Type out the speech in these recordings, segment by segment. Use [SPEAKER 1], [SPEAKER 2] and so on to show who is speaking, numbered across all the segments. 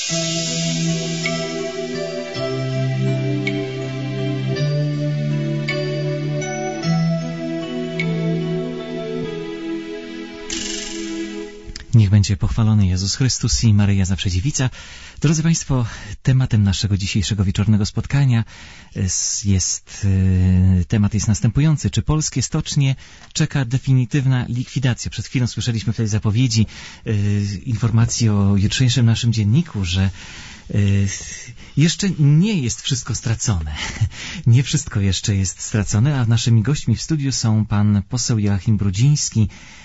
[SPEAKER 1] Niech będzie pochwalony Jezus Chrystus i Maryja Zawsze Dziewica. Drodzy Państwo, tematem naszego dzisiejszego wieczornego spotkania temat jest następujący. Czy polskie stocznie czeka definitywna likwidacja? Przed chwilą słyszeliśmy w tej zapowiedzi informacji o jutrzejszym naszym dzienniku, że jeszcze nie jest wszystko stracone. Nie wszystko jeszcze jest stracone, a naszymi gośćmi w studiu są pan poseł Joachim Brudziński,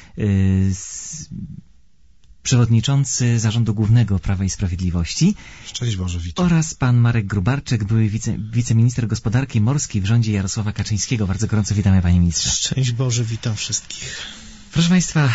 [SPEAKER 1] przewodniczący Zarządu Głównego Prawa i Sprawiedliwości.
[SPEAKER 2] Szczęść Boże, witam.
[SPEAKER 1] Oraz pan Marek Grubarczyk, były wiceminister gospodarki morskiej w rządzie Jarosława Kaczyńskiego. Bardzo gorąco witamy, panie ministrze.
[SPEAKER 2] Szczęść Boże, witam wszystkich.
[SPEAKER 1] Proszę państwa,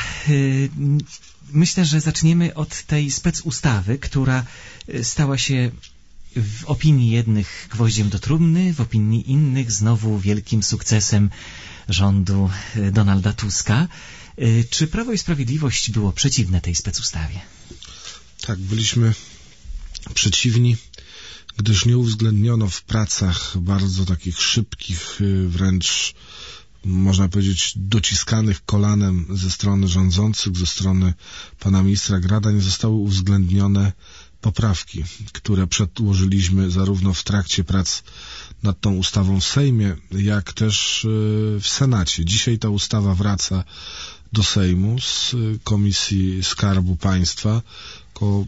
[SPEAKER 1] myślę, że zaczniemy od tej specustawy, która stała się w opinii jednych gwoździem do trumny, w opinii innych znowu wielkim sukcesem rządu Donalda Tuska. Czy Prawo i Sprawiedliwość było przeciwne tej specustawie?
[SPEAKER 2] Tak, byliśmy przeciwni, gdyż nie uwzględniono w pracach bardzo takich szybkich, wręcz można powiedzieć dociskanych kolanem ze strony rządzących, ze strony pana ministra Grada, nie zostały uwzględnione poprawki, które przedłożyliśmy zarówno w trakcie prac nad tą ustawą w Sejmie, jak też w Senacie. Dzisiaj ta ustawa wraca do Sejmu z Komisji Skarbu Państwa. Około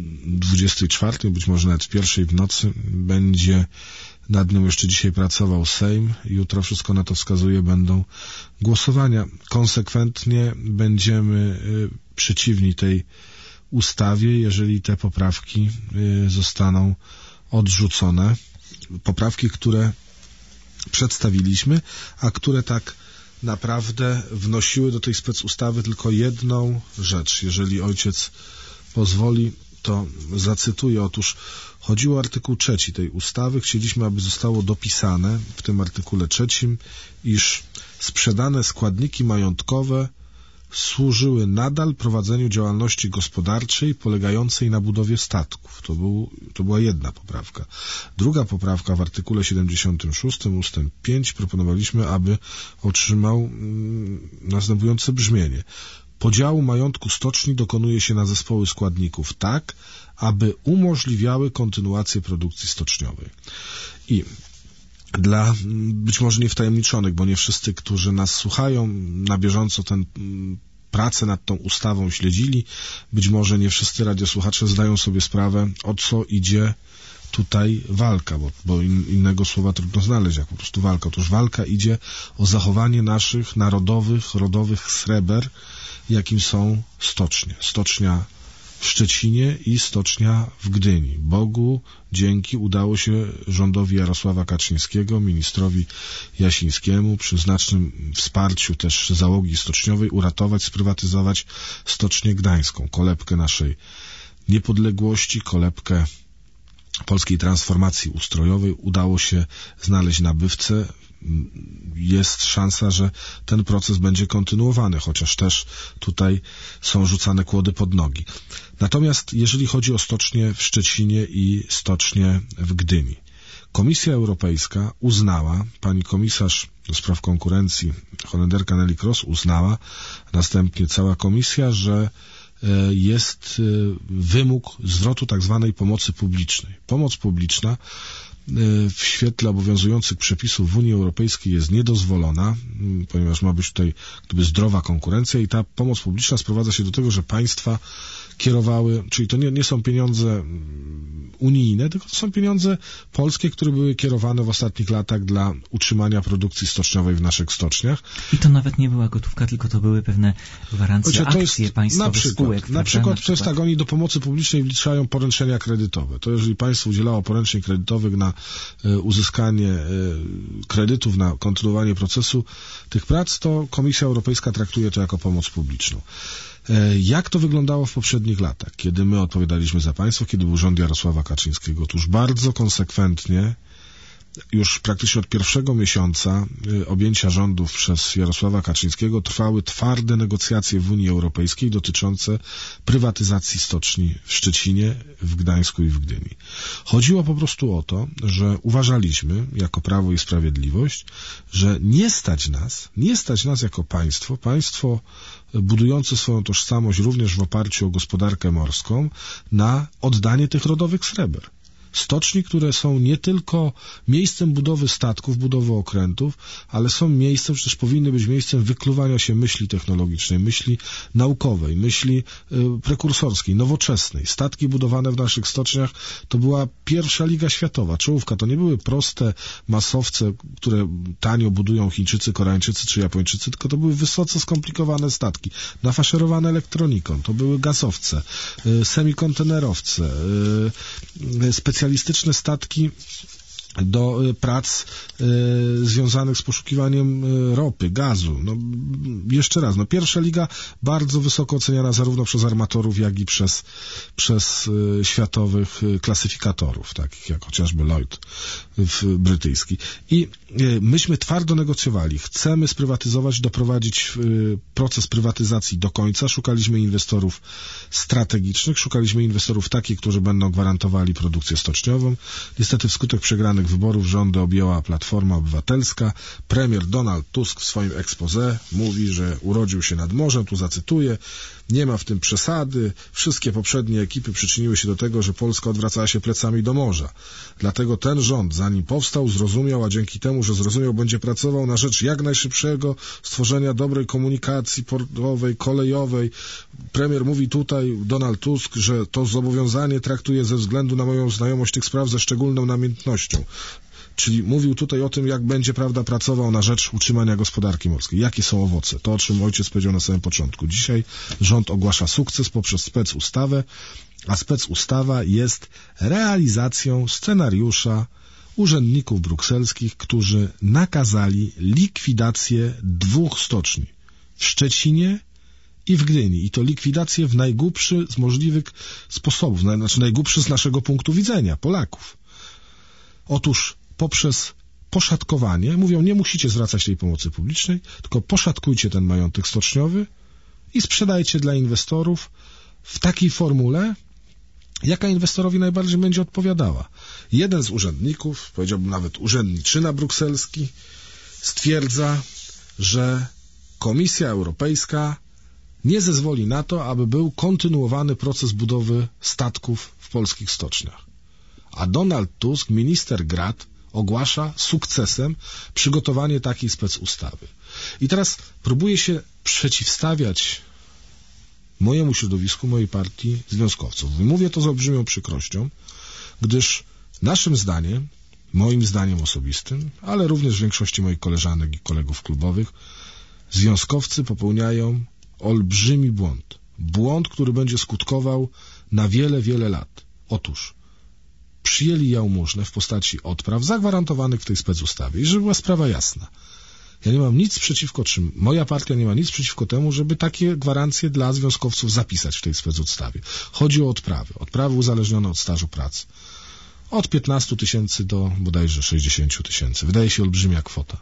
[SPEAKER 2] 24, być może nawet 1 w nocy będzie nad nią jeszcze dzisiaj pracował Sejm. Jutro wszystko na to wskazuje, będą głosowania. Konsekwentnie będziemy przeciwni tej ustawie, jeżeli te poprawki zostaną odrzucone. Poprawki, które przedstawiliśmy, a które tak naprawdę wnosiły do tej specustawy tylko jedną rzecz. Jeżeli ojciec pozwoli, to zacytuję. Otóż chodziło o artykuł 3 tej ustawy. Chcieliśmy, aby zostało dopisane w tym artykule 3, iż sprzedane składniki majątkowe służyły nadal prowadzeniu działalności gospodarczej polegającej na budowie statków. To była jedna poprawka. Druga poprawka w artykule 76 ustęp 5 proponowaliśmy, aby otrzymał następujące brzmienie. Podziału majątku stoczni dokonuje się na zespoły składników tak, aby umożliwiały kontynuację produkcji stoczniowej. I dla być może niewtajemniczonych, bo nie wszyscy, którzy nas słuchają, na bieżąco pracę nad tą ustawą śledzili, być może nie wszyscy radiosłuchacze zdają sobie sprawę, o co idzie tutaj walka, bo innego słowa trudno znaleźć, jak po prostu walka. Otóż walka idzie o zachowanie naszych narodowych, rodowych sreber, jakim są stocznie. Stocznia w Szczecinie i stocznia w Gdyni. Bogu dzięki udało się rządowi Jarosława Kaczyńskiego, ministrowi Jasińskiemu, przy znacznym wsparciu też załogi stoczniowej uratować, sprywatyzować Stocznię Gdańską, kolebkę naszej niepodległości, kolebkę polskiej transformacji ustrojowej. Udało się znaleźć nabywcę. Jest szansa, że ten proces będzie kontynuowany, chociaż też tutaj są rzucane kłody pod nogi. Natomiast jeżeli chodzi o stocznię w Szczecinie i stocznię w Gdyni, Komisja Europejska uznała, pani komisarz do spraw konkurencji Holenderka Neelie Kroes uznała, następnie cała komisja, że jest wymóg zwrotu tak zwanej pomocy publicznej. Pomoc publiczna w świetle obowiązujących przepisów w Unii Europejskiej jest niedozwolona, ponieważ ma być tutaj zdrowa konkurencja i ta pomoc publiczna sprowadza się do tego, że państwa kierowały, czyli to nie są pieniądze unijne, tylko to są pieniądze polskie, które były kierowane w ostatnich latach dla utrzymania produkcji stoczniowej w naszych stoczniach.
[SPEAKER 1] I to nawet nie była gotówka, tylko to były pewne gwarancje, akcje państwowych spółek.
[SPEAKER 2] Na przykład to jest tak, oni do pomocy publicznej wliczają poręczenia kredytowe. To jeżeli państwo udzielało poręczeń kredytowych na uzyskanie kredytów, na kontynuowanie procesu tych prac, to Komisja Europejska traktuje to jako pomoc publiczną. Jak to wyglądało w poprzednich latach, kiedy my odpowiadaliśmy za państwo, kiedy był rząd Jarosława Kaczyńskiego? Otóż bardzo konsekwentnie już praktycznie od pierwszego miesiąca objęcia rządów przez Jarosława Kaczyńskiego trwały twarde negocjacje w Unii Europejskiej dotyczące prywatyzacji stoczni w Szczecinie, w Gdańsku i w Gdyni. Chodziło po prostu o to, że uważaliśmy, jako Prawo i Sprawiedliwość, że nie stać nas jako państwo budujące swoją tożsamość również w oparciu o gospodarkę morską, na oddanie tych rodowych sreber. Stoczni, które są nie tylko miejscem budowy statków, budowy okrętów, ale są miejscem, czy też powinny być miejscem wykluwania się myśli technologicznej, myśli naukowej, myśli prekursorskiej, nowoczesnej. Statki budowane w naszych stoczniach to była pierwsza liga światowa, czołówka. To nie były proste masowce, które tanio budują Chińczycy, Koreańczycy czy Japończycy, tylko to były wysoce skomplikowane statki, nafaszerowane elektroniką. To były gazowce, semikontenerowce, specjalistyczne statki do prac związanych z poszukiwaniem ropy, gazu. No, jeszcze raz, pierwsza liga bardzo wysoko oceniana zarówno przez armatorów, jak i przez światowych klasyfikatorów, takich jak chociażby Lloyd brytyjski. I myśmy twardo negocjowali. Chcemy sprywatyzować, doprowadzić proces prywatyzacji do końca. Szukaliśmy inwestorów strategicznych, szukaliśmy inwestorów takich, którzy będą gwarantowali produkcję stoczniową. Niestety wskutek przegranych wyborów rządy objęła Platforma Obywatelska. Premier Donald Tusk w swoim exposé mówi, że urodził się nad morzem, tu zacytuję, nie ma w tym przesady, wszystkie poprzednie ekipy przyczyniły się do tego, że Polska odwracała się plecami do morza. Dlatego ten rząd, zanim powstał, zrozumiał, a dzięki temu, że zrozumiał, będzie pracował na rzecz jak najszybszego stworzenia dobrej komunikacji portowej, kolejowej. Premier mówi tutaj, Donald Tusk, że to zobowiązanie traktuje ze względu na moją znajomość tych spraw ze szczególną namiętnością. Czyli mówił tutaj o tym, jak będzie, pracował na rzecz utrzymania gospodarki morskiej. Jakie są owoce? To, o czym ojciec powiedział na samym początku. Dzisiaj rząd ogłasza sukces poprzez specustawę, a specustawa jest realizacją scenariusza urzędników brukselskich, którzy nakazali likwidację 2 stoczni w Szczecinie i w Gdyni. I to likwidację w najgłupszy z możliwych sposobów, znaczy najgłupszy z naszego punktu widzenia, Polaków. Otóż poprzez poszatkowanie, mówią, nie musicie zwracać tej pomocy publicznej, tylko poszatkujcie ten majątek stoczniowy i sprzedajcie dla inwestorów w takiej formule, jaka inwestorowi najbardziej będzie odpowiadała. Jeden z urzędników, powiedziałbym nawet urzędniczyna brukselski, stwierdza, że Komisja Europejska nie zezwoli na to, aby był kontynuowany proces budowy statków w polskich stoczniach. A Donald Tusk, minister Grad, ogłasza sukcesem przygotowanie takiej specustawy. I teraz próbuje się przeciwstawiać mojemu środowisku, mojej partii związkowców. Mówię to z olbrzymią przykrością, gdyż naszym zdaniem, moim zdaniem osobistym, ale również większości moich koleżanek i kolegów klubowych, związkowcy popełniają olbrzymi błąd. Błąd, który będzie skutkował na wiele, wiele lat. Otóż przyjęli jałmużnę w postaci odpraw zagwarantowanych w tej specustawie. I żeby była sprawa jasna, ja nie mam nic przeciwko, czy moja partia nie ma nic przeciwko temu, żeby takie gwarancje dla związkowców zapisać w tej specustawie. Chodzi o odprawy. Odprawy uzależnione od stażu pracy. Od 15 000 do bodajże 60 000. Wydaje się olbrzymia kwota.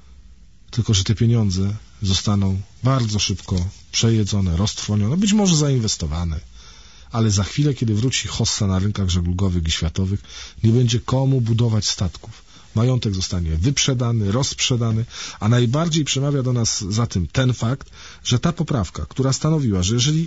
[SPEAKER 2] Tylko że te pieniądze zostaną bardzo szybko przejedzone, roztrwonione, być może zainwestowane. Ale za chwilę, kiedy wróci hossa na rynkach żeglugowych i światowych, nie będzie komu budować statków. Majątek zostanie wyprzedany, rozprzedany, a najbardziej przemawia do nas za tym ten fakt, że ta poprawka, która stanowiła, że jeżeli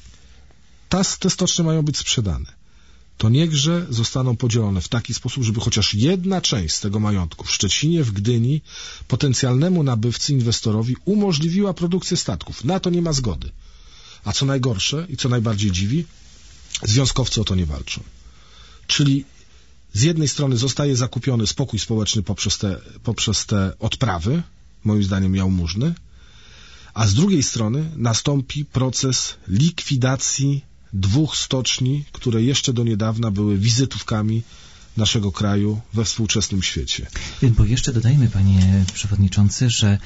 [SPEAKER 2] te stocznie mają być sprzedane, to niechże zostaną podzielone w taki sposób, żeby chociaż jedna część z tego majątku w Szczecinie, w Gdyni potencjalnemu nabywcy, inwestorowi umożliwiła produkcję statków. Na to nie ma zgody. A co najgorsze i co najbardziej dziwi, związkowcy o to nie walczą. Czyli z jednej strony zostaje zakupiony spokój społeczny poprzez te odprawy, moim zdaniem jałmużny, a z drugiej strony nastąpi proces likwidacji 2 stoczni, które jeszcze do niedawna były wizytówkami naszego kraju we współczesnym świecie.
[SPEAKER 1] Bo jeszcze dodajmy, panie przewodniczący, że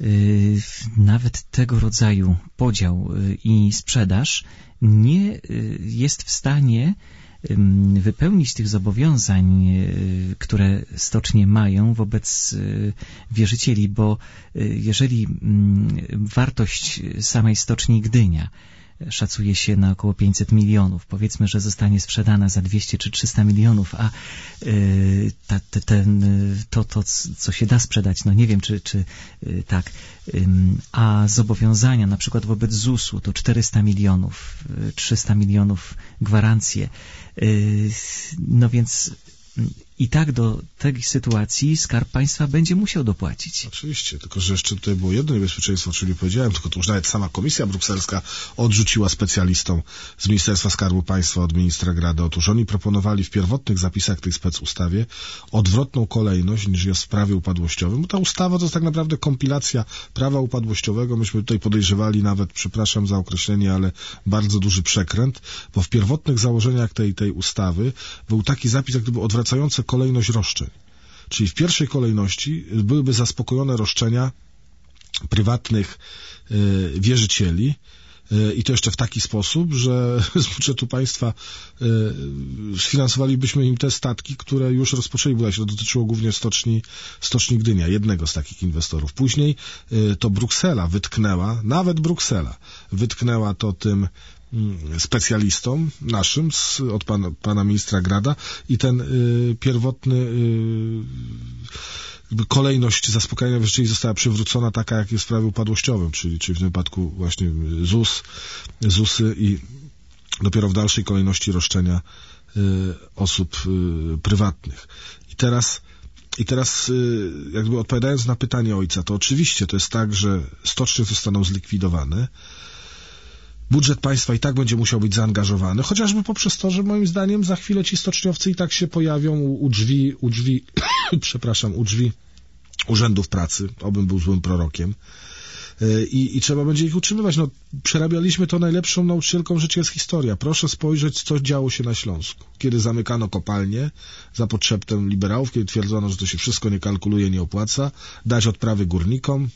[SPEAKER 1] nawet tego rodzaju podział i sprzedaż nie jest w stanie wypełnić tych zobowiązań, które stocznie mają wobec wierzycieli, bo jeżeli wartość samej stoczni Gdynia szacuje się na około 500 milionów. Powiedzmy, że sprzedana za 200 czy 300 milionów, a to, co się da sprzedać, no nie wiem, czy tak, a zobowiązania na przykład wobec ZUS-u to 400 milionów, 300 milionów gwarancje. No więc i tak do tej sytuacji Skarb Państwa będzie musiał dopłacić.
[SPEAKER 2] Oczywiście, tylko że jeszcze tutaj było jedno niebezpieczeństwo, o czym nie powiedziałem, tylko to już nawet sama Komisja Brukselska odrzuciła specjalistom z Ministerstwa Skarbu Państwa od ministra Grady. Otóż oni proponowali w pierwotnych zapisach tej specustawie odwrotną kolejność niż jest w prawie upadłościowym. Bo ta ustawa to jest tak naprawdę kompilacja prawa upadłościowego. Myśmy tutaj podejrzewali nawet, przepraszam za określenie, ale bardzo duży przekręt, bo w pierwotnych założeniach tej ustawy był taki zapis, jak gdyby odwracający kolejność roszczeń. Czyli w pierwszej kolejności byłyby zaspokojone roszczenia prywatnych wierzycieli i to jeszcze w taki sposób, że z budżetu państwa sfinansowalibyśmy im te statki, które już rozpoczęli budować. To dotyczyło głównie stoczni Gdynia, jednego z takich inwestorów. Później to Bruksela wytknęła to tym specjalistom naszym od pana ministra Grada i ten pierwotny kolejność zaspokajania wierzycieli została przywrócona taka, jak jest w prawie upadłościowym, czyli w tym wypadku właśnie ZUS-y i dopiero w dalszej kolejności roszczenia osób prywatnych. I teraz jakby odpowiadając na pytanie ojca, to oczywiście to jest tak, że stocznie zostaną zlikwidowane. Budżet państwa i tak będzie musiał być zaangażowany, chociażby poprzez to, że moim zdaniem za chwilę ci stoczniowcy i tak się pojawią u drzwi urzędów pracy, obym był złym prorokiem, i trzeba będzie ich utrzymywać. No, przerabialiśmy to najlepszą nauczycielką życia jest historia. Proszę spojrzeć, co działo się na Śląsku. Kiedy zamykano kopalnie za podszeptem liberałów, kiedy twierdzono, że to się wszystko nie kalkuluje, nie opłaca, dać odprawy górnikom.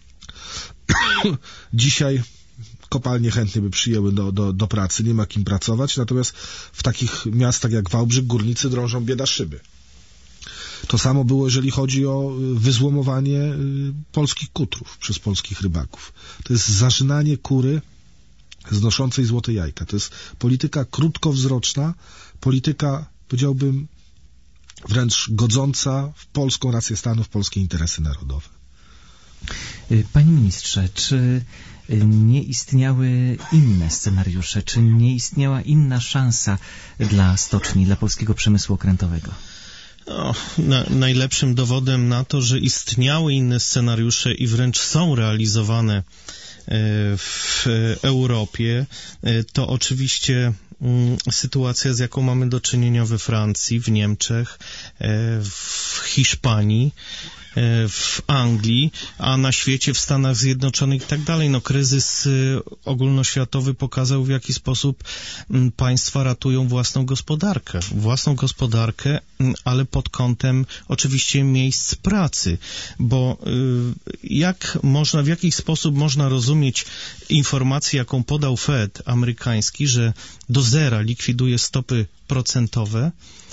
[SPEAKER 2] Dzisiaj kopalnie chętnie by przyjęły do pracy, nie ma kim pracować, natomiast w takich miastach jak Wałbrzych górnicy drążą bieda szyby. To samo było, jeżeli chodzi o wyzłomowanie polskich kutrów przez polskich rybaków. To jest zarzynanie kury znoszącej złote jajka. To jest polityka krótkowzroczna, polityka, powiedziałbym, wręcz godząca w polską rację stanu, w polskie interesy narodowe.
[SPEAKER 1] Panie ministrze, czy nie istniały inne scenariusze? Czy nie istniała inna szansa dla stoczni, dla polskiego przemysłu okrętowego?
[SPEAKER 3] Najlepszym dowodem na to, że istniały inne scenariusze i wręcz są realizowane w Europie, to oczywiście sytuacja, z jaką mamy do czynienia we Francji, w Niemczech, w Hiszpanii, w Anglii, a na świecie, w Stanach Zjednoczonych i tak dalej. No, kryzys ogólnoświatowy pokazał, w jaki sposób państwa ratują własną gospodarkę, ale pod kątem oczywiście miejsc pracy, bo w jaki sposób można rozumieć informację, jaką podał Fed amerykański, że do zera likwiduje stopy procentowe,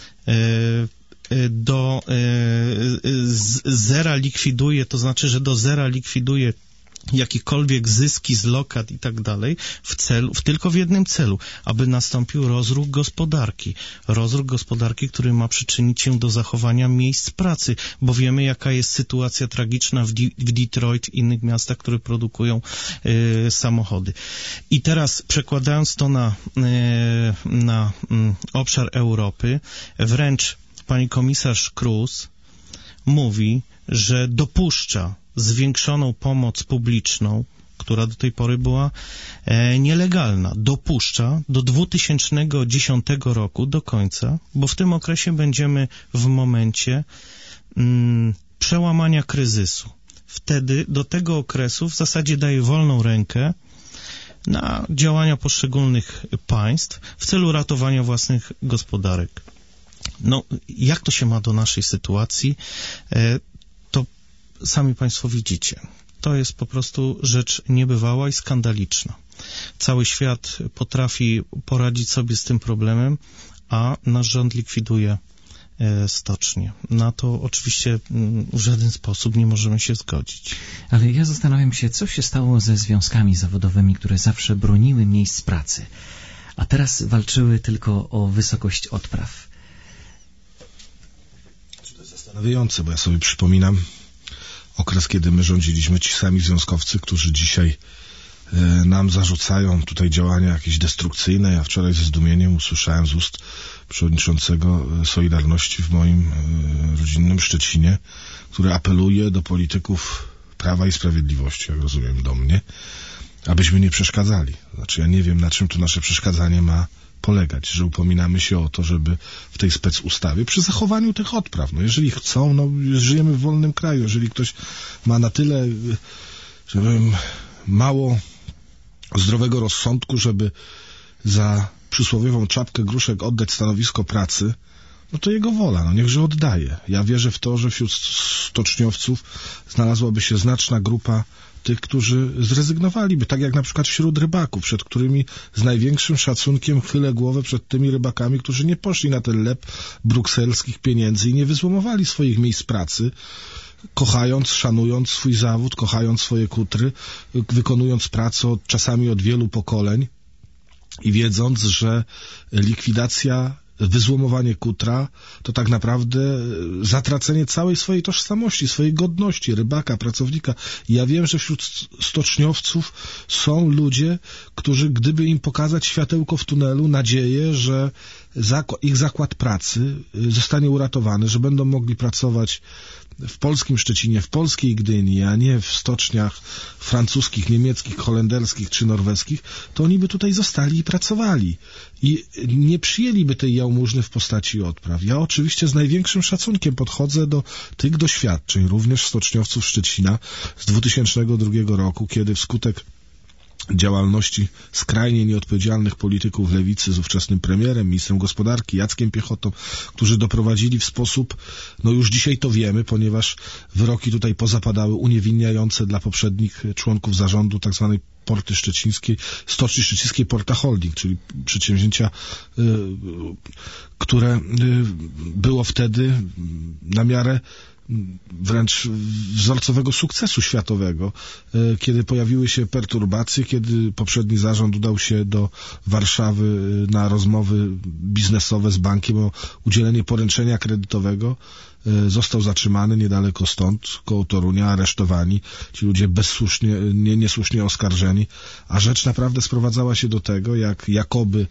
[SPEAKER 3] do zera likwiduje, to znaczy, że do zera likwiduje jakiekolwiek zyski z lokat i tak dalej, tylko w jednym celu, aby nastąpił rozruch gospodarki, który ma przyczynić się do zachowania miejsc pracy, bo wiemy, jaka jest sytuacja tragiczna w Detroit i innych miastach, które produkują samochody. I teraz przekładając to na obszar Europy, wręcz pani komisarz Kroes mówi, że dopuszcza zwiększoną pomoc publiczną, która do tej pory była nielegalna. Dopuszcza do 2010 roku do końca, bo w tym okresie będziemy w momencie przełamania kryzysu. Wtedy do tego okresu w zasadzie daje wolną rękę na działania poszczególnych państw w celu ratowania własnych gospodarek. No, jak to się ma do naszej sytuacji, to sami państwo widzicie. To jest po prostu rzecz niebywała i skandaliczna. Cały świat potrafi poradzić sobie z tym problemem, a nasz rząd likwiduje stocznie. Na to oczywiście w żaden sposób nie możemy się zgodzić.
[SPEAKER 1] Ale ja zastanawiam się, co się stało ze związkami zawodowymi, które zawsze broniły miejsc pracy, a teraz walczyły tylko o wysokość odpraw.
[SPEAKER 2] To jest zastanawiające, bo ja sobie przypominam okres, kiedy my rządziliśmy, ci sami związkowcy, którzy dzisiaj nam zarzucają tutaj działania jakieś destrukcyjne. Ja wczoraj ze zdumieniem usłyszałem z ust przewodniczącego Solidarności w moim rodzinnym Szczecinie, który apeluje do polityków Prawa i Sprawiedliwości, jak rozumiem, do mnie, abyśmy nie przeszkadzali. Znaczy, ja nie wiem, na czym tu nasze przeszkadzanie ma polegać, że upominamy się o to, żeby w tej specustawie, przy zachowaniu tych odpraw, no jeżeli chcą, no żyjemy w wolnym kraju, jeżeli ktoś ma na tyle, mało zdrowego rozsądku, żeby za przysłowiową czapkę gruszek oddać stanowisko pracy, no to jego wola, no niechże oddaje. Ja wierzę w to, że wśród stoczniowców znalazłaby się znaczna grupa tych, którzy zrezygnowaliby, tak jak na przykład wśród rybaków, przed którymi z największym szacunkiem chylę głowę przed tymi rybakami, którzy nie poszli na ten lep brukselskich pieniędzy i nie wyzłomowali swoich miejsc pracy, kochając, szanując swój zawód, kochając swoje kutry, wykonując pracę czasami od wielu pokoleń i wiedząc, że likwidacja, wyzłomowanie kutra to tak naprawdę zatracenie całej swojej tożsamości, swojej godności, rybaka, pracownika. I ja wiem, że wśród stoczniowców są ludzie, którzy, gdyby im pokazać światełko w tunelu, nadzieję, że ich zakład pracy zostanie uratowany, że będą mogli pracować w polskim Szczecinie, w polskiej Gdyni, a nie w stoczniach francuskich, niemieckich, holenderskich czy norweskich, to oni by tutaj zostali i pracowali. I nie przyjęliby tej jałmużny w postaci odpraw. Ja oczywiście z największym szacunkiem podchodzę do tych doświadczeń, również stoczniowców Szczecina z 2002 roku, kiedy wskutek działalności skrajnie nieodpowiedzialnych polityków lewicy z ówczesnym premierem, ministrem gospodarki Jackiem Piechotą, którzy doprowadzili w sposób, no już dzisiaj to wiemy, ponieważ wyroki tutaj pozapadały uniewinniające dla poprzednich członków zarządu tak zwanej Porty Szczecińskiej, Stoczni Szczecińskiej Porta Holding, czyli przedsięwzięcia, które było wtedy na miarę wręcz wzorcowego sukcesu światowego, kiedy pojawiły się perturbacje, kiedy poprzedni zarząd udał się do Warszawy na rozmowy biznesowe z bankiem o udzielenie poręczenia kredytowego. Został zatrzymany niedaleko stąd, koło Torunia, aresztowani. Ci ludzie bezsłusznie, niesłusznie oskarżeni. A rzecz naprawdę sprowadzała się do tego, jak jakoby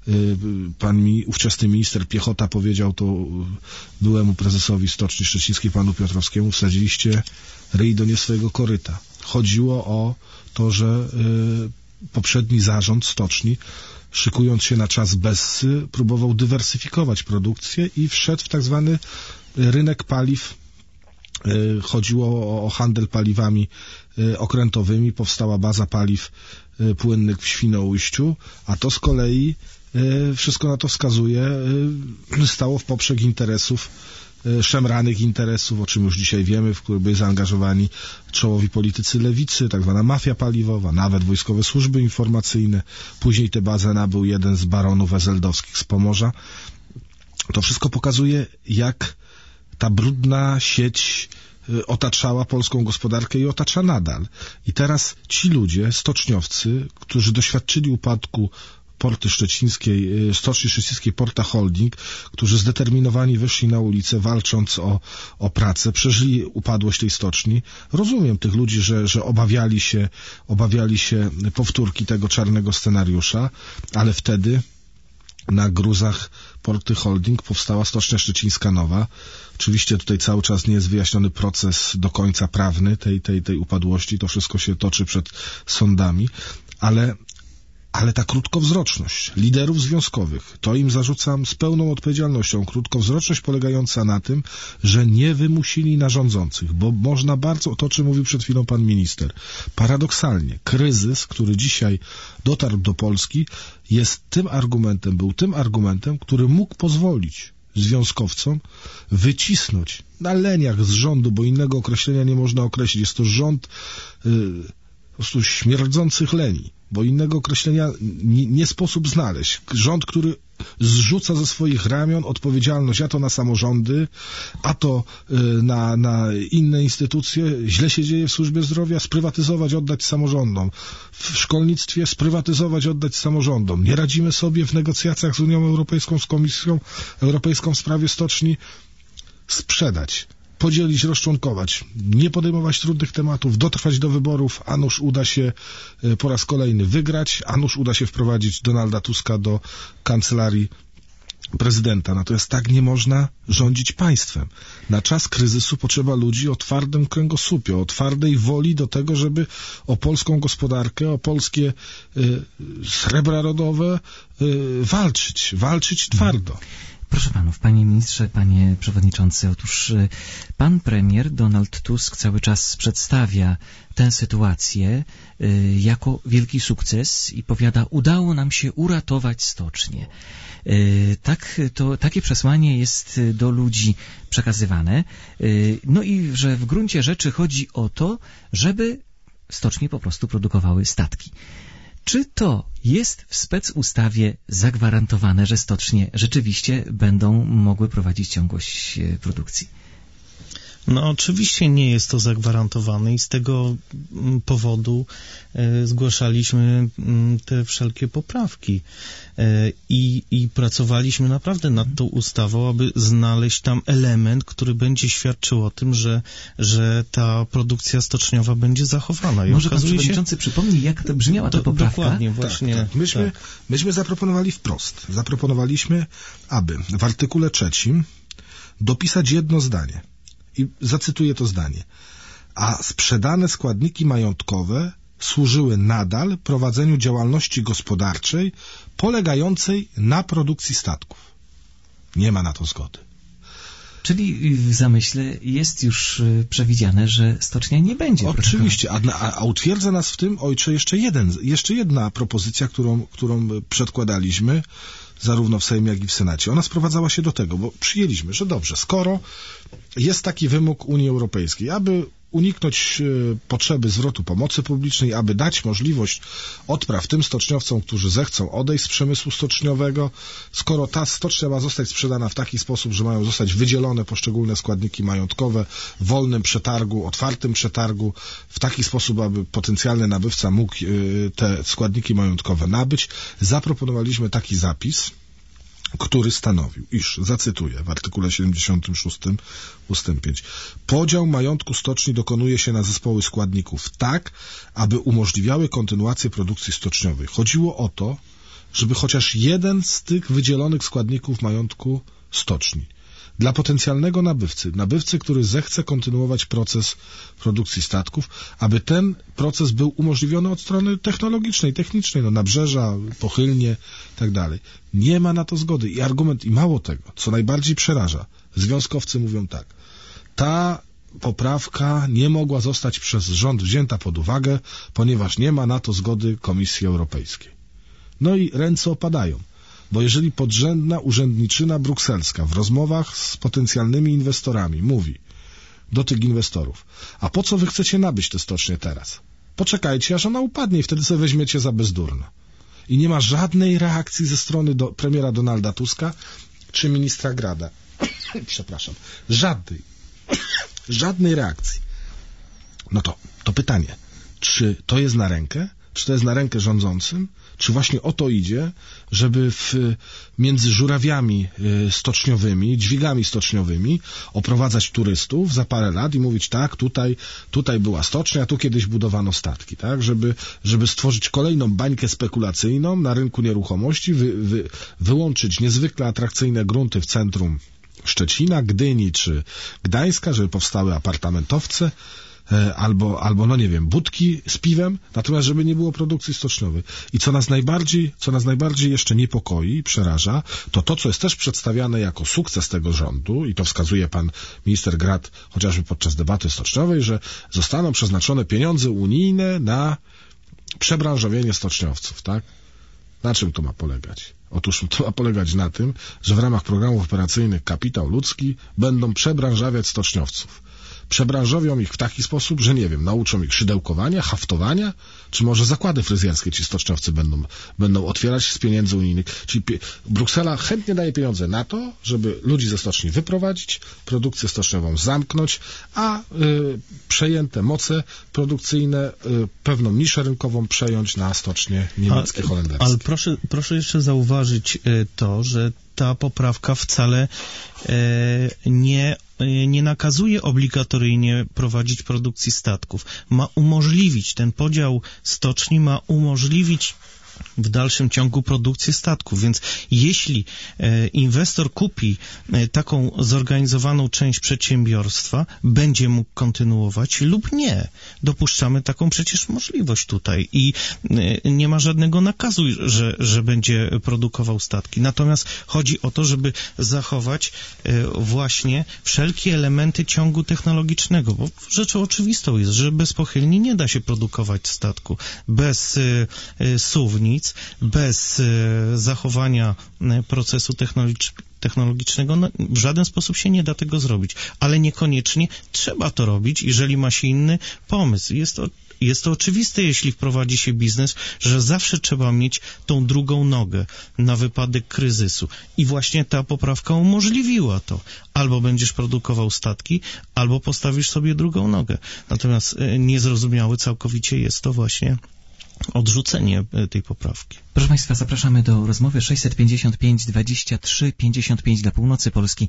[SPEAKER 2] ówczesny minister Piechota powiedział to byłemu prezesowi Stoczni Szczecińskiej, panu Piotrowskiemu: wsadziliście ryj do nie swojego koryta. Chodziło o to, że poprzedni zarząd stoczni, szykując się na czas Bessy, próbował dywersyfikować produkcję i wszedł w tak zwany rynek paliw. Chodziło o handel paliwami okrętowymi, powstała baza paliw płynnych w Świnoujściu, a to z kolei, wszystko na to wskazuje, stało w poprzek interesów, szemranych interesów, o czym już dzisiaj wiemy, w które byli zaangażowani czołowi politycy lewicy, tak zwana mafia paliwowa, nawet wojskowe służby informacyjne. Później tę bazę nabył jeden z baronów ezeldowskich z Pomorza. To wszystko pokazuje, jak ta brudna sieć otaczała polską gospodarkę i otacza nadal. I teraz ci ludzie, stoczniowcy, którzy doświadczyli upadku Porty Szczecińskiej, Stoczni Szczecińskiej Porta Holding, którzy zdeterminowani wyszli na ulicę, walcząc o pracę, przeżyli upadłość tej stoczni. Rozumiem tych ludzi, że obawiali się powtórki tego czarnego scenariusza, ale wtedy na gruzach Porty Holding powstała Stocznia Szczecińska Nowa. Oczywiście tutaj cały czas nie jest wyjaśniony proces do końca prawny tej upadłości. To wszystko się toczy przed sądami, ale ta krótkowzroczność liderów związkowych, to im zarzucam z pełną odpowiedzialnością. Krótkowzroczność polegająca na tym, że nie wymusili na rządzących, bo można bardzo, to o czym mówił przed chwilą pan minister, paradoksalnie, kryzys, który dzisiaj dotarł do Polski, był tym argumentem, który mógł pozwolić związkowcom wycisnąć na leniach z rządu, bo innego określenia nie można określić. Jest to rząd po prostu śmierdzących leni. bo innego określenia nie sposób znaleźć. Rząd, który zrzuca ze swoich ramion odpowiedzialność, a to na samorządy, a to na inne instytucje. Źle się dzieje w służbie zdrowia, sprywatyzować, oddać samorządom. W szkolnictwie sprywatyzować, oddać samorządom. Nie radzimy sobie w negocjacjach z Unią Europejską, z Komisją Europejską w sprawie stoczni. Sprzedać, podzielić, rozczłonkować, nie podejmować trudnych tematów, dotrwać do wyborów, a nuż uda się po raz kolejny wygrać, a nuż uda się wprowadzić Donalda Tuska do kancelarii prezydenta. Natomiast tak nie można rządzić państwem. Na czas kryzysu potrzeba ludzi o twardym kręgosłupie, o twardej woli do tego, żeby o polską gospodarkę, o polskie srebra rodowe walczyć twardo.
[SPEAKER 1] Proszę panów, panie ministrze, panie przewodniczący, otóż pan premier Donald Tusk cały czas przedstawia tę sytuację jako wielki sukces i powiada, udało nam się uratować stocznię. Takie przesłanie jest do ludzi przekazywane. No i że w gruncie rzeczy chodzi o to, żeby stocznie po prostu produkowały statki. Czy to jest w specustawie zagwarantowane, że stocznie rzeczywiście będą mogły prowadzić ciągłość produkcji?
[SPEAKER 3] No oczywiście nie jest to zagwarantowane i z tego powodu zgłaszaliśmy te wszelkie poprawki i pracowaliśmy naprawdę nad tą ustawą, aby znaleźć tam element, który będzie świadczył o tym, że ta produkcja stoczniowa będzie zachowana. I
[SPEAKER 1] może pan przewodniczący przypomni, jak to brzmiała ta poprawka?
[SPEAKER 3] Dokładnie, właśnie.
[SPEAKER 2] Tak. Myśmy zaproponowali wprost. Zaproponowaliśmy, aby w artykule 3 dopisać jedno zdanie. I zacytuję to zdanie. A sprzedane składniki majątkowe służyły nadal prowadzeniu działalności gospodarczej polegającej na produkcji statków. Nie ma na to zgody.
[SPEAKER 1] Czyli w zamyśle jest już przewidziane, że stocznia nie będzie.
[SPEAKER 2] Oczywiście, a utwierdza nas w tym, ojcze, jeszcze jedna propozycja, którą przedkładaliśmy, zarówno w Sejmie, jak i w Senacie. Ona sprowadzała się do tego, bo przyjęliśmy, że dobrze, skoro jest taki wymóg Unii Europejskiej, aby uniknąć potrzeby zwrotu pomocy publicznej, aby dać możliwość odpraw tym stoczniowcom, którzy zechcą odejść z przemysłu stoczniowego, skoro ta stocznia ma zostać sprzedana w taki sposób, że mają zostać wydzielone poszczególne składniki majątkowe w wolnym przetargu, otwartym przetargu, w taki sposób, aby potencjalny nabywca mógł te składniki majątkowe nabyć, zaproponowaliśmy taki zapis, który stanowił, iż, zacytuję w artykule 76 ustęp 5, podział majątku stoczni dokonuje się na zespoły składników tak, aby umożliwiały kontynuację produkcji stoczniowej. Chodziło o to, żeby chociaż jeden z tych wydzielonych składników majątku stoczni dla potencjalnego nabywcy, który zechce kontynuować proces produkcji statków, aby ten proces był umożliwiony od strony technologicznej, technicznej, nabrzeża, pochylnie, tak dalej. Nie ma na to zgody. I argument, i mało tego, co najbardziej przeraża, związkowcy mówią tak, ta poprawka nie mogła zostać przez rząd wzięta pod uwagę, ponieważ nie ma na to zgody Komisji Europejskiej. No i ręce opadają. Bo jeżeli podrzędna urzędniczyna brukselska w rozmowach z potencjalnymi inwestorami mówi do tych inwestorów, a po co wy chcecie nabyć tę stocznię teraz? Poczekajcie, aż ona upadnie i wtedy sobie weźmiecie za bezdurna. I nie ma żadnej reakcji ze strony premiera Donalda Tuska czy ministra Grada. Przepraszam. Żadnej reakcji. No to pytanie, czy to jest na rękę? Czy to jest na rękę rządzącym? Czy właśnie o to idzie, żeby między żurawiami stoczniowymi, dźwigami stoczniowymi oprowadzać turystów za parę lat i mówić tak, tutaj była stocznia, tu kiedyś budowano statki, tak? Żeby stworzyć kolejną bańkę spekulacyjną na rynku nieruchomości, wyłączyć niezwykle atrakcyjne grunty w centrum Szczecina, Gdyni czy Gdańska, żeby powstały apartamentowce, albo no nie wiem, budki z piwem, natomiast żeby nie było produkcji stoczniowej. I co nas najbardziej jeszcze niepokoi i przeraża, to co jest też przedstawiane jako sukces tego rządu, i to wskazuje pan minister Grad chociażby podczas debaty stoczniowej, że zostaną przeznaczone pieniądze unijne na przebranżowienie stoczniowców, tak? Na czym to ma polegać? Otóż to ma polegać na tym, że w ramach programów operacyjnych Kapitał Ludzki będą przebranżawiać stoczniowców. przebranżowią ich w taki sposób, że nie wiem, nauczą ich szydełkowania, haftowania, czy może zakłady fryzjerskie ci stoczniowcy będą otwierać z pieniędzy unijnych. Czyli Bruksela chętnie daje pieniądze na to, żeby ludzi ze stoczni wyprowadzić, produkcję stoczniową zamknąć, a przejęte moce produkcyjne, pewną niszę rynkową przejąć na stocznie niemieckie, holenderskie.
[SPEAKER 3] Ale proszę jeszcze zauważyć to, że ta poprawka wcale nie nakazuje obligatoryjnie prowadzić produkcji statków. Ma umożliwić, ten podział stoczni ma umożliwić w dalszym ciągu produkcję statków, więc jeśli inwestor kupi taką zorganizowaną część przedsiębiorstwa, będzie mógł kontynuować lub nie. Dopuszczamy taką przecież możliwość tutaj i nie ma żadnego nakazu, że będzie produkował statki. Natomiast chodzi o to, żeby zachować właśnie wszelkie elementy ciągu technologicznego, bo rzeczą oczywistą jest, że bezpochylnie nie da się produkować statku bez suwnic, bez zachowania procesu technologicznego w żaden sposób się nie da tego zrobić, ale niekoniecznie trzeba to robić, jeżeli ma się inny pomysł. Jest to oczywiste, jeśli wprowadzi się biznes, że zawsze trzeba mieć tą drugą nogę na wypadek kryzysu. I właśnie ta poprawka umożliwiła to. Albo będziesz produkował statki, albo postawisz sobie drugą nogę. Natomiast niezrozumiałe całkowicie jest to właśnie odrzucenie tej poprawki.
[SPEAKER 1] Proszę Państwa, zapraszamy do rozmowy 655 23 55 dla północy Polski,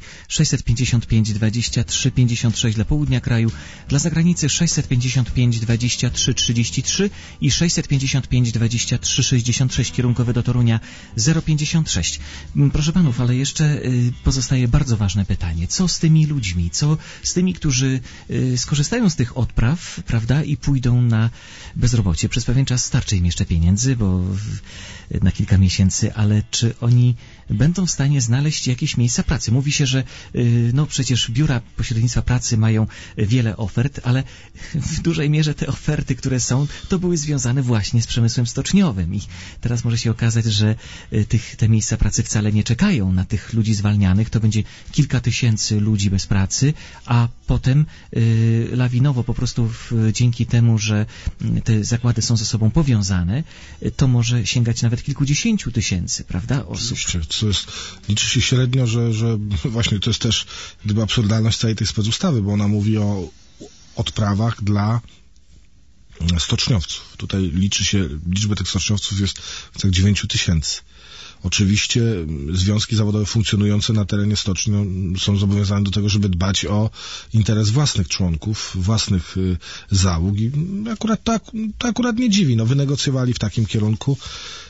[SPEAKER 1] 655 23 56 dla południa kraju, dla zagranicy 655 23 33 i 655 23 66 kierunkowe do Torunia 056. Proszę Panów, ale jeszcze pozostaje bardzo ważne pytanie. Co z tymi ludźmi? Co z tymi, którzy skorzystają z tych odpraw, prawda, i pójdą na bezrobocie? Przez pewien czas starczy im jeszcze pieniędzy, bo na kilka miesięcy, ale czy oni będą w stanie znaleźć jakieś miejsca pracy? Mówi się, że no przecież biura pośrednictwa pracy mają wiele ofert, ale w dużej mierze te oferty, które są, to były związane właśnie z przemysłem stoczniowym i teraz może się okazać, że te miejsca pracy wcale nie czekają na tych ludzi zwalnianych, to będzie kilka tysięcy ludzi bez pracy, a potem lawinowo po prostu dzięki temu, że te zakłady są ze sobą powiązane, to może sięgać nawet kilkudziesięciu tysięcy, prawda, osób.
[SPEAKER 2] Oczywiście, liczy się średnio, że właśnie to jest też gdyby absurdalność całej tej specustawy, bo ona mówi o odprawach dla stoczniowców. Tutaj liczba tych stoczniowców jest tak 9 tysięcy. Oczywiście związki zawodowe funkcjonujące na terenie stoczni są zobowiązane do tego, żeby dbać o interes własnych członków, własnych załóg i to akurat nie dziwi. Wynegocjowali w takim kierunku.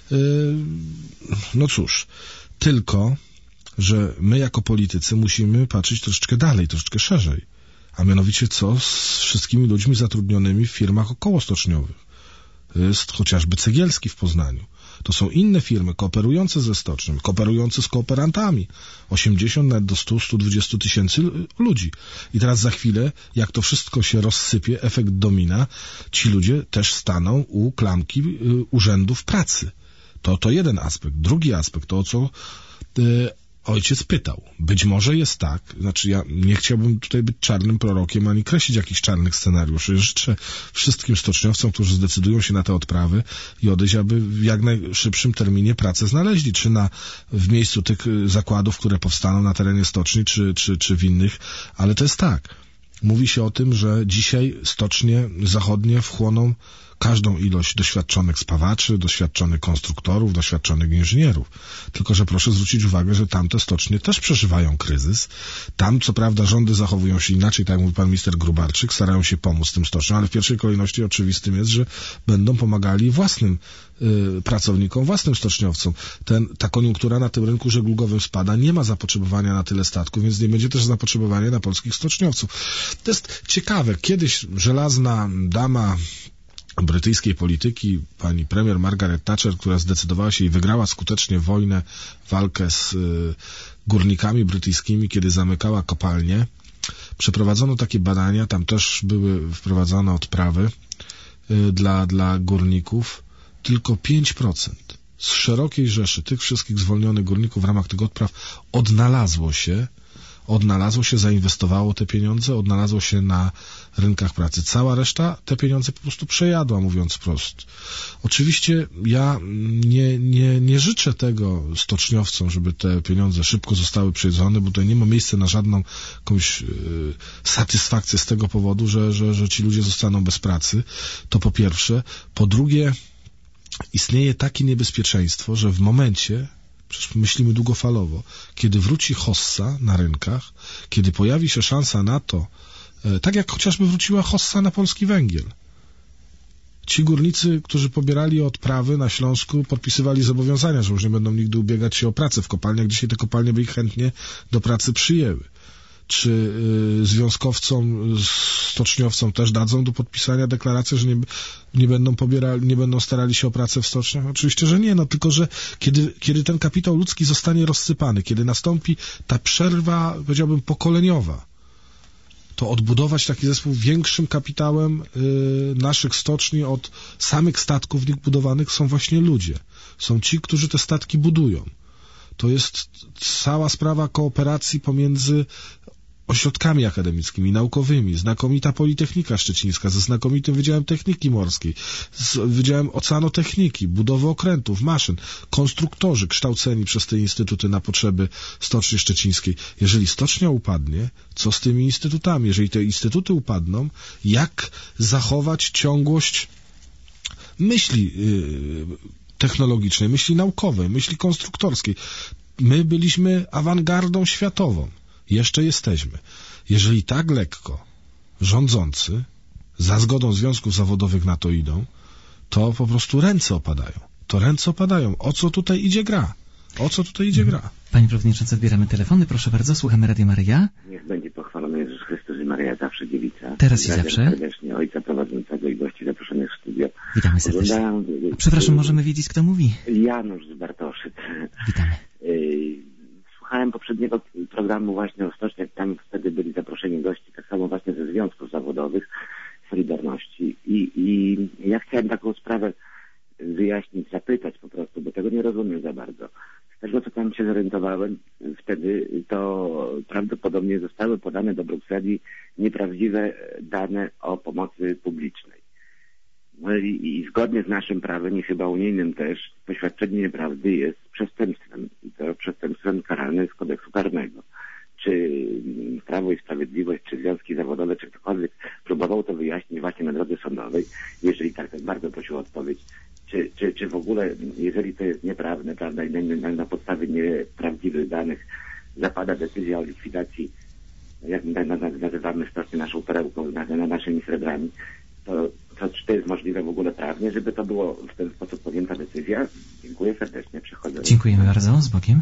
[SPEAKER 2] No cóż, tylko, że my jako politycy musimy patrzeć troszeczkę dalej, troszeczkę szerzej. A mianowicie co z wszystkimi ludźmi zatrudnionymi w firmach okołostoczniowych. Jest chociażby Cegielski w Poznaniu. To są inne firmy kooperujące ze stocznią, kooperujące z kooperantami. 80 nawet do 100-120 tysięcy ludzi. I teraz za chwilę, jak to wszystko się rozsypie, efekt domina, ci ludzie też staną u klamki urzędów pracy. To jeden aspekt. Drugi aspekt, to o co ojciec pytał. Być może jest tak, znaczy ja nie chciałbym tutaj być czarnym prorokiem, ani kreślić jakichś czarnych scenariuszy. Życzę wszystkim stoczniowcom, którzy zdecydują się na te odprawy i odejść, aby w jak najszybszym terminie pracę znaleźli, czy w miejscu tych zakładów, które powstaną na terenie stoczni, czy w innych, ale to jest tak. Mówi się o tym, że dzisiaj stocznie zachodnie wchłoną każdą ilość doświadczonych spawaczy, doświadczonych konstruktorów, doświadczonych inżynierów. Tylko że proszę zwrócić uwagę, że tamte stocznie też przeżywają kryzys. Tam, co prawda, rządy zachowują się inaczej, tak jak mówi pan minister Grubarczyk, starają się pomóc tym stoczniom, ale w pierwszej kolejności oczywistym jest, że będą pomagali własnym pracownikom, własnym stoczniowcom. Ta koniunktura na tym rynku żeglugowym spada, nie ma zapotrzebowania na tyle statków, więc nie będzie też zapotrzebowania na polskich stoczniowców. To jest ciekawe. Kiedyś żelazna dama brytyjskiej polityki, pani premier Margaret Thatcher, która zdecydowała się i wygrała skutecznie walkę z górnikami brytyjskimi, kiedy zamykała kopalnie, przeprowadzono takie badania, tam też były wprowadzone odprawy dla górników, tylko 5% z szerokiej rzeszy tych wszystkich zwolnionych górników w ramach tych odpraw odnalazło się odnalazło się, zainwestowało te pieniądze, odnalazło się na rynkach pracy. Cała reszta te pieniądze po prostu przejadła, mówiąc wprost. Oczywiście ja nie życzę tego stoczniowcom, żeby te pieniądze szybko zostały przejedzone, bo tutaj nie ma miejsca na żadną jakąś satysfakcję z tego powodu, że ci ludzie zostaną bez pracy. To po pierwsze. Po drugie, istnieje takie niebezpieczeństwo, że w momencie, przecież myślimy długofalowo, kiedy wróci hossa na rynkach, kiedy pojawi się szansa na to, tak jak chociażby wróciła hossa na polski węgiel. Ci górnicy, którzy pobierali odprawy na Śląsku, podpisywali zobowiązania, że już nie będą nigdy ubiegać się o pracę w kopalniach. Dzisiaj te kopalnie by ich chętnie do pracy przyjęły. Czy związkowcom, stoczniowcom też dadzą do podpisania deklarację, że nie będą starali się o pracę w stoczniach? Oczywiście, że nie, no tylko, że kiedy ten kapitał ludzki zostanie rozsypany, kiedy nastąpi ta przerwa, powiedziałbym, pokoleniowa, to odbudować taki zespół większym kapitałem naszych stoczni od samych statków w nich budowanych są właśnie ludzie. Są ci, którzy te statki budują. To jest cała sprawa kooperacji pomiędzy ośrodkami akademickimi, naukowymi, znakomita Politechnika Szczecińska ze znakomitym Wydziałem Techniki Morskiej, z Wydziałem Oceanotechniki, budowy okrętów, maszyn, konstruktorzy kształceni przez te instytuty na potrzeby Stoczni Szczecińskiej. Jeżeli stocznia upadnie, co z tymi instytutami? Jeżeli te instytuty upadną, jak zachować ciągłość myśli technologicznej, myśli naukowej, myśli konstruktorskiej? My byliśmy awangardą światową. Jeszcze jesteśmy. Jeżeli tak lekko rządzący za zgodą związków zawodowych na to idą, to po prostu ręce opadają. To ręce opadają. O co tutaj idzie gra? O co tutaj idzie gra?
[SPEAKER 1] Panie Przewodniczący, odbieramy telefony. Proszę bardzo, słuchamy Radia Maryja.
[SPEAKER 4] Niech będzie pochwalony Jezus Chrystus i Maryja zawsze dziewica.
[SPEAKER 1] Teraz i zawsze.
[SPEAKER 4] Serdecznie ojca prowadzącego i gości zaproszonych w studio.
[SPEAKER 1] Witamy serdecznie. Przepraszam, możemy wiedzieć, kto mówi?
[SPEAKER 4] Janusz z Bartoszyc.
[SPEAKER 1] Witamy.
[SPEAKER 4] Słuchałem poprzedniego programu właśnie o stoczniach, tam wtedy byli zaproszeni gości, tak samo właśnie ze związków zawodowych, Solidarności. I ja chciałem taką sprawę wyjaśnić, zapytać po prostu, bo tego nie rozumiem za bardzo. Z tego, co tam się zorientowałem, wtedy to prawdopodobnie zostały podane do Brukseli nieprawdziwe dane o pomocy publicznej. No i zgodnie z naszym prawem i chyba unijnym też, poświadczenie nieprawdy jest przestępstwem. I to przestępstwem karalnym z kodeksu karnego. Czy Prawo i Sprawiedliwość, czy związki zawodowe, czy ktokolwiek próbował to wyjaśnić właśnie na drodze sądowej? Jeżeli tak, to bardzo prosił o odpowiedź. Czy w ogóle, jeżeli to jest nieprawne, prawda, i na podstawie nieprawdziwych danych zapada decyzja o likwidacji, jak nazywamy stocznie naszą perełką, naszymi srebrami, to czy to jest możliwe w ogóle prawnie, żeby to było w ten sposób podjęta decyzja? Dziękuję serdecznie, przychodzę.
[SPEAKER 1] Dziękujemy bardzo, z Bogiem.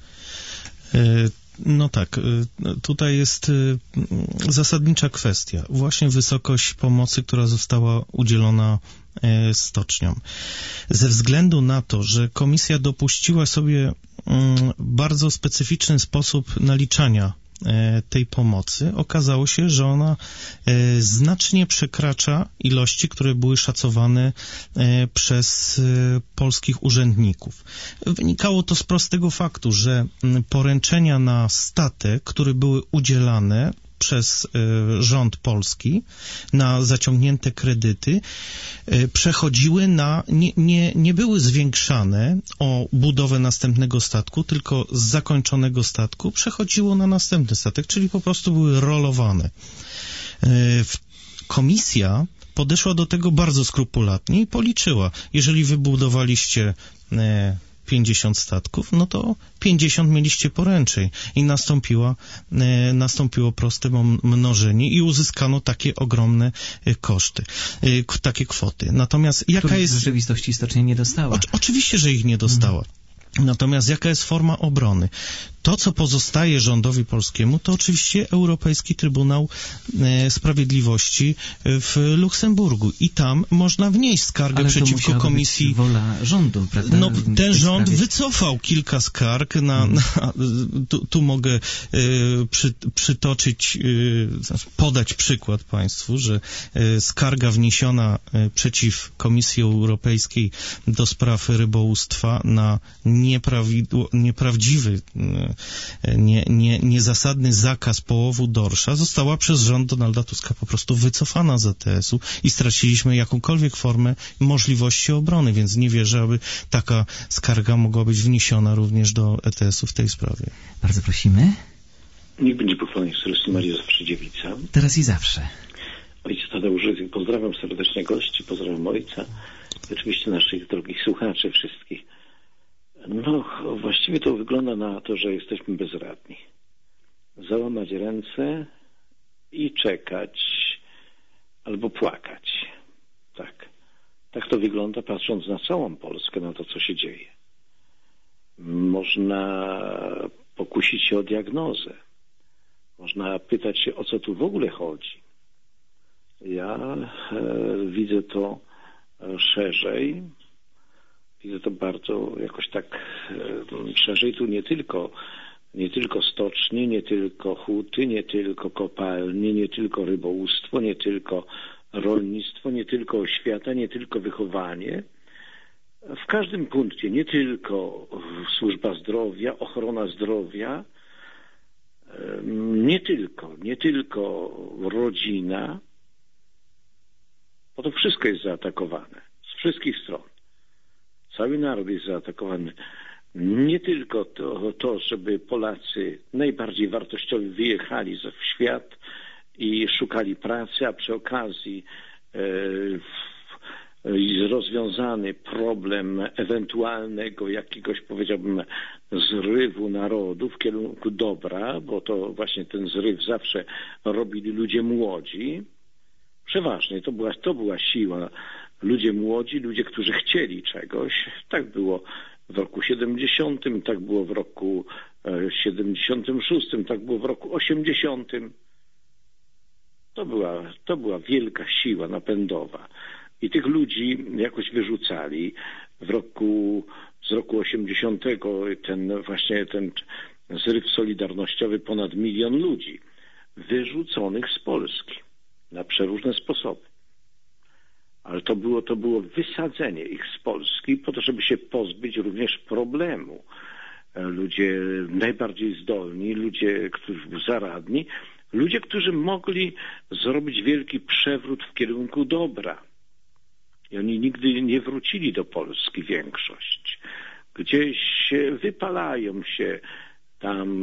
[SPEAKER 3] No tak, tutaj jest zasadnicza kwestia. Właśnie wysokość pomocy, która została udzielona stoczniom. Ze względu na to, że komisja dopuściła sobie bardzo specyficzny sposób naliczania tej pomocy, okazało się, że ona znacznie przekracza ilości, które były szacowane przez polskich urzędników. Wynikało to z prostego faktu, że poręczenia na statek, które były udzielane przez rząd polski na zaciągnięte kredyty, przechodziły nie były zwiększane o budowę następnego statku, tylko z zakończonego statku przechodziło na następny statek, czyli po prostu były rolowane. Komisja podeszła do tego bardzo skrupulatnie i policzyła, jeżeli wybudowaliście 50 statków, no to 50 mieliście poręczeń i nastąpiło proste mnożenie i uzyskano takie ogromne koszty, takie kwoty. Natomiast jaka jest...
[SPEAKER 1] w rzeczywistości stocznia nie dostała.
[SPEAKER 3] Oczywiście, że ich nie dostała. Natomiast jaka jest forma obrony? To, co pozostaje rządowi polskiemu, to oczywiście Europejski Trybunał Sprawiedliwości w Luksemburgu. I tam można wnieść skargę przeciwko komisji.
[SPEAKER 1] Być wola rządu, prawda?
[SPEAKER 3] No, ten rząd wycofał kilka skarg. Tu mogę przytoczyć, podać przykład państwu, że skarga wniesiona przeciw Komisji Europejskiej do spraw rybołówstwa na nieprawdziwy, niezasadny zakaz połowu dorsza została przez rząd Donalda Tuska po prostu wycofana z ETS-u i straciliśmy jakąkolwiek formę możliwości obrony, więc nie wierzę, aby taka skarga mogła być wniesiona również do ETS-u w tej sprawie.
[SPEAKER 1] Bardzo prosimy.
[SPEAKER 5] Niech będzie pochwalony Chrystus, Maria zawsze dziewica.
[SPEAKER 1] Teraz i zawsze.
[SPEAKER 5] Ojciec Tadeusz, pozdrawiam serdecznie gości, pozdrawiam ojca i oczywiście naszych drogich słuchaczy wszystkich. No, właściwie to wygląda na to, że jesteśmy bezradni. Załamać ręce i czekać albo płakać. Tak. Tak to wygląda, patrząc na całą Polskę, na to, co się dzieje. Można pokusić się o diagnozę. Można pytać się, o co tu w ogóle chodzi. Ja widzę to szerzej. Widzę to bardzo jakoś tak szerzej. Tu nie tylko stocznie, nie tylko huty, nie tylko kopalnie, nie tylko rybołówstwo, nie tylko rolnictwo, nie tylko oświata, nie tylko wychowanie. W każdym punkcie, nie tylko służba zdrowia, ochrona zdrowia, nie tylko rodzina, bo to wszystko jest zaatakowane z wszystkich stron. Cały naród jest zaatakowany. Nie tylko to, żeby Polacy najbardziej wartościowi wyjechali w świat i szukali pracy, a przy okazji rozwiązany problem ewentualnego jakiegoś, powiedziałbym, zrywu narodu w kierunku dobra, bo to właśnie ten zryw zawsze robili ludzie młodzi. Przeważnie to była siła. Ludzie młodzi, ludzie, którzy chcieli czegoś. Tak było w roku 70, tak było w roku 76, tak było w roku 80. To była wielka siła napędowa. I tych ludzi jakoś wyrzucali. Z roku 80 ten zryw solidarnościowy, ponad 1 milion ludzi wyrzuconych z Polski na przeróżne sposoby. Ale to było wysadzenie ich z Polski po to, żeby się pozbyć również problemu. Ludzie najbardziej zdolni, ludzie, którzy zaradni, ludzie, którzy mogli zrobić wielki przewrót w kierunku dobra. I oni nigdy nie wrócili do Polski, większość. Gdzieś wypalają się tam,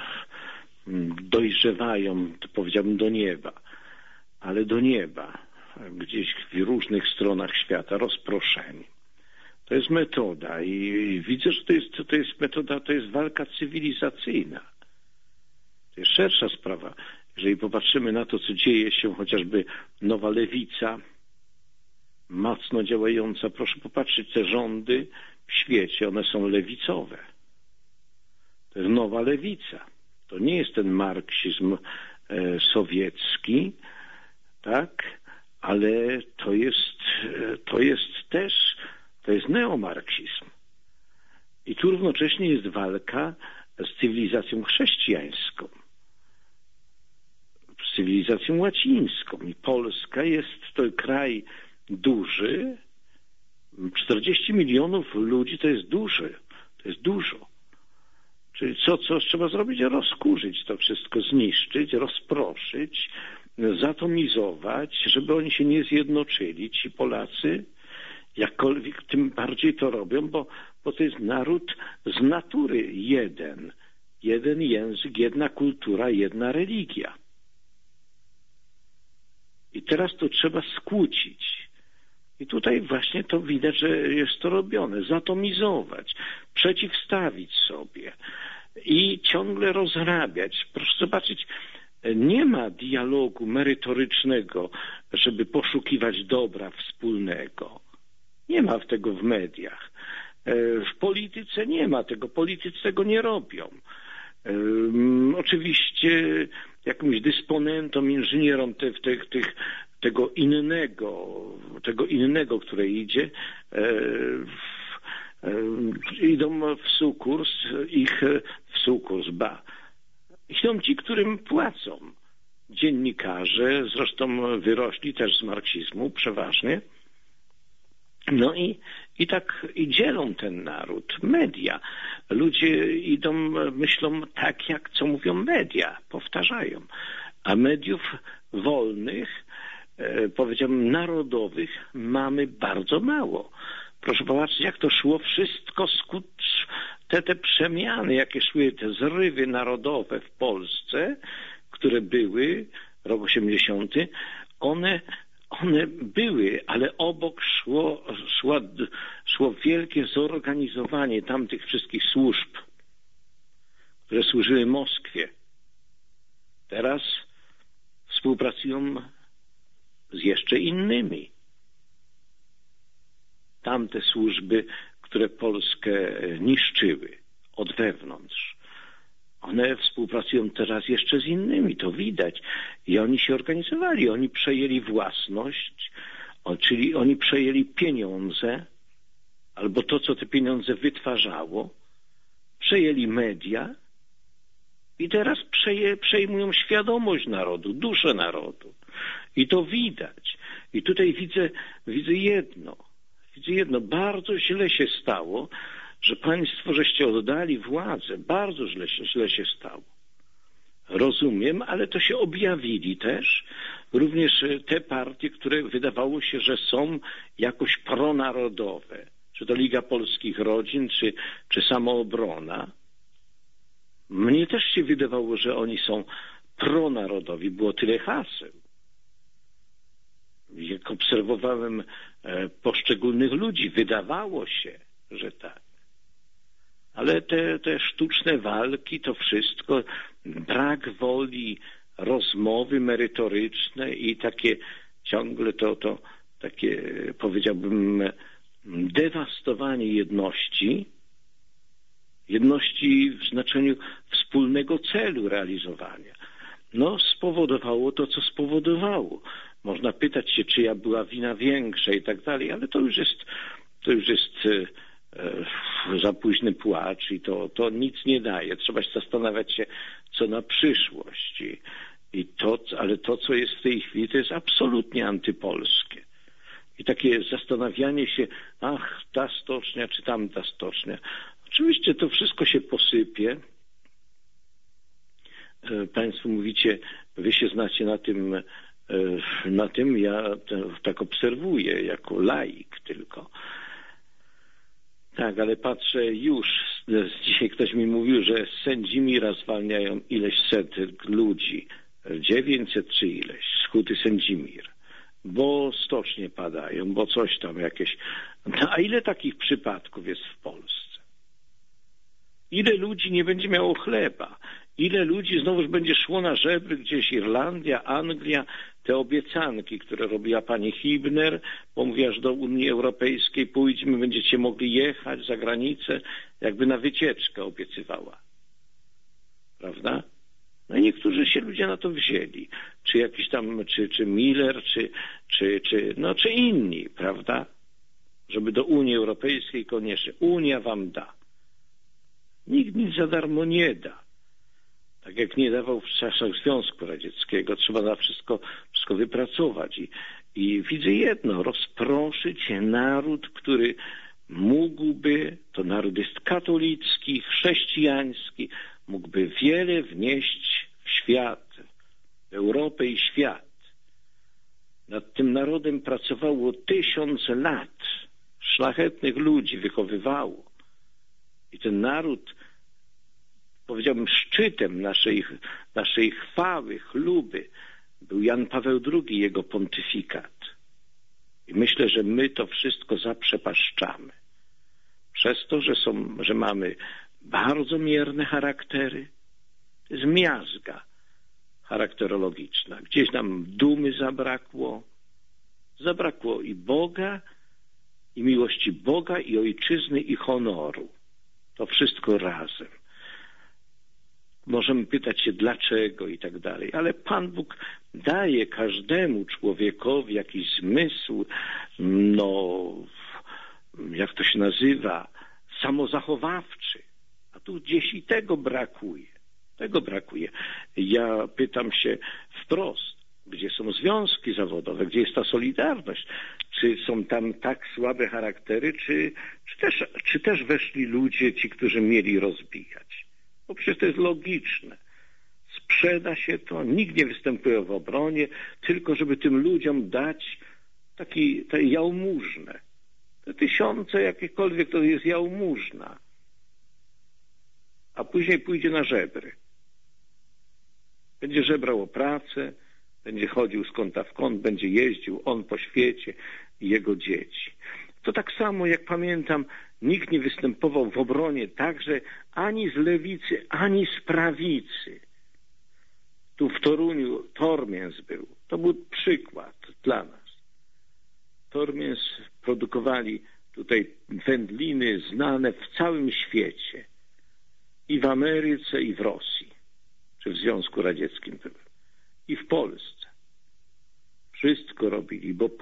[SPEAKER 5] dojrzewają, powiedziałbym, do nieba. Ale do nieba, gdzieś w różnych stronach świata, rozproszeni. To jest metoda i widzę, że to jest metoda, to jest walka cywilizacyjna. To jest szersza sprawa. Jeżeli popatrzymy na to, co dzieje się, chociażby Nowa Lewica, mocno działająca, proszę popatrzeć, te rządy w świecie, one są lewicowe. To jest Nowa Lewica. To nie jest ten marksizm sowiecki, tak? Ale to jest neomarksizm. I tu równocześnie jest walka z cywilizacją chrześcijańską, z cywilizacją łacińską. I Polska jest to kraj duży. 40 milionów ludzi to jest dużo. Czyli co trzeba zrobić? Rozkurzyć to wszystko, zniszczyć, rozproszyć, zatomizować, żeby oni się nie zjednoczyli, ci Polacy, jakkolwiek tym bardziej to robią, bo to jest naród z natury jeden. Jeden język, jedna kultura, jedna religia. I teraz to trzeba skłócić. I tutaj właśnie to widać, że jest to robione. Zatomizować, przeciwstawić sobie i ciągle rozrabiać. Proszę zobaczyć, nie ma dialogu merytorycznego, żeby poszukiwać dobra wspólnego. Nie ma tego w mediach. W polityce nie ma tego. Politycy tego nie robią. Oczywiście jakimś dysponentom, inżynierom tego innego, które idzie, idą w sukurs, idą ci, którym płacą. Dziennikarze, zresztą wyrośli też z marksizmu przeważnie, No i tak i dzielą ten naród. Media. Ludzie idą, myślą tak, jak co mówią media, powtarzają. A mediów wolnych, powiedziałbym narodowych, mamy bardzo mało. Proszę popatrzeć, jak to szło wszystko, te przemiany, jakie szły, te zrywy narodowe w Polsce, które były, rok 80, one były, ale obok szło wielkie zorganizowanie tamtych wszystkich służb, które służyły Moskwie. Teraz współpracują z jeszcze innymi. Tamte służby, które Polskę niszczyły od wewnątrz, one współpracują teraz jeszcze z innymi, to widać. I oni się organizowali, oni przejęli własność, czyli oni przejęli pieniądze, albo to, co te pieniądze wytwarzało, przejęli media i teraz przejmują świadomość narodu, duszę narodu. I to widać. I tutaj widzę jedno, bardzo źle się stało, że państwo żeście oddali władzę, bardzo źle się stało. Rozumiem, ale to się objawili też również te partie, które wydawało się, że są jakoś pronarodowe, czy to Liga Polskich Rodzin, czy Samoobrona. Mnie też się wydawało, że oni są pronarodowi, było tyle haseł. Jak obserwowałem poszczególnych ludzi, wydawało się, że tak. Ale te sztuczne walki, to wszystko, brak woli, rozmowy merytoryczne i takie ciągle to takie, powiedziałbym, dewastowanie jedności w znaczeniu wspólnego celu realizowania. No, spowodowało to, co spowodowało. Można pytać się, czyja była wina większa i tak dalej, ale to już jest za późny płacz i to nic nie daje. Trzeba się zastanawiać się, co na przyszłość. Ale to, co jest w tej chwili, to jest absolutnie antypolskie. I takie zastanawianie się, ta stocznia czy tamta stocznia. Oczywiście to wszystko się posypie. Państwo mówicie, wy się znacie na tym ja tak obserwuję, jako laik tylko. Tak, ale patrzę już, dzisiaj ktoś mi mówił, że z Sędzimira zwalniają ileś set ludzi, 900 czy ileś, z Huty Sędzimir, bo stocznie padają, bo coś tam jakieś. No, a ile takich przypadków jest w Polsce? Ile ludzi nie będzie miało chleba? Ile ludzi znowuż będzie szło na żebry, gdzieś Irlandia, Anglia, te obiecanki, które robiła pani Hibner, bo mówiła, że do Unii Europejskiej pójdziemy, będziecie mogli jechać za granicę, jakby na wycieczkę obiecywała. Prawda? No i niektórzy się ludzie na to wzięli. Czy jakiś tam, czy Miller, czy inni, prawda? Żeby do Unii Europejskiej koniecznie. Unia wam da. Nikt nic za darmo nie da. Tak jak nie dawał w czasach Związku Radzieckiego. Trzeba na wszystko wypracować. I widzę jedno, rozproszyć naród, który mógłby, to naród jest katolicki, chrześcijański, mógłby wiele wnieść w świat, w Europę i świat. Nad tym narodem pracowało 1000 lat. Szlachetnych ludzi wychowywało. I ten naród, powiedziałbym, szczytem naszej chwały, chluby był Jan Paweł II, jego pontyfikat. I myślę, że my to wszystko zaprzepaszczamy. Przez to, że mamy bardzo mierne charaktery, to jest miazga charakterologiczna. Gdzieś nam dumy zabrakło. Zabrakło i Boga, i miłości Boga, i ojczyzny, i honoru. To wszystko razem. Możemy pytać się dlaczego i tak dalej, ale Pan Bóg daje każdemu człowiekowi jakiś zmysł, jak to się nazywa, samozachowawczy. A tu gdzieś i tego brakuje. Ja pytam się wprost, gdzie są związki zawodowe, gdzie jest ta solidarność? czy są tam tak słabe charaktery, czy też weszli ludzie, ci, którzy mieli rozbijać. Bo przecież to jest logiczne. Sprzeda się to, nikt nie występuje w obronie, tylko żeby tym ludziom dać te jałmużnę. Te tysiące jakiekolwiek to jest jałmużna. A później pójdzie na żebry. Będzie żebrał o pracę, będzie chodził z kąta w kąt, będzie jeździł on po świecie i jego dzieci. To tak samo, jak pamiętam, nikt nie występował w obronie także ani z lewicy, ani z prawicy. Tu w Toruniu Tormięs był. To był przykład dla nas. Tormięs produkowali tutaj wędliny znane w całym świecie. I w Ameryce, i w Rosji. Czy w Związku Radzieckim były. I w Polsce. Wszystko robili, bo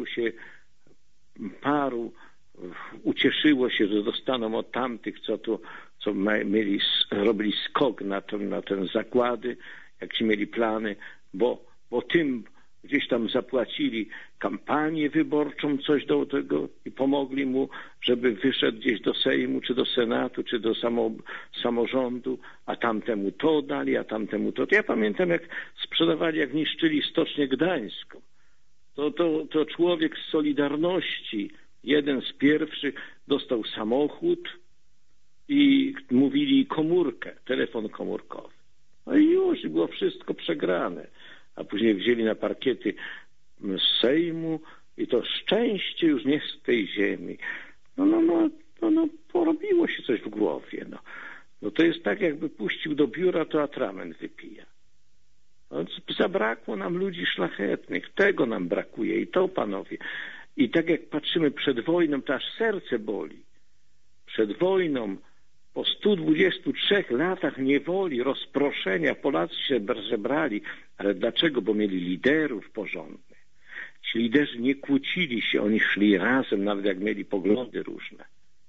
[SPEAKER 5] paru ucieszyło się, że dostaną od tamtych, co robili skok na ten zakłady, jak ci mieli plany, bo tym gdzieś tam zapłacili kampanię wyborczą, coś do tego i pomogli mu, żeby wyszedł gdzieś do Sejmu, czy do Senatu, czy do samorządu, a tamtemu to dali, a tamtemu to. Ja pamiętam, jak sprzedawali, jak niszczyli Stocznię Gdańską. To człowiek z Solidarności, jeden z pierwszych, dostał samochód i mówili komórkę, telefon komórkowy. No i już było wszystko przegrane. A później wzięli na parkiety z Sejmu i to szczęście już nie z tej ziemi. No, porobiło się coś w głowie. No to jest tak, jakby puścił do biura, to atrament wypija. No, zabrakło nam ludzi szlachetnych. Tego nam brakuje i to, panowie. I tak jak patrzymy przed wojną, to aż serce boli. Przed wojną, po 123 latach niewoli, rozproszenia, Polacy się zebrali. Ale dlaczego? Bo mieli liderów porządnych. Ci liderzy nie kłócili się, oni szli razem, nawet jak mieli poglądy różne.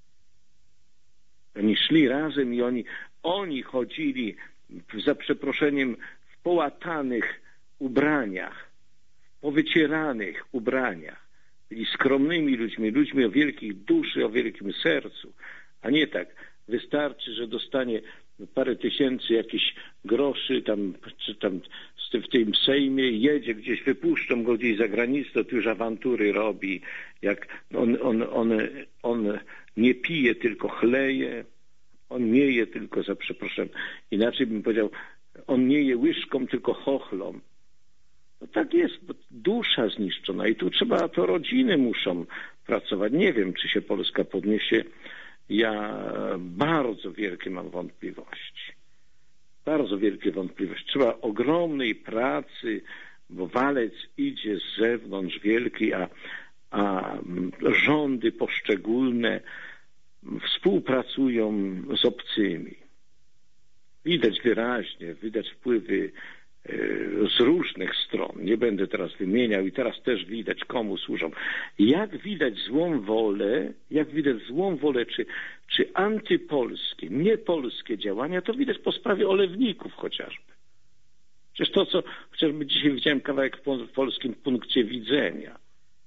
[SPEAKER 5] Oni szli razem i oni chodzili, za przeproszeniem, w połatanych ubraniach, w powycieranych ubraniach. Byli skromnymi ludźmi o wielkiej duszy, o wielkim sercu, a nie tak. Wystarczy, że dostanie parę tysięcy jakichś groszy czy tam w tym Sejmie, jedzie gdzieś, wypuszczą go gdzieś za granicę, to już awantury robi. Jak on nie pije, tylko chleje, on nie je tylko, za przeproszeniem, inaczej bym powiedział, on nie je łyżką, tylko chochlą. No tak jest, bo dusza zniszczona i tu to rodziny muszą pracować. Nie wiem, czy się Polska podniesie. Ja bardzo wielkie mam wątpliwości. Bardzo wielkie wątpliwości. Trzeba ogromnej pracy, bo walec idzie z zewnątrz wielki, a rządy poszczególne współpracują z obcymi. Widać wyraźnie, widać wpływy z różnych stron. Nie będę teraz wymieniał i teraz też widać, komu służą. Jak widać złą wolę, czy antypolskie, niepolskie działania, to widać po sprawie olewników chociażby. Przecież to, co chociażby dzisiaj widziałem kawałek w polskim punkcie widzenia,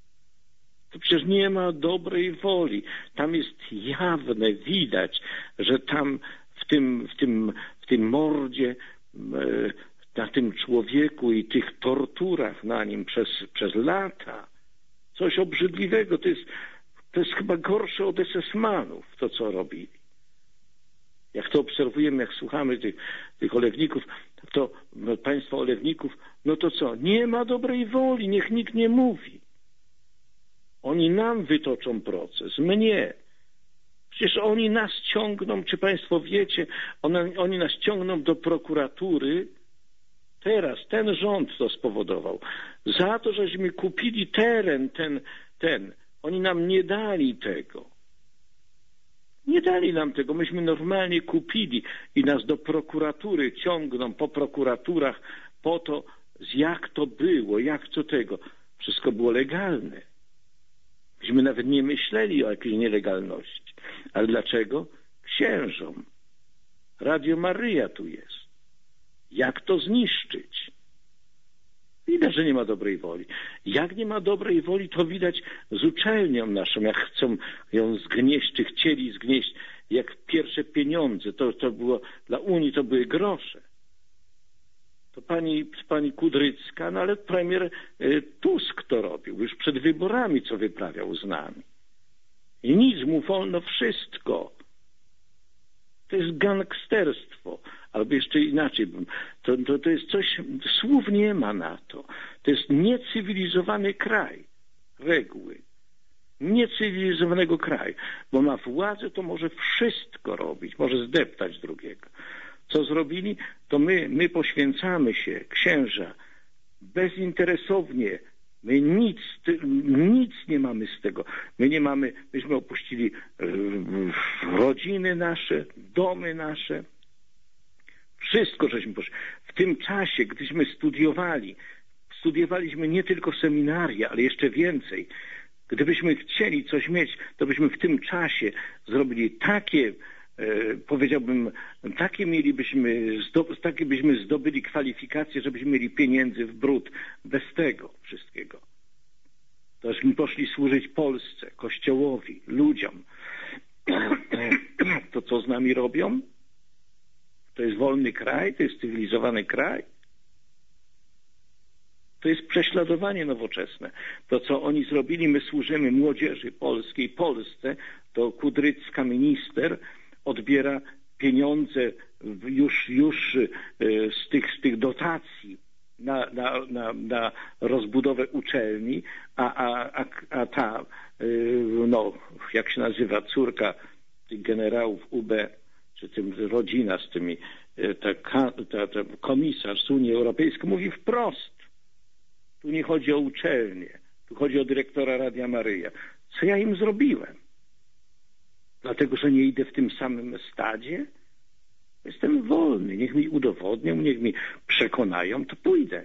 [SPEAKER 5] to przecież nie ma dobrej woli. Tam jest jawne, widać, że tam w tym mordzie, na tym człowieku i tych torturach na nim przez lata, coś obrzydliwego. To jest chyba gorsze od SS-manów, to co robili. Jak to obserwujemy, jak słuchamy tych olewników, to państwa olewników, no to co? Nie ma dobrej woli, niech nikt nie mówi. Oni nam wytoczą proces, mnie. Przecież oni nas ciągną, czy państwo wiecie, oni nas ciągną do prokuratury. Teraz ten rząd to spowodował. Za to, żeśmy kupili teren, ten. Oni nam nie dali tego. Nie dali nam tego. Myśmy normalnie kupili i nas do prokuratury ciągną po prokuraturach po to, jak to było, jak to tego. Wszystko było legalne. Myśmy nawet nie myśleli o jakiejś nielegalności. Ale dlaczego? Księżom. Radio Maryja tu jest. Jak to zniszczyć? Widać, że nie ma dobrej woli. Jak nie ma dobrej woli, to widać z uczelnią naszą, jak chcą ją zgnieść, czy chcieli zgnieść, jak pierwsze pieniądze, to było, dla Unii to były grosze. To pani Kudrycka, no ale premier Tusk to robił, już przed wyborami, co wyprawiał z nami. I nic, mu wolno wszystko. To jest gangsterstwo. Albo jeszcze inaczej, to jest coś, słów nie ma na to. To jest niecywilizowany kraj, reguły. Niecywilizowanego kraju, bo ma władzę, to może wszystko robić, może zdeptać drugiego. Co zrobili? To my poświęcamy się, księża, bezinteresownie. My nic nie mamy z tego. Myśmy opuścili rodziny nasze, domy nasze. Wszystko żeśmy poszli. W tym czasie, gdyśmy studiowaliśmy nie tylko seminaria, ale jeszcze więcej. Gdybyśmy chcieli coś mieć, to byśmy w tym czasie zrobili takie, powiedziałbym, takie byśmy zdobyli kwalifikacje, żebyśmy mieli pieniędzy w bród. Bez tego wszystkiego. Tośmy poszli służyć Polsce, Kościołowi, ludziom. To co z nami robią? To jest wolny kraj? To jest cywilizowany kraj? To jest prześladowanie nowoczesne. To, co oni zrobili, my służymy młodzieży polskiej, Polsce, to Kudrycka minister odbiera pieniądze już z tych dotacji na rozbudowę uczelni, a ta, jak się nazywa, córka tych generałów UB, czy tym rodzina z tymi, ta komisarz z Unii Europejskiej mówi wprost, tu nie chodzi o uczelnię, tu chodzi o dyrektora Radia Maryja. Co ja im zrobiłem? Dlatego, że nie idę w tym samym stadzie? Jestem wolny. Niech mi udowodnią, niech mi przekonają, to pójdę.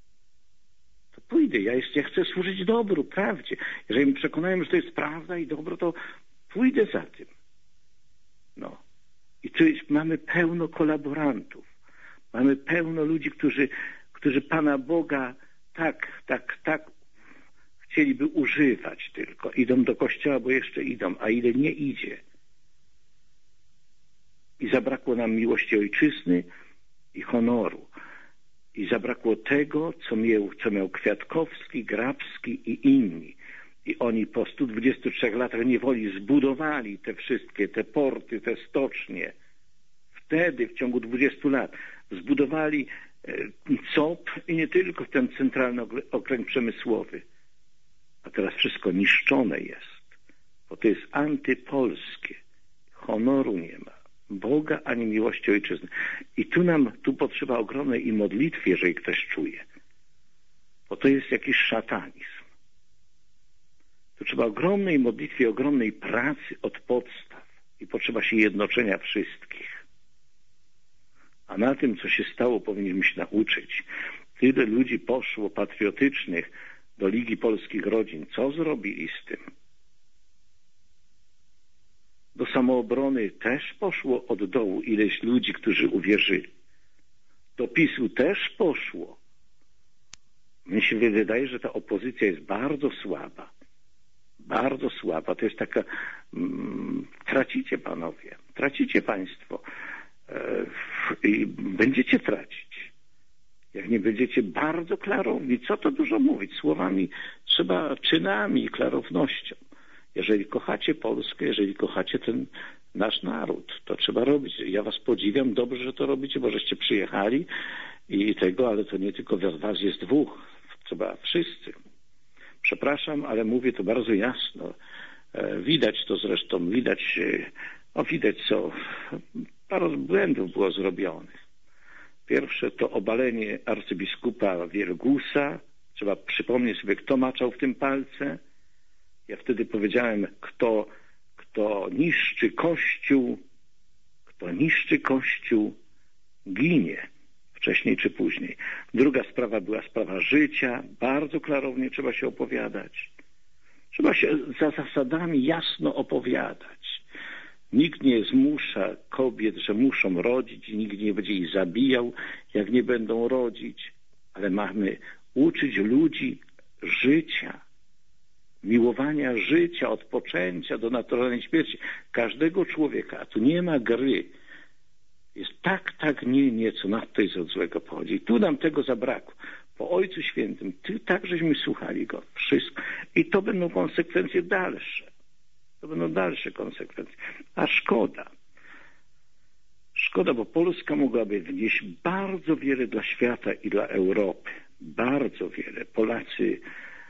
[SPEAKER 5] Ja chcę służyć dobru, prawdzie. Jeżeli mi przekonają, że to jest prawda i dobro, to pójdę za tym. No. I tu mamy pełno kolaborantów. Mamy pełno ludzi, którzy Pana Boga tak chcieliby używać tylko. Idą do kościoła, bo jeszcze idą, a ile nie idzie. I zabrakło nam miłości ojczyzny i honoru. I zabrakło tego, co miał Kwiatkowski, Grabski i inni. I oni po 123 latach niewoli zbudowali te porty, te stocznie. Wtedy, w ciągu 20 lat, zbudowali COP i nie tylko ten centralny okręg przemysłowy. A teraz wszystko niszczone jest, bo to jest antypolskie. Honoru nie ma. Boga ani miłości ojczyzny. I tu potrzeba ogromnej i modlitwy, jeżeli ktoś czuje. Bo to jest jakiś szatanizm. Tu trzeba ogromnej modlitwy, ogromnej pracy od podstaw. I potrzeba się jednoczenia wszystkich. A na tym, co się stało, powinniśmy się nauczyć. Tyle ludzi poszło patriotycznych do Ligi Polskich Rodzin. Co zrobili z tym? Do samoobrony też poszło od dołu ileś ludzi, którzy uwierzyli. Do PiS-u też poszło. Mnie się wydaje, że ta opozycja jest bardzo słaba. Bardzo słaba. To jest taka... tracicie panowie. Tracicie państwo. I będziecie tracić. Jak nie będziecie bardzo klarowni, co to dużo mówić? Słowami trzeba, czynami i klarownością. Jeżeli kochacie Polskę, jeżeli kochacie ten nasz naród, to trzeba robić. Ja was podziwiam, dobrze, że to robicie, bo żeście przyjechali i tego, ale to nie tylko was jest dwóch, trzeba wszyscy. Przepraszam, ale mówię to bardzo jasno. Widać to zresztą, widać co parę błędów było zrobionych. Pierwsze to obalenie arcybiskupa Wielgusa. Trzeba przypomnieć sobie, kto maczał w tym palce. Ja wtedy powiedziałem, kto niszczy Kościół, ginie. Wcześniej czy później. Druga sprawa była sprawa życia. Bardzo klarownie trzeba się opowiadać. Trzeba się za zasadami jasno opowiadać. Nikt nie zmusza kobiet, że muszą rodzić i nikt nie będzie ich zabijał, jak nie będą rodzić. Ale mamy uczyć ludzi życia, miłowania życia, od poczęcia do naturalnej śmierci każdego człowieka, a tu nie ma gry. Jest tak, nie, co nadto jest od złego pochodzi. I tu nam tego zabrakło. Po Ojcu Świętym, tak żeśmy słuchali Go, wszystko. I to będą konsekwencje dalsze. To będą dalsze konsekwencje. A szkoda. Szkoda, bo Polska mogłaby wnieść bardzo wiele dla świata i dla Europy. Bardzo wiele. Polacy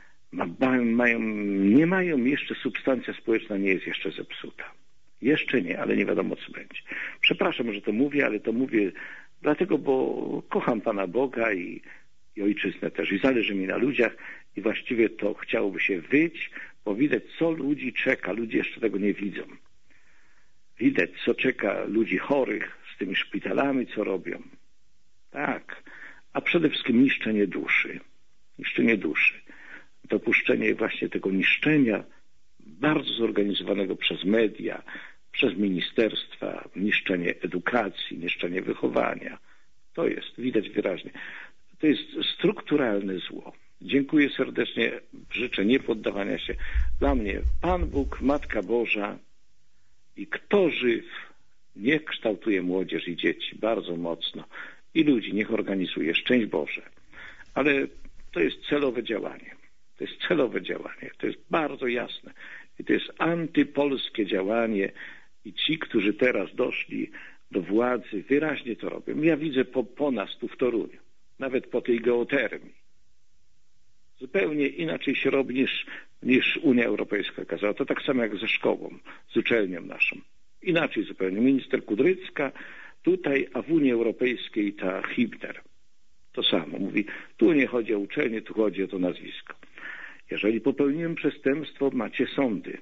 [SPEAKER 5] nie mają jeszcze, substancja społeczna nie jest jeszcze zepsuta. Jeszcze nie, ale nie wiadomo, co będzie. Przepraszam, że to mówię, ale to mówię dlatego, bo kocham Pana Boga i ojczyznę też. I zależy mi na ludziach i właściwie to chciałoby się wyjść, bo widać, co ludzi czeka. Ludzie jeszcze tego nie widzą. Widać, co czeka ludzi chorych z tymi szpitalami, co robią. Tak. A przede wszystkim niszczenie duszy. Niszczenie duszy. Dopuszczenie właśnie tego niszczenia bardzo zorganizowanego przez media, przez ministerstwa, niszczenie edukacji, niszczenie wychowania. To jest, widać wyraźnie. To jest strukturalne zło. Dziękuję serdecznie, życzę niepoddawania się. Dla mnie Pan Bóg, Matka Boża i kto żyw, niech kształtuje młodzież i dzieci bardzo mocno i ludzi niech organizuje. Szczęść Boże. Ale to jest celowe działanie. To jest celowe działanie. To jest bardzo jasne. I to jest antypolskie działanie i ci, którzy teraz doszli do władzy, wyraźnie to robią. Ja widzę po nas tu w Toruniu, nawet po tej geotermii. Zupełnie inaczej się robi niż Unia Europejska kazała. To tak samo jak ze szkołą, z uczelnią naszą. Inaczej zupełnie. Minister Kudrycka tutaj, a w Unii Europejskiej ta Hibner. To samo. Mówi, tu nie chodzi o uczelnię, tu chodzi o to nazwisko. Jeżeli popełniłem przestępstwo, macie sądy.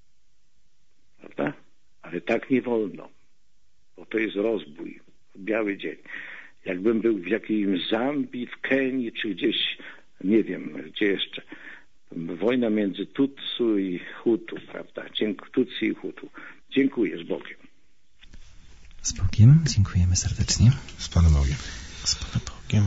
[SPEAKER 5] Prawda? Ale tak nie wolno. Bo to jest rozbój. Biały dzień. Jakbym był w jakiejś Zambii, w Kenii, czy gdzieś, nie wiem, gdzie jeszcze. Wojna między Tutsu i Hutu, prawda? Tutsi i Hutu. Dziękuję, z Bogiem.
[SPEAKER 1] Z Bogiem, dziękujemy serdecznie.
[SPEAKER 2] Z Panem Bogiem.
[SPEAKER 3] Z Panem Bogiem.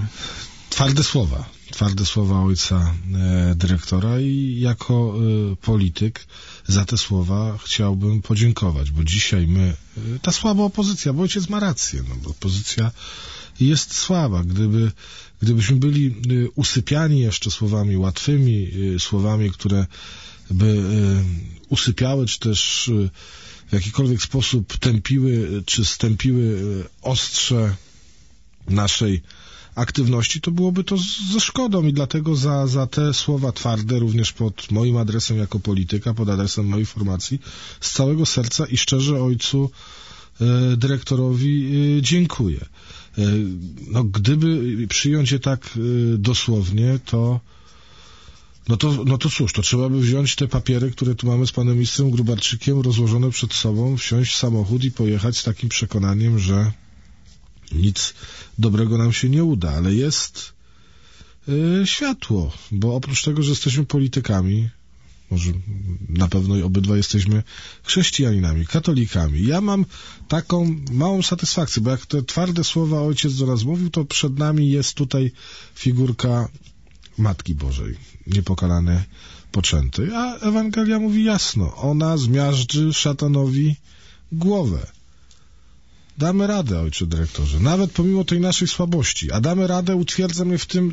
[SPEAKER 2] Twarde słowa ojca dyrektora i jako polityk za te słowa chciałbym podziękować, bo dzisiaj ta słaba opozycja, bo ojciec ma rację, no bo opozycja jest słaba. Gdybyśmy byli usypiani jeszcze słowami łatwymi, słowami, które by usypiały, czy też w jakikolwiek sposób tępiły, czy stępiły ostrze naszej aktywności, to byłoby to ze szkodą i dlatego za te słowa twarde, również pod moim adresem jako polityka, pod adresem mojej formacji, z całego serca i szczerze ojcu dyrektorowi dziękuję. No, gdyby przyjąć je tak dosłownie, to cóż, to trzeba by wziąć te papiery, które tu mamy z panem ministrem Grubarczykiem rozłożone przed sobą, wsiąść w samochód i pojechać z takim przekonaniem, że nic dobrego nam się nie uda, ale jest światło, bo oprócz tego, że jesteśmy politykami, może na pewno i obydwa jesteśmy chrześcijaninami, katolikami. Ja mam taką małą satysfakcję, bo jak te twarde słowa ojciec do nas mówił, to przed nami jest tutaj figurka Matki Bożej, niepokalane poczętej, a Ewangelia mówi jasno, ona zmiażdży szatanowi głowę. Damy radę, ojcze dyrektorze, nawet pomimo tej naszej słabości, a damy radę, utwierdza mnie w tym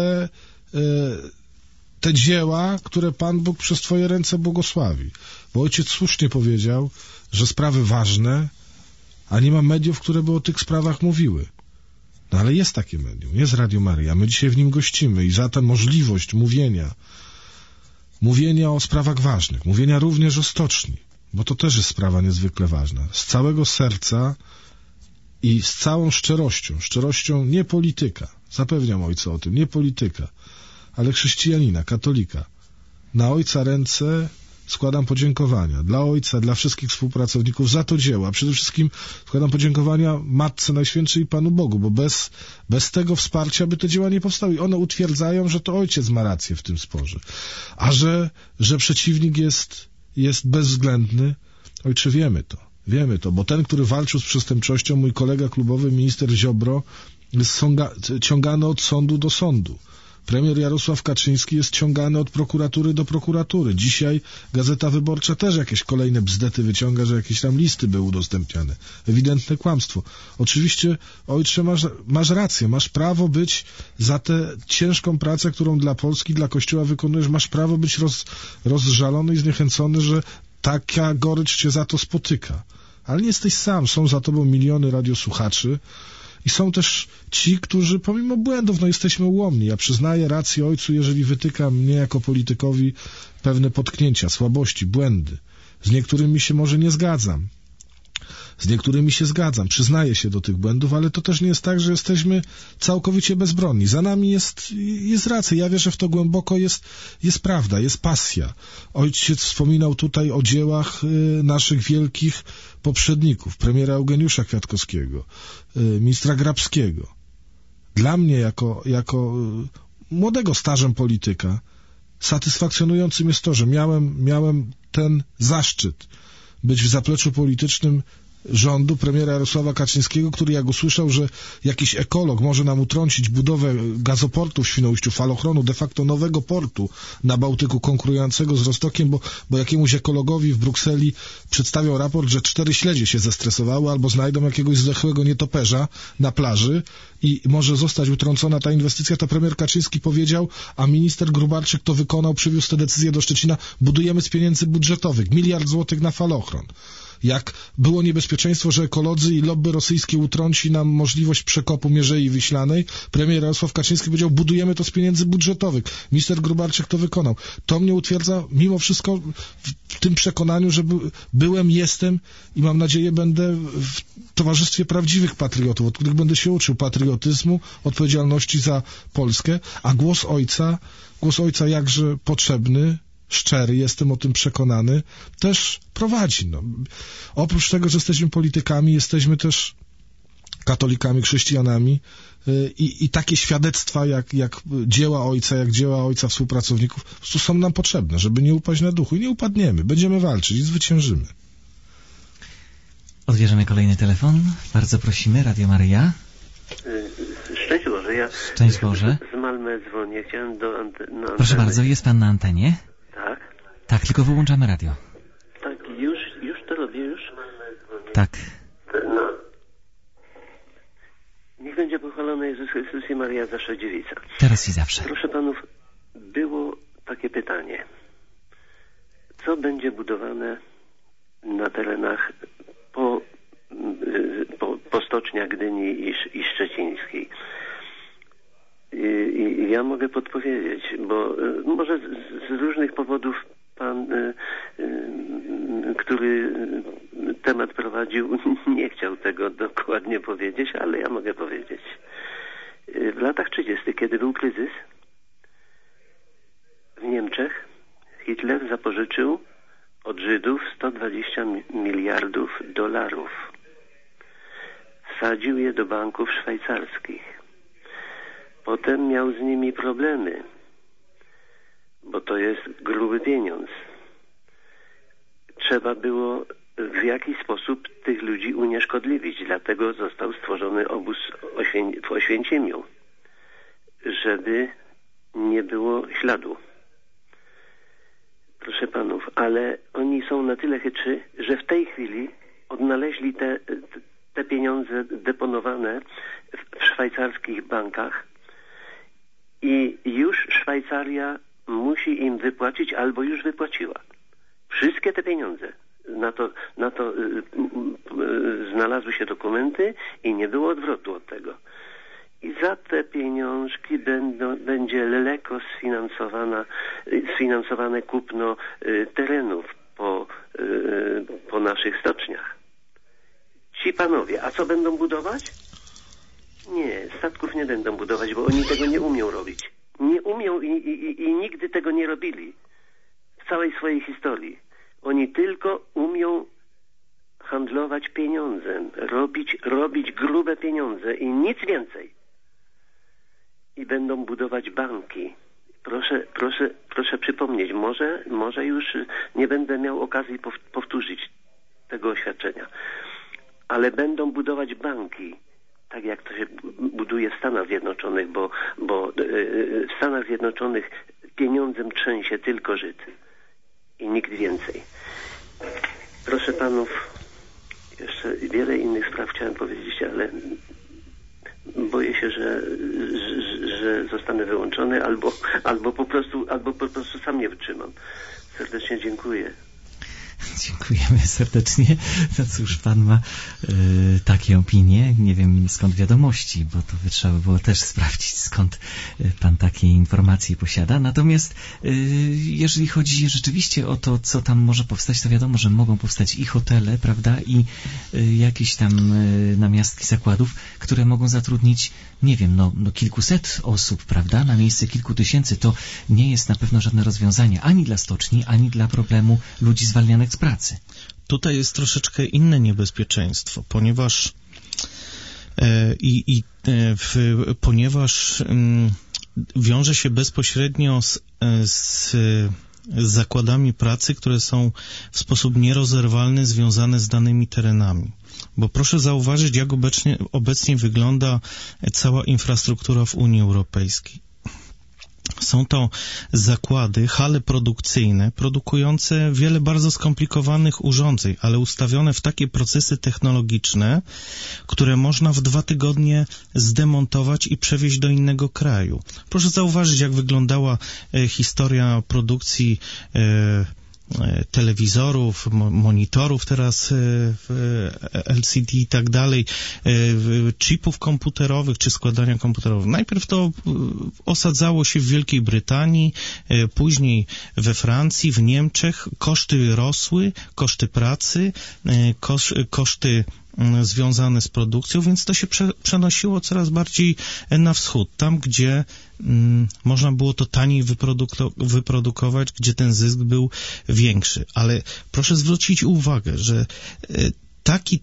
[SPEAKER 2] te dzieła, które Pan Bóg przez Twoje ręce błogosławi. Bo ojciec słusznie powiedział, że sprawy ważne, a nie ma mediów, które by o tych sprawach mówiły. No ale jest takie medium, jest Radio Maryja, my dzisiaj w nim gościmy i za tę możliwość mówienia o sprawach ważnych, mówienia również o stoczni, bo to też jest sprawa niezwykle ważna. Z całego serca i z całą szczerością nie polityka, zapewniam ojca o tym, nie polityka, ale chrześcijanina, katolika. Na ojca ręce składam podziękowania. Dla ojca, dla wszystkich współpracowników za to dzieło. A przede wszystkim składam podziękowania Matce Najświętszej i Panu Bogu, bo bez tego wsparcia by te dzieła nie powstały. I one utwierdzają, że to ojciec ma rację w tym sporze. A że przeciwnik jest bezwzględny, ojcze, wiemy to, bo ten, który walczył z przestępczością, mój kolega klubowy, minister Ziobro, jest ciągany od sądu do sądu. Premier Jarosław Kaczyński jest ciągany od prokuratury do prokuratury. Dzisiaj Gazeta Wyborcza też jakieś kolejne bzdety wyciąga, że jakieś tam listy były udostępniane. Ewidentne kłamstwo. Oczywiście, ojcze, masz rację, masz prawo być za tę ciężką pracę, którą dla Polski, dla Kościoła wykonujesz, masz prawo być rozżalony i zniechęcony, że taka gorycz cię za to spotyka. Ale nie jesteś sam, są za tobą miliony radiosłuchaczy i są też ci, którzy pomimo błędów, jesteśmy ułomni. Ja przyznaję rację ojcu, jeżeli wytyka mnie jako politykowi pewne potknięcia, słabości, błędy. Z niektórymi się może nie zgadzam. Z niektórymi się zgadzam, przyznaję się do tych błędów, ale to też nie jest tak, że jesteśmy całkowicie bezbronni. Za nami jest racja. Ja wierzę w to głęboko, jest prawda, jest pasja. Ojciec wspominał tutaj o dziełach naszych wielkich poprzedników, premiera Eugeniusza Kwiatkowskiego, ministra Grabskiego. Dla mnie, jako młodego stażem polityka, satysfakcjonującym jest to, że miałem ten zaszczyt być w zapleczu politycznym rządu premiera Jarosława Kaczyńskiego, który jak usłyszał, że jakiś ekolog może nam utrącić budowę gazoportu w Świnoujściu, falochronu, de facto nowego portu na Bałtyku konkurującego z Rostokiem, bo jakiemuś ekologowi w Brukseli przedstawiał raport, że 4 śledzie się zestresowały albo znajdą jakiegoś zdechłego nietoperza na plaży i może zostać utrącona ta inwestycja, to premier Kaczyński powiedział, a minister Gróbarczyk to wykonał, przywiózł tę decyzję do Szczecina, budujemy z pieniędzy budżetowych, 1 miliard złotych na falochron. Jak było niebezpieczeństwo, że ekolodzy i lobby rosyjskie utrąci nam możliwość przekopu Mierzei Wiślanej, premier Jarosław Kaczyński powiedział, budujemy to z pieniędzy budżetowych. Minister Gróbarczyk to wykonał. To mnie utwierdza mimo wszystko w tym przekonaniu, że byłem, jestem i mam nadzieję będę w towarzystwie prawdziwych patriotów, od których będę się uczył patriotyzmu, odpowiedzialności za Polskę, a głos ojca jakże potrzebny, szczery, jestem o tym przekonany, też prowadzi. Oprócz tego, że jesteśmy politykami, jesteśmy katolikami, chrześcijanami i takie świadectwa jak dzieła ojca współpracowników po prostu są nam potrzebne, żeby nie upaść na duchu i nie upadniemy. Będziemy walczyć i zwyciężymy.
[SPEAKER 1] Odbierzemy kolejny telefon. Bardzo prosimy, Radio Maryja.
[SPEAKER 6] Szczęść Boże.
[SPEAKER 1] Szczęść Boże.
[SPEAKER 6] Z Malmö dzwonię. Chciałem do anteny.
[SPEAKER 1] Proszę bardzo, jest pan na antenie?
[SPEAKER 6] Tak.
[SPEAKER 1] Tak, tylko wyłączamy radio.
[SPEAKER 6] Tak, już to robię, już.
[SPEAKER 1] Tak.
[SPEAKER 6] No. Niech będzie pochwalony Jezus Chrystus i Maria Zawsze Dziewica.
[SPEAKER 1] Teraz i zawsze.
[SPEAKER 6] Proszę panów, było takie pytanie. Co będzie budowane na terenach po stoczniach Gdyni i Szczecińskiej? I ja mogę podpowiedzieć, bo może z różnych powodów pan, który temat prowadził, nie chciał tego dokładnie powiedzieć, ale ja mogę powiedzieć. W latach 30., kiedy był kryzys w Niemczech, Hitler zapożyczył od Żydów 120 miliardów dolarów. Wsadził je do banków szwajcarskich. Potem miał z nimi problemy, bo to jest gruby pieniądz. Trzeba było w jakiś sposób tych ludzi unieszkodliwić, dlatego został stworzony obóz w Oświęcimiu, żeby nie było śladu. Proszę panów, ale oni są na tyle chytrzy, że w tej chwili odnaleźli te pieniądze deponowane w szwajcarskich bankach i już Szwajcaria musi im wypłacić albo już wypłaciła. Wszystkie te pieniądze. Na to znalazły się dokumenty i nie było odwrotu od tego. I za te pieniążki będzie lekko sfinansowane kupno terenów po naszych stoczniach. Ci panowie, a co będą budować? Nie, statków nie będą budować, bo oni tego nie umią robić. Nie umią i nigdy tego nie robili w całej swojej historii. Oni tylko umią handlować pieniądzem, robić grube pieniądze i nic więcej. I będą budować banki. Proszę przypomnieć, może już nie będę miał okazji powtórzyć tego oświadczenia, ale będą budować banki tak jak to się buduje w Stanach Zjednoczonych, bo w Stanach Zjednoczonych pieniądzem trzęsie tylko Żyd i nikt więcej. Proszę panów, jeszcze wiele innych spraw chciałem powiedzieć, ale boję się, że zostanę wyłączony albo po prostu sam nie wytrzymam. Serdecznie dziękuję.
[SPEAKER 1] Dziękujemy serdecznie. No cóż, pan ma takie opinie. Nie wiem skąd wiadomości, bo to trzeba by było też sprawdzić, skąd pan takie informacje posiada. Natomiast jeżeli chodzi rzeczywiście o to, co tam może powstać, to wiadomo, że mogą powstać i hotele, prawda, i jakieś tam namiastki zakładów, które mogą zatrudnić, nie wiem, no kilkuset osób, prawda, na miejsce kilku tysięcy. To nie jest na pewno żadne rozwiązanie ani dla stoczni, ani dla problemu ludzi zwalnianych z pracy.
[SPEAKER 3] Tutaj jest troszeczkę inne niebezpieczeństwo, ponieważ ponieważ wiąże się bezpośrednio z zakładami pracy, które są w sposób nierozerwalny związane z danymi terenami. Bo proszę zauważyć, jak obecnie wygląda cała infrastruktura w Unii Europejskiej. Są to zakłady, hale produkcyjne, produkujące wiele bardzo skomplikowanych urządzeń, ale ustawione w takie procesy technologiczne, które można w 2 tygodnie zdemontować i przewieźć do innego kraju. Proszę zauważyć, jak wyglądała historia produkcji telewizorów, monitorów teraz LCD i tak dalej, chipów komputerowych czy składania komputerowego. Najpierw to osadzało się w Wielkiej Brytanii, później we Francji, w Niemczech. Koszty rosły, koszty pracy, koszty związane z produkcją, więc to się przenosiło coraz bardziej na wschód, tam gdzie można było to taniej wyprodukować, gdzie ten zysk był większy. Ale proszę zwrócić uwagę, że taki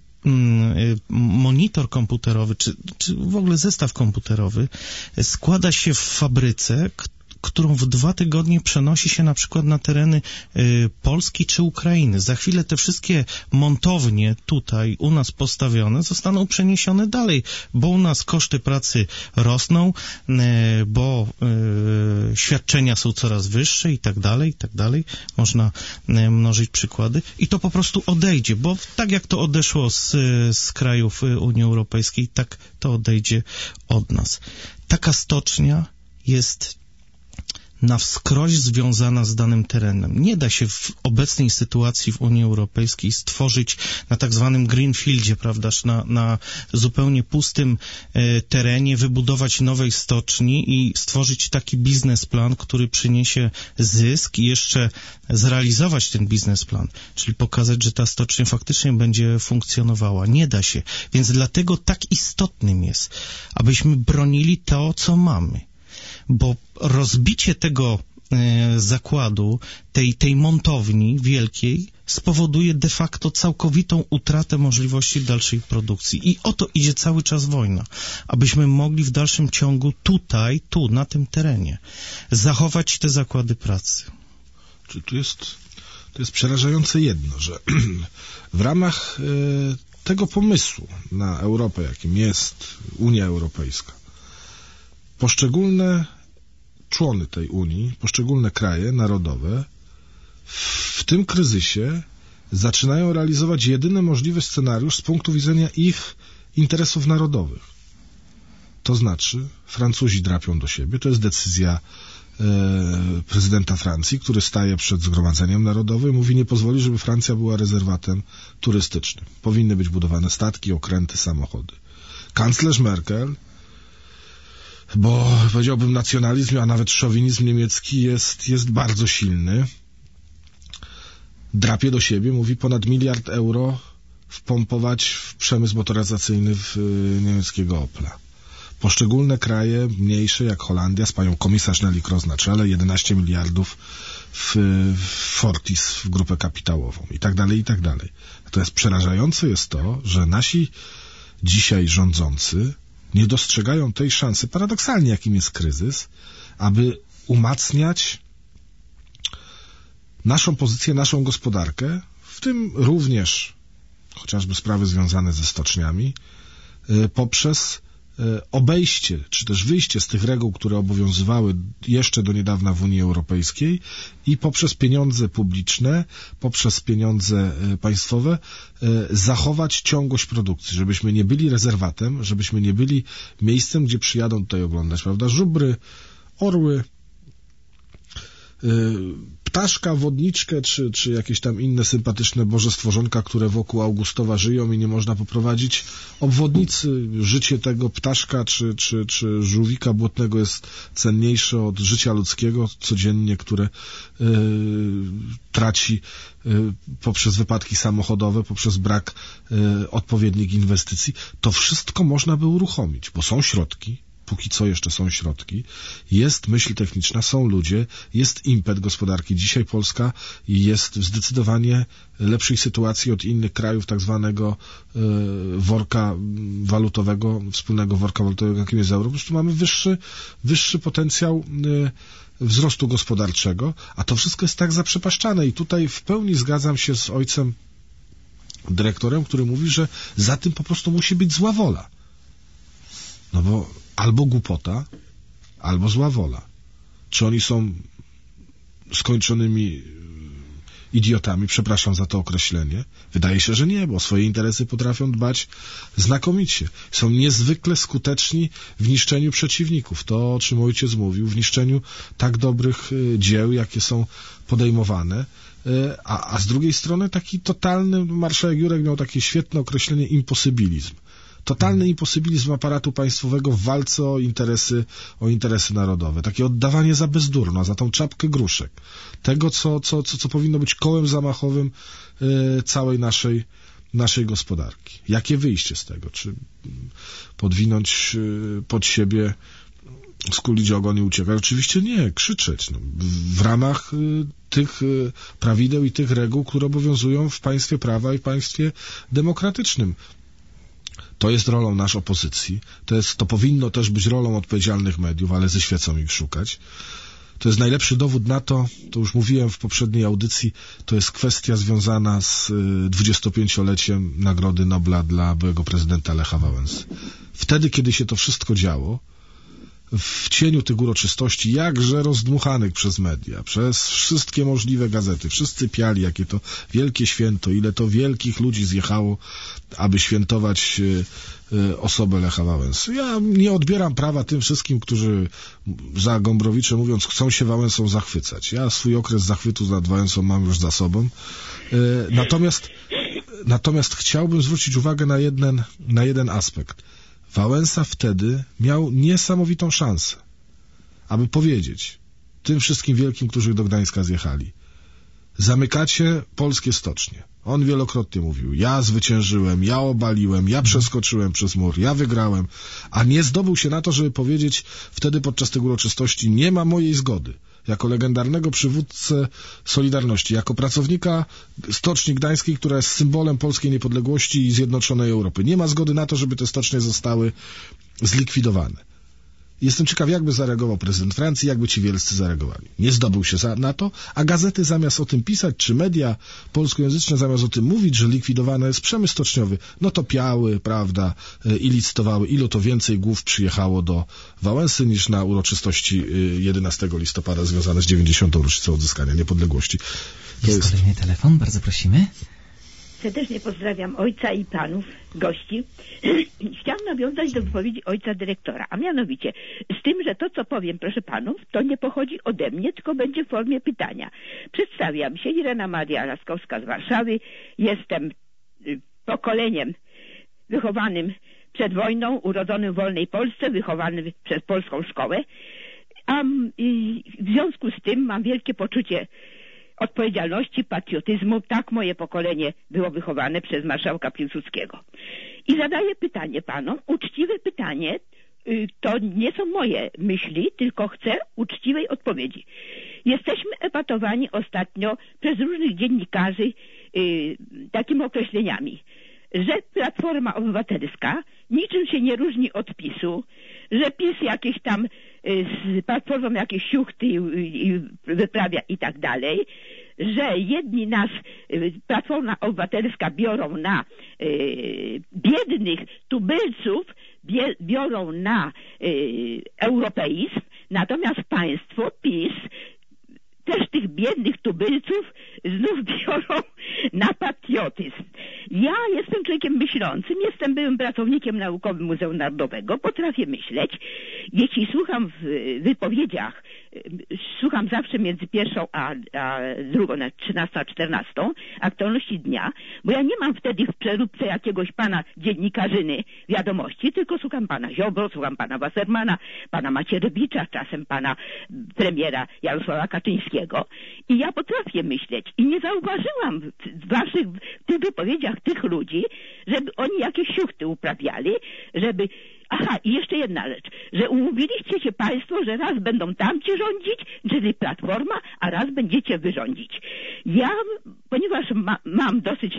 [SPEAKER 3] monitor komputerowy, czy w ogóle zestaw komputerowy składa się w fabryce, którą w 2 tygodnie przenosi się na przykład na tereny Polski czy Ukrainy. Za chwilę te wszystkie montownie tutaj u nas postawione zostaną przeniesione dalej, bo u nas koszty pracy rosną, bo świadczenia są coraz wyższe i tak dalej. Można mnożyć przykłady i to po prostu odejdzie, bo tak jak to odeszło z krajów Unii Europejskiej, tak to odejdzie od nas. Taka stocznia jest na wskroś związana z danym terenem. Nie da się w obecnej sytuacji w Unii Europejskiej stworzyć na tak zwanym greenfieldzie, prawda, na zupełnie pustym terenie, wybudować nowej stoczni i stworzyć taki biznesplan, który przyniesie zysk i jeszcze zrealizować ten biznesplan, czyli pokazać, że ta stocznia faktycznie będzie funkcjonowała. Nie da się. Więc dlatego tak istotnym jest, abyśmy bronili to, co mamy. Bo rozbicie tego zakładu, tej montowni wielkiej spowoduje de facto całkowitą utratę możliwości dalszej produkcji. I o to idzie cały czas wojna. Abyśmy mogli w dalszym ciągu tu, na tym terenie, zachować te zakłady pracy.
[SPEAKER 2] To jest przerażające jedno, że w ramach tego pomysłu na Europę, jakim jest Unia Europejska, poszczególne człony tej Unii, poszczególne kraje narodowe w tym kryzysie zaczynają realizować jedyny możliwy scenariusz z punktu widzenia ich interesów narodowych. To znaczy, Francuzi drapią do siebie, to jest decyzja prezydenta Francji, który staje przed Zgromadzeniem Narodowym i mówi, nie pozwoli, żeby Francja była rezerwatem turystycznym. Powinny być budowane statki, okręty, samochody. Kanclerz Merkel, bo powiedziałbym nacjonalizm, a nawet szowinizm niemiecki jest bardzo silny, drapie do siebie, mówi ponad 1 miliard euro wpompować w przemysł motoryzacyjny w niemieckiego Opla. Poszczególne kraje mniejsze jak Holandia z panią komisarz Neelie Kroes na czele 11 miliardów w Fortis, w grupę kapitałową i tak dalej, i tak dalej. Natomiast przerażające jest to, że nasi dzisiaj rządzący nie dostrzegają tej szansy, paradoksalnie jakim jest kryzys, aby umacniać naszą pozycję, naszą gospodarkę, w tym również chociażby sprawy związane ze stoczniami, poprzez obejście, czy też wyjście z tych reguł, które obowiązywały jeszcze do niedawna w Unii Europejskiej i poprzez pieniądze publiczne, poprzez pieniądze państwowe zachować ciągłość produkcji, żebyśmy nie byli rezerwatem, żebyśmy nie byli miejscem, gdzie przyjadą tutaj oglądać, prawda, żubry, orły, ptaszka, wodniczkę, czy jakieś tam inne sympatyczne boże stworzonka, które wokół Augustowa żyją i nie można poprowadzić obwodnicy. Życie tego ptaszka czy żółwika błotnego jest cenniejsze od życia ludzkiego codziennie, które traci poprzez wypadki samochodowe, poprzez brak odpowiednich inwestycji. To wszystko można by uruchomić, bo są środki. Póki co jeszcze są środki, jest myśl techniczna, są ludzie, jest impet gospodarki. Dzisiaj Polska jest w zdecydowanie lepszej sytuacji od innych krajów tak zwanego worka walutowego, wspólnego worka walutowego, jakim jest euro. Po prostu mamy wyższy potencjał wzrostu gospodarczego, a to wszystko jest tak zaprzepaszczane i tutaj w pełni zgadzam się z ojcem dyrektorem, który mówi, że za tym po prostu musi być zła wola. No bo albo głupota, albo zła wola. Czy oni są skończonymi idiotami, przepraszam za to określenie? Wydaje się, że nie, bo o swoje interesy potrafią dbać znakomicie. Są niezwykle skuteczni w niszczeniu przeciwników. To, o czym ojciec mówił, w niszczeniu tak dobrych dzieł, jakie są podejmowane. A z drugiej strony taki totalny, marszałek Jurek miał takie świetne określenie imposybilizm. Totalny imposybilizm aparatu państwowego w walce o interesy narodowe. Takie oddawanie za bezdurno, za tą czapkę gruszek. Tego, co powinno być kołem zamachowym całej naszej gospodarki. Jakie wyjście z tego? Czy podwinąć pod siebie, skulić ogon i uciekać? Oczywiście nie, krzyczeć. No, w ramach tych prawideł i tych reguł, które obowiązują w państwie prawa i w państwie demokratycznym. To jest rolą naszej opozycji. To powinno też być rolą odpowiedzialnych mediów, ale ze świecą ich szukać. To jest najlepszy dowód na to już mówiłem w poprzedniej audycji, to jest kwestia związana z 25-leciem Nagrody Nobla dla byłego prezydenta Lecha Wałęsy. Wtedy, kiedy się to wszystko działo, w cieniu tych uroczystości, jakże rozdmuchanych przez media, przez wszystkie możliwe gazety, wszyscy piali, jakie to wielkie święto, ile to wielkich ludzi zjechało, aby świętować osobę Lecha Wałęsy. Ja nie odbieram prawa tym wszystkim, którzy za Gombrowicze mówiąc, chcą się Wałęsą zachwycać. Ja swój okres zachwytu nad Wałęsą mam już za sobą. Natomiast chciałbym zwrócić uwagę na jeden aspekt. Wałęsa wtedy miał niesamowitą szansę, aby powiedzieć tym wszystkim wielkim, którzy do Gdańska zjechali: zamykacie polskie stocznie. On wielokrotnie mówił: ja zwyciężyłem, ja obaliłem, ja przeskoczyłem przez mur, ja wygrałem, a nie zdobył się na to, żeby powiedzieć wtedy podczas tych uroczystości: nie ma mojej zgody. Jako legendarnego przywódcę Solidarności, jako pracownika Stoczni Gdańskiej, która jest symbolem polskiej niepodległości i zjednoczonej Europy. Nie ma zgody na to, żeby te stocznie zostały zlikwidowane. Jestem ciekaw, jakby zareagował prezydent Francji, jakby ci wielscy zareagowali. Nie zdobył się na to, a gazety zamiast o tym pisać, czy media polskojęzyczne zamiast o tym mówić, że likwidowany jest przemysł stoczniowy, no to piały, prawda, i licytowały, ilu to więcej głów przyjechało do Wałęsy niż na uroczystości 11 listopada związane z 90. rocznicą odzyskania niepodległości.
[SPEAKER 1] Jest kolejny telefon, bardzo prosimy.
[SPEAKER 7] Serdecznie pozdrawiam ojca i panów, gości. Chciałam nawiązać do wypowiedzi ojca dyrektora, a mianowicie z tym, że to, co powiem, proszę panów, to nie pochodzi ode mnie, tylko będzie w formie pytania. Przedstawiam się, Irena Maria Laskowska z Warszawy. Jestem pokoleniem wychowanym przed wojną, urodzonym w wolnej Polsce, wychowanym przez polską szkołę, a w związku z tym mam wielkie poczucie odpowiedzialności, patriotyzmu. Tak moje pokolenie było wychowane przez marszałka Piłsudskiego. I zadaję pytanie panom, uczciwe pytanie, to nie są moje myśli, tylko chcę uczciwej odpowiedzi. Jesteśmy epatowani ostatnio przez różnych dziennikarzy takimi określeniami, że Platforma Obywatelska niczym się nie różni od PiS-u, że PiS jakieś tam z Platformą jakieś siuchty wyprawia i tak dalej, że jedni nas, Platforma Obywatelska, biorą na biednych tubylców, biorą na europeizm, natomiast państwo PiS też tych biednych tubylców znów biorą na patriotyzm. Ja jestem człowiekiem myślącym, jestem byłym pracownikiem naukowym Muzeum Narodowego, potrafię myśleć. Jeśli słucham w wypowiedziach, słucham zawsze między pierwszą a drugą, 13 a 14, aktualności dnia, bo ja nie mam wtedy w przeróbce jakiegoś pana dziennikarzyny wiadomości, tylko słucham pana Ziobro, słucham pana Wassermana, pana Macierewicza, czasem pana premiera Jarosława Kaczyńskiego. I ja potrafię myśleć i nie zauważyłam w tych wypowiedziach tych ludzi, żeby oni jakieś siuchty uprawiali, żeby... Aha, i jeszcze jedna rzecz, że umówiliście się państwo, że raz będą tamci rządzić, czyli Platforma, a raz będziecie wy rządzić. Ja, ponieważ mam dosyć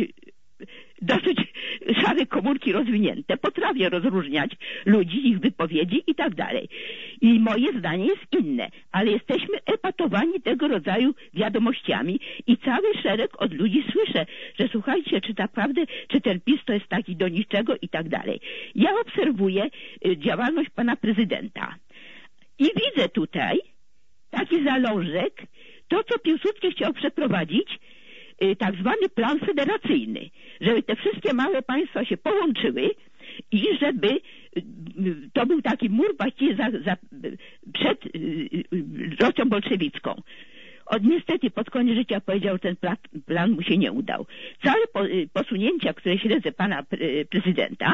[SPEAKER 7] szare komórki rozwinięte, potrafię rozróżniać ludzi, ich wypowiedzi i tak dalej. I moje zdanie jest inne, ale jesteśmy epatowani tego rodzaju wiadomościami i cały szereg od ludzi słyszę, że słuchajcie, czy naprawdę, czy ten PiS to jest taki do niczego i tak dalej. Ja obserwuję działalność pana prezydenta i widzę tutaj taki zalążek, to co Piłsudski chciał przeprowadzić, tak zwany plan federacyjny, żeby te wszystkie małe państwa się połączyły i żeby to był taki mur właściwie przed Rosją bolszewicką. Niestety pod koniec życia powiedział, że ten plan mu się nie udał. Całe posunięcia, które śledzę pana prezydenta,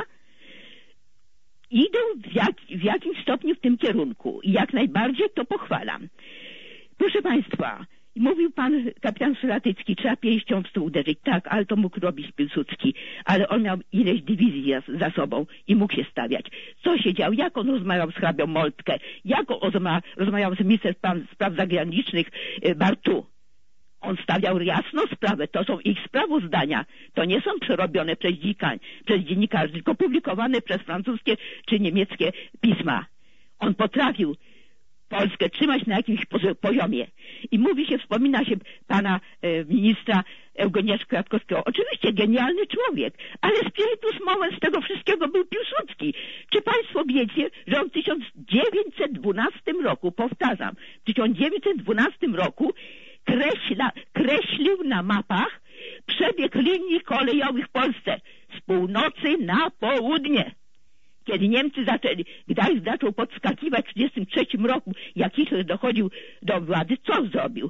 [SPEAKER 7] idą w jakimś stopniu w tym kierunku i jak najbardziej to pochwalam. Proszę państwa, mówił pan kapitan Suratycki, trzeba pięścią w stół uderzyć. Tak, ale to mógł robić Piłsudski. Ale on miał ileś dywizji za sobą i mógł się stawiać. Co się działo? Jak on rozmawiał z hrabią Moltke? Jak on rozmawiał z ministrem spraw zagranicznych Bartu? On stawiał jasno sprawę. To są ich sprawozdania. To nie są przerobione przez dziennikarzy, tylko publikowane przez francuskie czy niemieckie pisma. On potrafił Polskę trzymać na jakimś poziomie. I wspomina się pana ministra Eugeniusza Kwiatkowskiego. Oczywiście genialny człowiek, ale spiritus movens z tego wszystkiego był Piłsudski. Czy państwo wiecie, że on w 1912 roku, powtarzam, w 1912 roku kreślił na mapach przebieg linii kolejowych w Polsce z północy na południe. Kiedy Niemcy Gdańsk zaczął podskakiwać w 1933 roku, jak Hitler dochodził do władzy, co zrobił?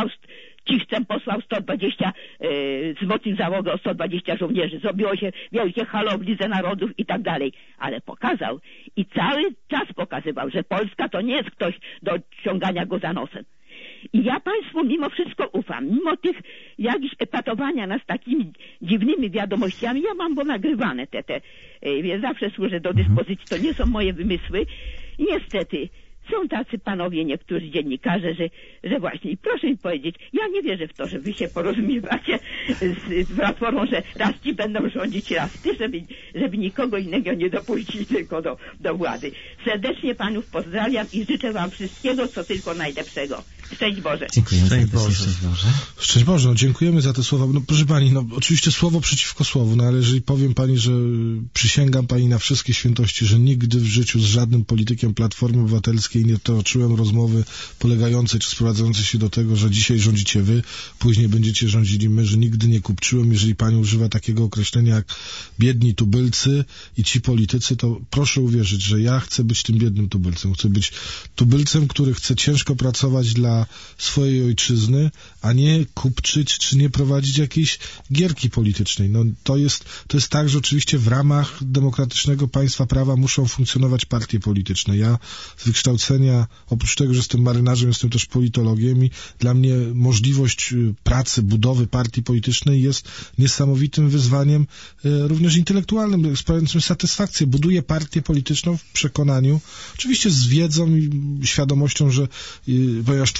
[SPEAKER 7] Posłał 120, wzmocnił załogę o 120 żołnierzy. Zrobiło się wielkie halo w Lidze Narodów i tak dalej. Ale pokazał i cały czas pokazywał, że Polska to nie jest ktoś do ciągania go za nosem. I ja państwu mimo wszystko ufam, mimo tych jakichś epatowania nas takimi dziwnymi wiadomościami, ja mam bo nagrywane ja zawsze służę do dyspozycji, to nie są moje wymysły i niestety są tacy panowie, niektórzy dziennikarze, że właśnie, i proszę mi powiedzieć, ja nie wierzę w to, że wy się porozumiewacie z Platformą, że raz ci będą rządzić, raz ty, żeby nikogo innego nie dopuścić tylko do władzy. Serdecznie panów pozdrawiam i życzę wam wszystkiego, co tylko najlepszego. Szczęść Boże.
[SPEAKER 1] Dziękujemy.
[SPEAKER 3] Szczęść Boże.
[SPEAKER 1] Szczęść Boże.
[SPEAKER 2] Szczęść Boże, dziękujemy za te słowa. No, proszę pani, oczywiście słowo przeciwko słowu, ale jeżeli powiem pani, że przysięgam pani na wszystkie świętości, że nigdy w życiu z żadnym politykiem Platformy Obywatelskiej nie toczyłem rozmowy polegającej czy sprowadzającej się do tego, że dzisiaj rządzicie wy, później będziecie rządzili my, że nigdy nie kupczyłem. Jeżeli pani używa takiego określenia jak biedni tubylcy i ci politycy, to proszę uwierzyć, że ja chcę być tym biednym tubylcem. Chcę być tubylcem, który chce ciężko pracować dla swojej ojczyzny, a nie kupczyć, czy nie prowadzić jakiejś gierki politycznej. To jest tak, że oczywiście w ramach demokratycznego państwa prawa muszą funkcjonować partie polityczne. Ja z wykształcenia, oprócz tego, że jestem marynarzem, jestem też politologiem i dla mnie możliwość pracy, budowy partii politycznej jest niesamowitym wyzwaniem, również intelektualnym, sprawiającym satysfakcję. Buduję partię polityczną w przekonaniu, oczywiście z wiedzą i świadomością, że ponieważ tworzę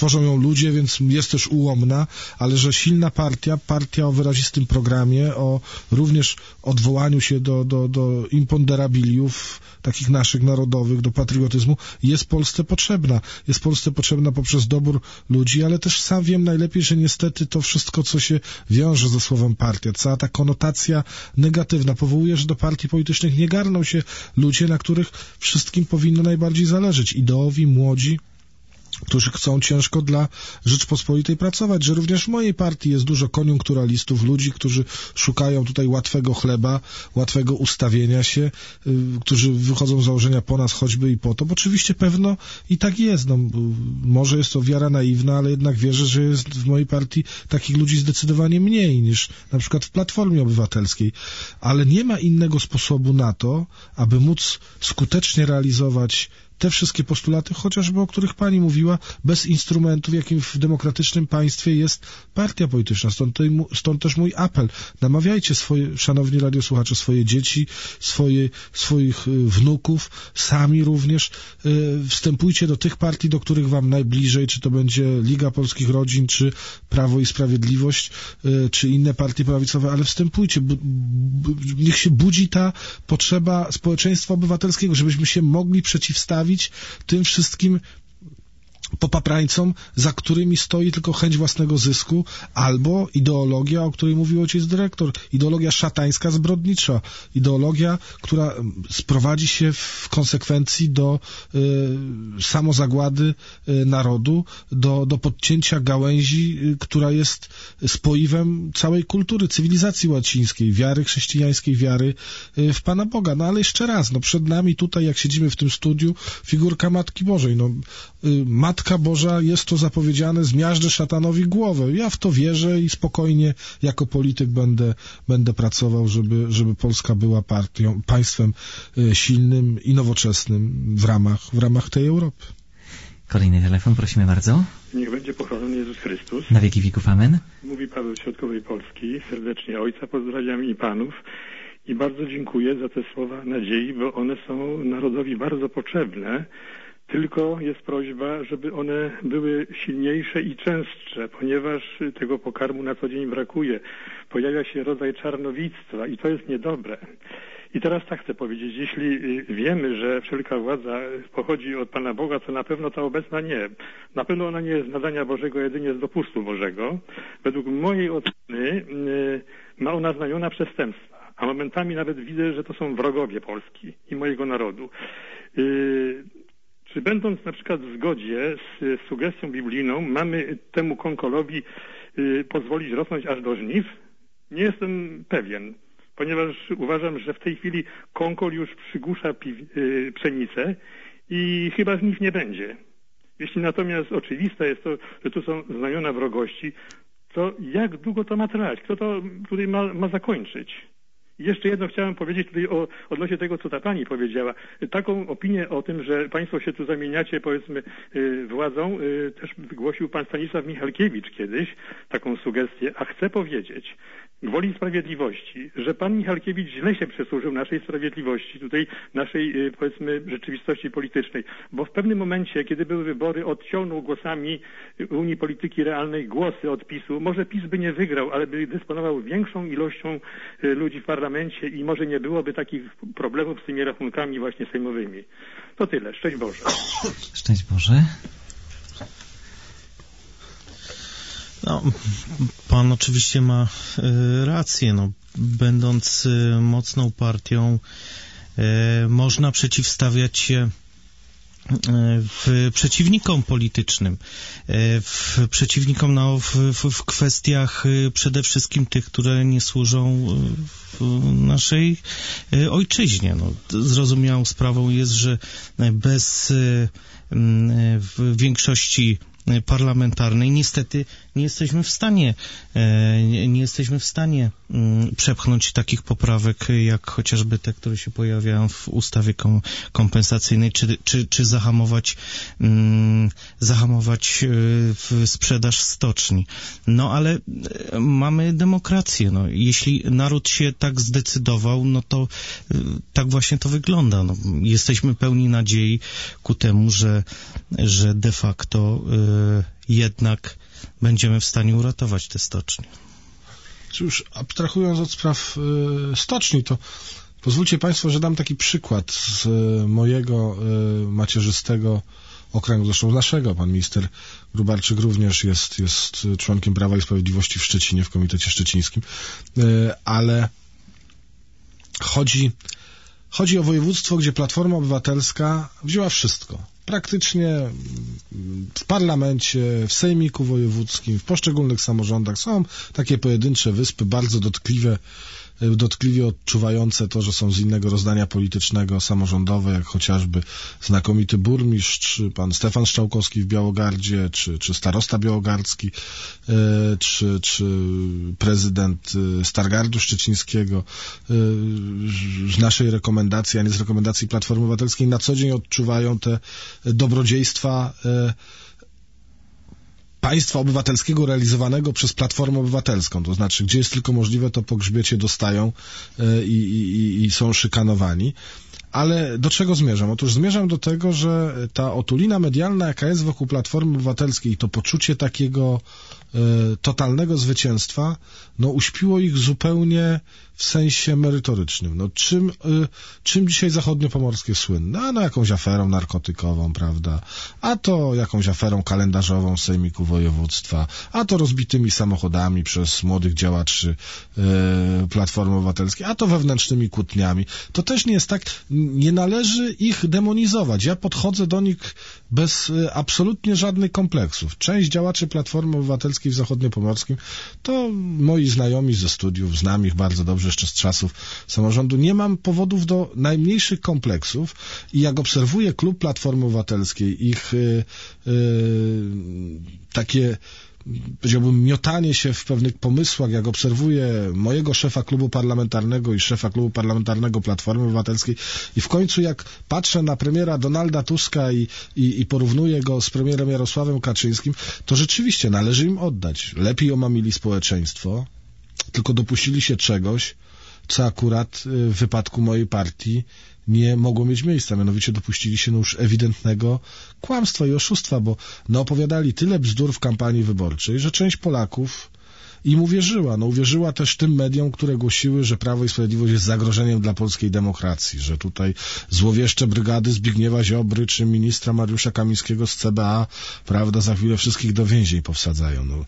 [SPEAKER 2] tworzą ją ludzie, więc jest też ułomna, ale że silna partia o wyrazistym programie, o również odwołaniu się do imponderabiliów takich naszych narodowych, do patriotyzmu, jest Polsce potrzebna. Jest Polsce potrzebna poprzez dobór ludzi, ale też sam wiem najlepiej, że niestety to wszystko, co się wiąże ze słowem partia, cała ta konotacja negatywna powoduje, że do partii politycznych nie garną się ludzie, na których wszystkim powinno najbardziej zależeć. Ideowi, młodzi, którzy chcą ciężko dla Rzeczpospolitej pracować, że również w mojej partii jest dużo koniunkturalistów, ludzi, którzy szukają tutaj łatwego chleba, łatwego ustawienia się, którzy wychodzą z założenia po nas choćby i po to, bo oczywiście pewno i tak jest. No, może jest to wiara naiwna, ale jednak wierzę, że jest w mojej partii takich ludzi zdecydowanie mniej niż na przykład w Platformie Obywatelskiej, ale nie ma innego sposobu na to, aby móc skutecznie realizować te wszystkie postulaty, chociażby o których pani mówiła, bez instrumentów, jakim w demokratycznym państwie jest partia polityczna. Stąd też mój apel. Namawiajcie szanowni radiosłuchacze, swoje dzieci, swoich wnuków, sami również. Wstępujcie do tych partii, do których wam najbliżej, czy to będzie Liga Polskich Rodzin, czy Prawo i Sprawiedliwość, czy inne partie prawicowe, ale wstępujcie. Niech się budzi ta potrzeba społeczeństwa obywatelskiego, żebyśmy się mogli przeciwstawić tym wszystkim popaprańcom, za którymi stoi tylko chęć własnego zysku, albo ideologia, o której mówił ojciec dyrektor, ideologia szatańska, zbrodnicza, ideologia, która sprowadzi się w konsekwencji do samozagłady narodu, do podcięcia gałęzi, która jest spoiwem całej kultury, cywilizacji łacińskiej, wiary chrześcijańskiej, wiary w Pana Boga. No ale jeszcze raz, przed nami tutaj, jak siedzimy w tym studiu, figurka Matki Bożej. Matka Boża, jest to zapowiedziane, zmiażdżę szatanowi głowę. Ja w to wierzę i spokojnie jako polityk będę pracował, żeby Polska była państwem silnym i nowoczesnym w ramach tej Europy.
[SPEAKER 1] Kolejny telefon, prosimy bardzo.
[SPEAKER 8] Niech będzie pochwalony Jezus Chrystus.
[SPEAKER 1] Na wieki wieków, amen.
[SPEAKER 8] Mówi Paweł z Środkowej Polski. Serdecznie ojca pozdrawiam i panów. I bardzo dziękuję za te słowa nadziei, bo one są narodowi bardzo potrzebne. Tylko jest prośba, żeby one były silniejsze i częstsze, ponieważ tego pokarmu na co dzień brakuje. Pojawia się rodzaj czarnowictwa i to jest niedobre. I teraz tak chcę powiedzieć, jeśli wiemy, że wszelka władza pochodzi od Pana Boga, to na pewno ta obecna nie. Na pewno ona nie jest z nadania Bożego, jedynie z dopustu Bożego. Według mojej oceny ma ona znamiona przestępstwa, a momentami nawet widzę, że to są wrogowie Polski i mojego narodu. Czy będąc na przykład w zgodzie z sugestią biblijną, mamy temu konkolowi pozwolić rosnąć aż do żniw? Nie jestem pewien, ponieważ uważam, że w tej chwili konkol już przygłusza pszenicę i chyba żniw nie będzie. Jeśli natomiast oczywiste jest to, że tu są znamiona wrogości, to jak długo to ma trwać? Kto to tutaj ma zakończyć? Jeszcze jedno chciałem powiedzieć tutaj odnośnie tego, co ta pani powiedziała. Taką opinię o tym, że państwo się tu zamieniacie, powiedzmy, władzą, też wygłosił pan Stanisław Michalkiewicz kiedyś, taką sugestię, a chcę powiedzieć, gwoli sprawiedliwości, że pan Michalkiewicz źle się przysłużył naszej sprawiedliwości, tutaj naszej, powiedzmy, rzeczywistości politycznej, bo w pewnym momencie, kiedy były wybory, odciągnął głosami Unii Polityki Realnej głosy od PiS-u. Może PiS by nie wygrał, ale by dysponował większą ilością ludzi w parlamencie i może nie byłoby takich problemów z tymi rachunkami właśnie sejmowymi. To tyle. Szczęść Boże.
[SPEAKER 1] Szczęść Boże.
[SPEAKER 3] No, pan oczywiście ma rację. Będąc mocną partią, można przeciwstawiać się przeciwnikom politycznym, przeciwnikom w kwestiach przede wszystkim tych, które nie służą naszej ojczyźnie. Zrozumiałą sprawą jest, że bez większości parlamentarnej niestety nie jesteśmy w stanie przepchnąć takich poprawek, jak chociażby te, które się pojawiają w ustawie kompensacyjnej, czy zahamować sprzedaż stoczni. Ale mamy demokrację. Jeśli naród się tak zdecydował, to tak właśnie to wygląda. Jesteśmy pełni nadziei ku temu, że de facto jednak będziemy w stanie uratować te stocznie.
[SPEAKER 2] Czy już abstrahując od spraw stoczni, to pozwólcie Państwo, że dam taki przykład z mojego macierzystego okręgu, zresztą naszego. Pan minister Grubarczyk również jest członkiem Prawa i Sprawiedliwości w Szczecinie, w Komitecie Szczecińskim, ale chodzi o województwo, gdzie Platforma Obywatelska wzięła wszystko. Praktycznie w parlamencie, w sejmiku wojewódzkim, w poszczególnych samorządach są takie pojedyncze wyspy, bardzo dotkliwie odczuwające to, że są z innego rozdania politycznego, samorządowe, jak chociażby znakomity burmistrz, pan Stefan Strzałkowski w Białogardzie, czy starosta białogardzki, czy prezydent Stargardu Szczecińskiego. Z naszej rekomendacji, a nie z rekomendacji Platformy Obywatelskiej, na co dzień odczuwają te dobrodziejstwa państwa obywatelskiego realizowanego przez Platformę Obywatelską, to znaczy, gdzie jest tylko możliwe, to po grzbiecie dostają i są szykanowani. Ale do czego zmierzam? Otóż zmierzam do tego, że ta otulina medialna, jaka jest wokół Platformy Obywatelskiej, to poczucie takiego totalnego zwycięstwa, uśpiło ich zupełnie w sensie merytorycznym. Czym dzisiaj zachodniopomorskie słynne? Jakąś aferą narkotykową, prawda? A to jakąś aferą kalendarzową z sejmiku województwa, a to rozbitymi samochodami przez młodych działaczy Platformy Obywatelskiej, a to wewnętrznymi kłótniami. To też nie jest tak, nie należy ich demonizować. Ja podchodzę do nich bez absolutnie żadnych kompleksów. Część działaczy Platformy Obywatelskiej w Zachodniopomorskim to moi znajomi ze studiów, znam ich bardzo dobrze jeszcze z czasów samorządu. Nie mam powodów do najmniejszych kompleksów i jak obserwuję klub Platformy Obywatelskiej, ich takie, powiedziałbym, miotanie się w pewnych pomysłach, jak obserwuję mojego szefa klubu parlamentarnego i szefa klubu parlamentarnego Platformy Obywatelskiej i w końcu jak patrzę na premiera Donalda Tuska i porównuję go z premierem Jarosławem Kaczyńskim, to rzeczywiście należy im oddać. Lepiej omamili społeczeństwo, tylko dopuścili się czegoś, co akurat w wypadku mojej partii nie mogło mieć miejsca. Mianowicie dopuścili się już ewidentnego kłamstwa i oszustwa, bo opowiadali tyle bzdur w kampanii wyborczej, że część Polaków im uwierzyła. Uwierzyła też tym mediom, które głosiły, że Prawo i Sprawiedliwość jest zagrożeniem dla polskiej demokracji, że tutaj złowieszcze brygady Zbigniewa Ziobry czy ministra Mariusza Kamińskiego z CBA, prawda, za chwilę wszystkich do więzień powsadzają.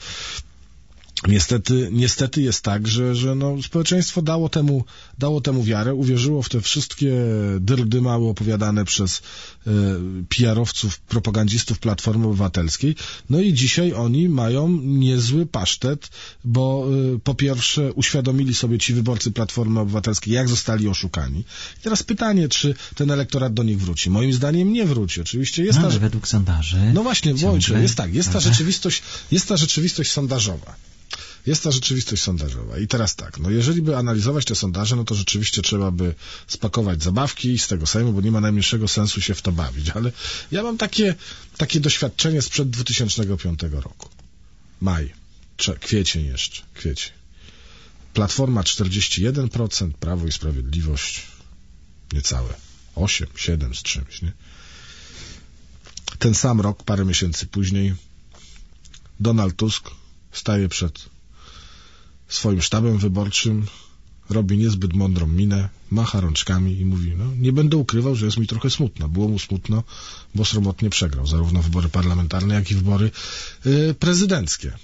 [SPEAKER 2] Niestety jest tak, że społeczeństwo dało temu wiarę, uwierzyło w te wszystkie dyrdymały opowiadane przez PR-owców, propagandzistów Platformy Obywatelskiej. I dzisiaj oni mają niezły pasztet, bo po pierwsze uświadomili sobie ci wyborcy Platformy Obywatelskiej, jak zostali oszukani. I teraz pytanie, czy ten elektorat do nich wróci. Moim zdaniem nie wróci. Oczywiście jest
[SPEAKER 1] ale według sondaży.
[SPEAKER 2] Właśnie, jest tak, jest ta rzeczywistość sondażowa. Jest ta rzeczywistość sondażowa. I teraz tak, jeżeli by analizować te sondaże, to rzeczywiście trzeba by spakować zabawki z tego Sejmu, bo nie ma najmniejszego sensu się w to bawić. Ale ja mam takie doświadczenie sprzed 2005 roku. Maj, kwiecień jeszcze, Platforma 41%, Prawo i Sprawiedliwość niecałe 8, 7 z czymś, nie? Ten sam rok, parę miesięcy później, Donald Tusk staje przed swoim sztabem wyborczym, robi niezbyt mądrą minę, macha rączkami i mówi, nie będę ukrywał, że jest mi trochę smutno. Było mu smutno, bo sromotnie przegrał zarówno wybory parlamentarne, jak i wybory prezydenckie.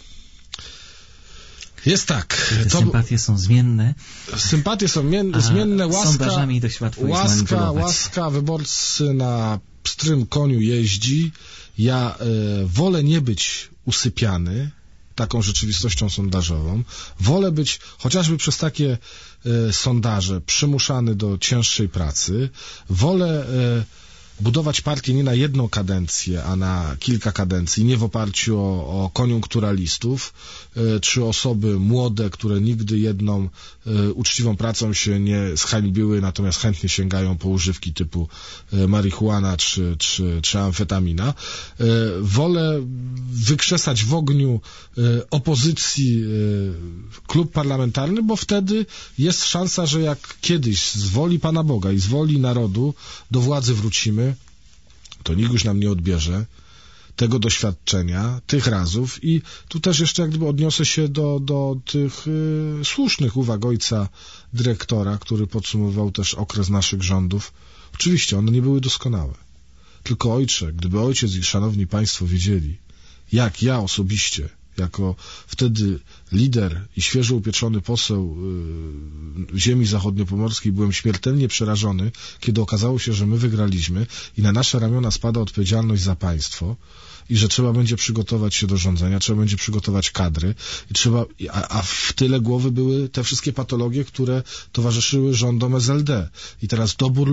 [SPEAKER 2] Jest tak.
[SPEAKER 1] Sympatie są zmienne.
[SPEAKER 2] Sympatie są zmienne,
[SPEAKER 1] sondażami dość łatwo jest manipulować.
[SPEAKER 2] Łaska wyborcy na pstrym koniu jeździ. Ja wolę nie być usypiany taką rzeczywistością sondażową. Wolę być chociażby przez takie sondaże przymuszany do cięższej pracy. Wolę budować partię nie na jedną kadencję, a na kilka kadencji, nie w oparciu o koniunkturalistów, czy osoby młode, które nigdy jedną uczciwą pracą się nie zhańbiły, natomiast chętnie sięgają po używki typu marihuana czy amfetamina. Wolę wykrzesać w ogniu opozycji klub parlamentarny, bo wtedy jest szansa, że jak kiedyś z woli Pana Boga i z woli narodu do władzy wrócimy, to nikt już nam nie odbierze tego doświadczenia, tych razów i tu też jeszcze jak gdyby odniosę się do tych słusznych uwag ojca dyrektora, który podsumował też okres naszych rządów. Oczywiście one nie były doskonałe. Tylko ojcze, gdyby ojciec i szanowni państwo wiedzieli, jak ja osobiście, jako wtedy lider i świeżo upieczony poseł ziemi zachodniopomorskiej, byłem śmiertelnie przerażony, kiedy okazało się, że my wygraliśmy i na nasze ramiona spada odpowiedzialność za państwo i że trzeba będzie przygotować się do rządzenia, trzeba będzie przygotować kadry i a w tyle głowy były te wszystkie patologie, które towarzyszyły rządom SLD. I teraz dobór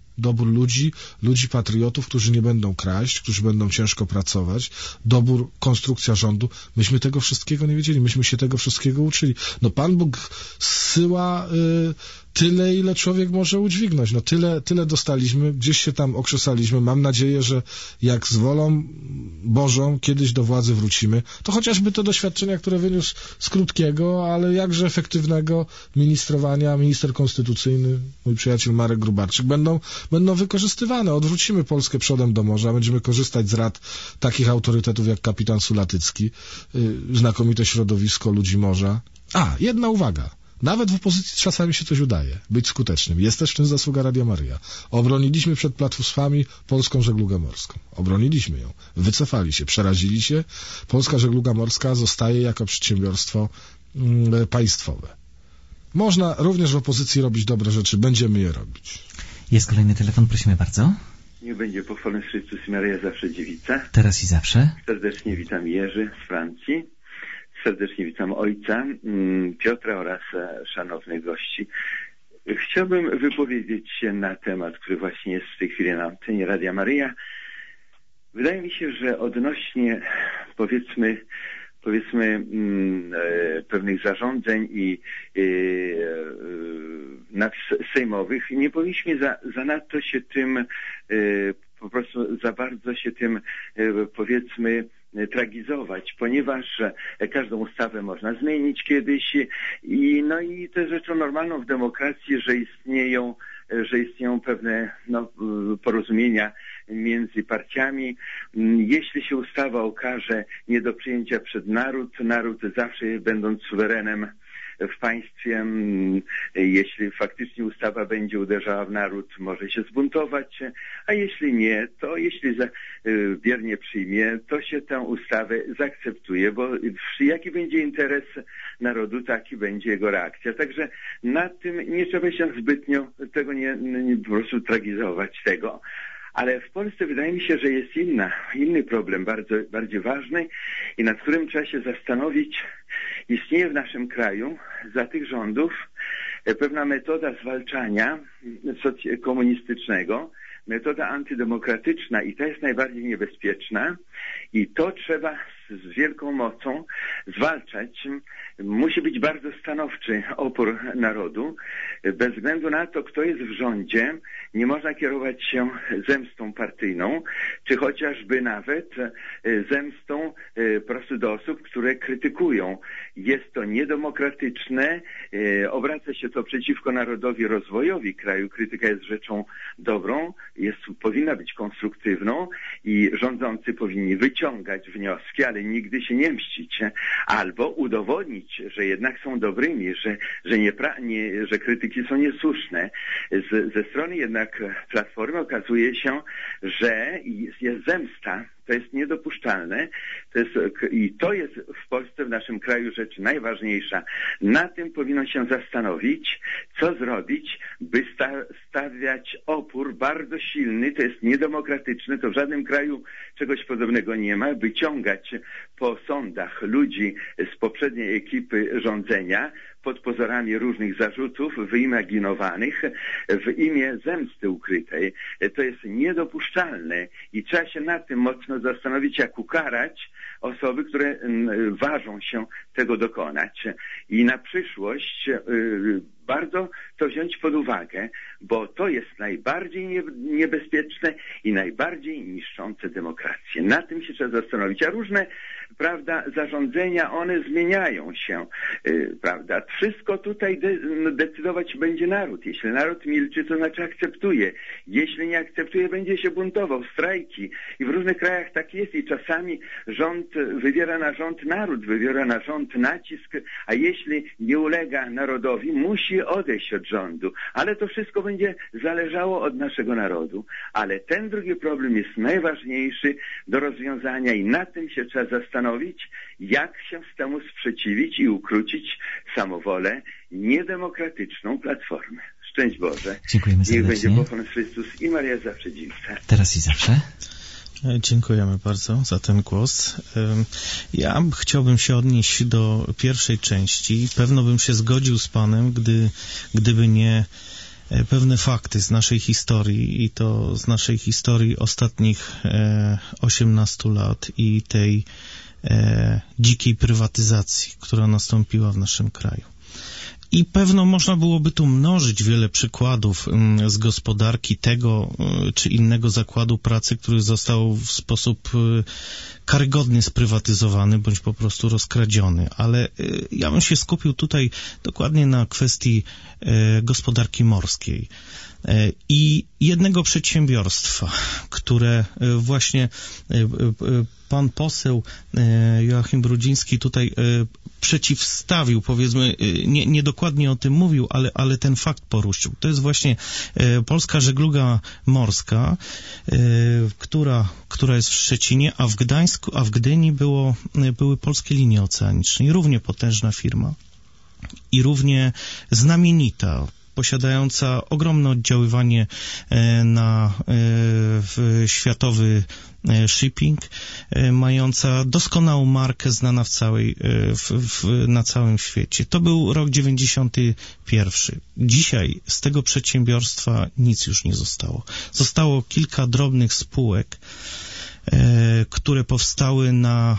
[SPEAKER 2] ludzi patriotów, którzy nie będą kraść, którzy będą ciężko pracować, konstrukcja rządu. Myśmy tego wszystkiego nie wiedzieli, myśmy się tego wszystkiego uczyli. No Pan Bóg zsyła tyle, ile człowiek może udźwignąć. No tyle dostaliśmy, gdzieś się tam okrzesaliśmy. Mam nadzieję, że jak z wolą Bożą kiedyś do władzy wrócimy, to chociażby te doświadczenia, które wyniósł z krótkiego, ale jakże efektywnego ministrowania, minister konstytucyjny, mój przyjaciel Marek Grubarczyk, będą wykorzystywane. Odwrócimy Polskę przodem do morza, będziemy korzystać z rad takich autorytetów jak kapitan Sulatycki, znakomite środowisko ludzi morza. Jedna uwaga. Nawet w opozycji czasami się coś udaje, być skutecznym. Jest też w tym zasługa Radia Maryja. Obroniliśmy przed platformami polską żeglugę morską. Obroniliśmy ją. Wycofali się, przerazili się. Polska żegluga morska zostaje jako przedsiębiorstwo państwowe. Można również w opozycji robić dobre rzeczy. Będziemy je robić.
[SPEAKER 1] Jest kolejny telefon, prosimy bardzo.
[SPEAKER 9] Niech będzie pochwalony Chrystus i Maryja, zawsze dziewica.
[SPEAKER 1] Teraz i zawsze.
[SPEAKER 9] Serdecznie witam Jerzy z Francji. Serdecznie witam ojca Piotra oraz szanownych gości. Chciałbym wypowiedzieć się na temat, który właśnie jest w tej chwili na antenie Radia Maryja. Wydaje mi się, że odnośnie powiedzmy pewnych zarządzeń i sejmowych nie powinniśmy zanadto się tym po prostu za bardzo się tym powiedzmy tragizować, ponieważ każdą ustawę można zmienić kiedyś i to jest rzeczą normalną w demokracji, że istnieją pewne porozumienia między partiami. Jeśli się ustawa okaże nie do przyjęcia przez naród zawsze będąc suwerenem w państwie, jeśli faktycznie ustawa będzie uderzała w naród, może się zbuntować, a jeśli nie, to jeśli biernie przyjmie, to się tę ustawę zaakceptuje, bo jaki będzie interes narodu, taki będzie jego reakcja. Także nad tym nie trzeba się zbytnio tego nie po prostu tragizować tego. Ale w Polsce wydaje mi się, że jest inny problem, bardziej ważny i nad którym trzeba się zastanowić. Istnieje w naszym kraju za tych rządów pewna metoda zwalczania komunistycznego, metoda antydemokratyczna i ta jest najbardziej niebezpieczna i to trzeba z wielką mocą zwalczać. Musi być bardzo stanowczy opór narodu. Bez względu na to, kto jest w rządzie, nie można kierować się zemstą partyjną, czy chociażby nawet zemstą po prostu do osób, które krytykują. Jest to niedemokratyczne, obraca się to przeciwko narodowi, rozwojowi kraju. Krytyka jest rzeczą dobrą, powinna być konstruktywną i rządzący powinni wyciągać wnioski, ale nigdy się nie mścić, albo udowodnić, że jednak są dobrymi, że krytyki są niesłuszne. Ze strony jednak Platformy okazuje się, że jest zemsta. To jest niedopuszczalne. To jest w Polsce, w naszym kraju rzecz najważniejsza. Na tym powinno się zastanowić, co zrobić, by stawiać opór bardzo silny. To jest niedemokratyczne, to w żadnym kraju czegoś podobnego nie ma. Wyciągać po sądach ludzi z poprzedniej ekipy rządzenia pod pozorami różnych zarzutów wyimaginowanych w imię zemsty ukrytej. To jest niedopuszczalne i trzeba się nad tym mocno zastanowić, jak ukarać osoby, które ważą się tego dokonać. I na przyszłość bardzo to wziąć pod uwagę, bo to jest najbardziej niebezpieczne i najbardziej niszczące demokrację. Na tym się trzeba zastanowić. A różne prawda, zarządzenia, one zmieniają się, prawda. Wszystko tutaj decydować będzie naród. Jeśli naród milczy, to znaczy akceptuje. Jeśli nie akceptuje, będzie się buntował, strajki. I w różnych krajach tak jest i czasami rząd wywiera na rząd, naród wywiera na rząd nacisk, a jeśli nie ulega narodowi, musi odejść od rządu. Ale to wszystko będzie zależało od naszego narodu. Ale ten drugi problem jest najważniejszy do rozwiązania i na tym się trzeba zastanowić, jak się z temu sprzeciwić i ukrócić samowolę niedemokratyczną Platformy. Szczęść Boże.
[SPEAKER 1] Dziękujemy serdecznie.
[SPEAKER 9] Niech będzie pochwalony Chrystus i Maria zawsze dziwca.
[SPEAKER 1] Teraz i zawsze.
[SPEAKER 3] Dziękujemy bardzo za ten głos. Ja chciałbym się odnieść do pierwszej części. Pewno bym się zgodził z panem, gdyby nie pewne fakty z naszej historii i to z naszej historii ostatnich 18 lat i tej dzikiej prywatyzacji, która nastąpiła w naszym kraju. I pewno można byłoby tu mnożyć wiele przykładów z gospodarki tego czy innego zakładu pracy, który został w sposób karygodnie sprywatyzowany bądź po prostu rozkradziony. Ale ja bym się skupił tutaj dokładnie na kwestii gospodarki morskiej i jednego przedsiębiorstwa, które właśnie pan poseł Joachim Brudziński tutaj przeciwstawił, powiedzmy, niedokładnie o tym mówił, ale ten fakt poruszył. To jest właśnie Polska Żegluga Morska, która jest w Szczecinie, a w Gdańsku, a w Gdyni były Polskie Linie Oceaniczne. I równie potężna firma i równie znamienita, posiadająca ogromne oddziaływanie na światowy shipping, mająca doskonałą markę znana na całym świecie. To był rok 91. Dzisiaj z tego przedsiębiorstwa nic już nie zostało. Zostało kilka drobnych spółek, które powstały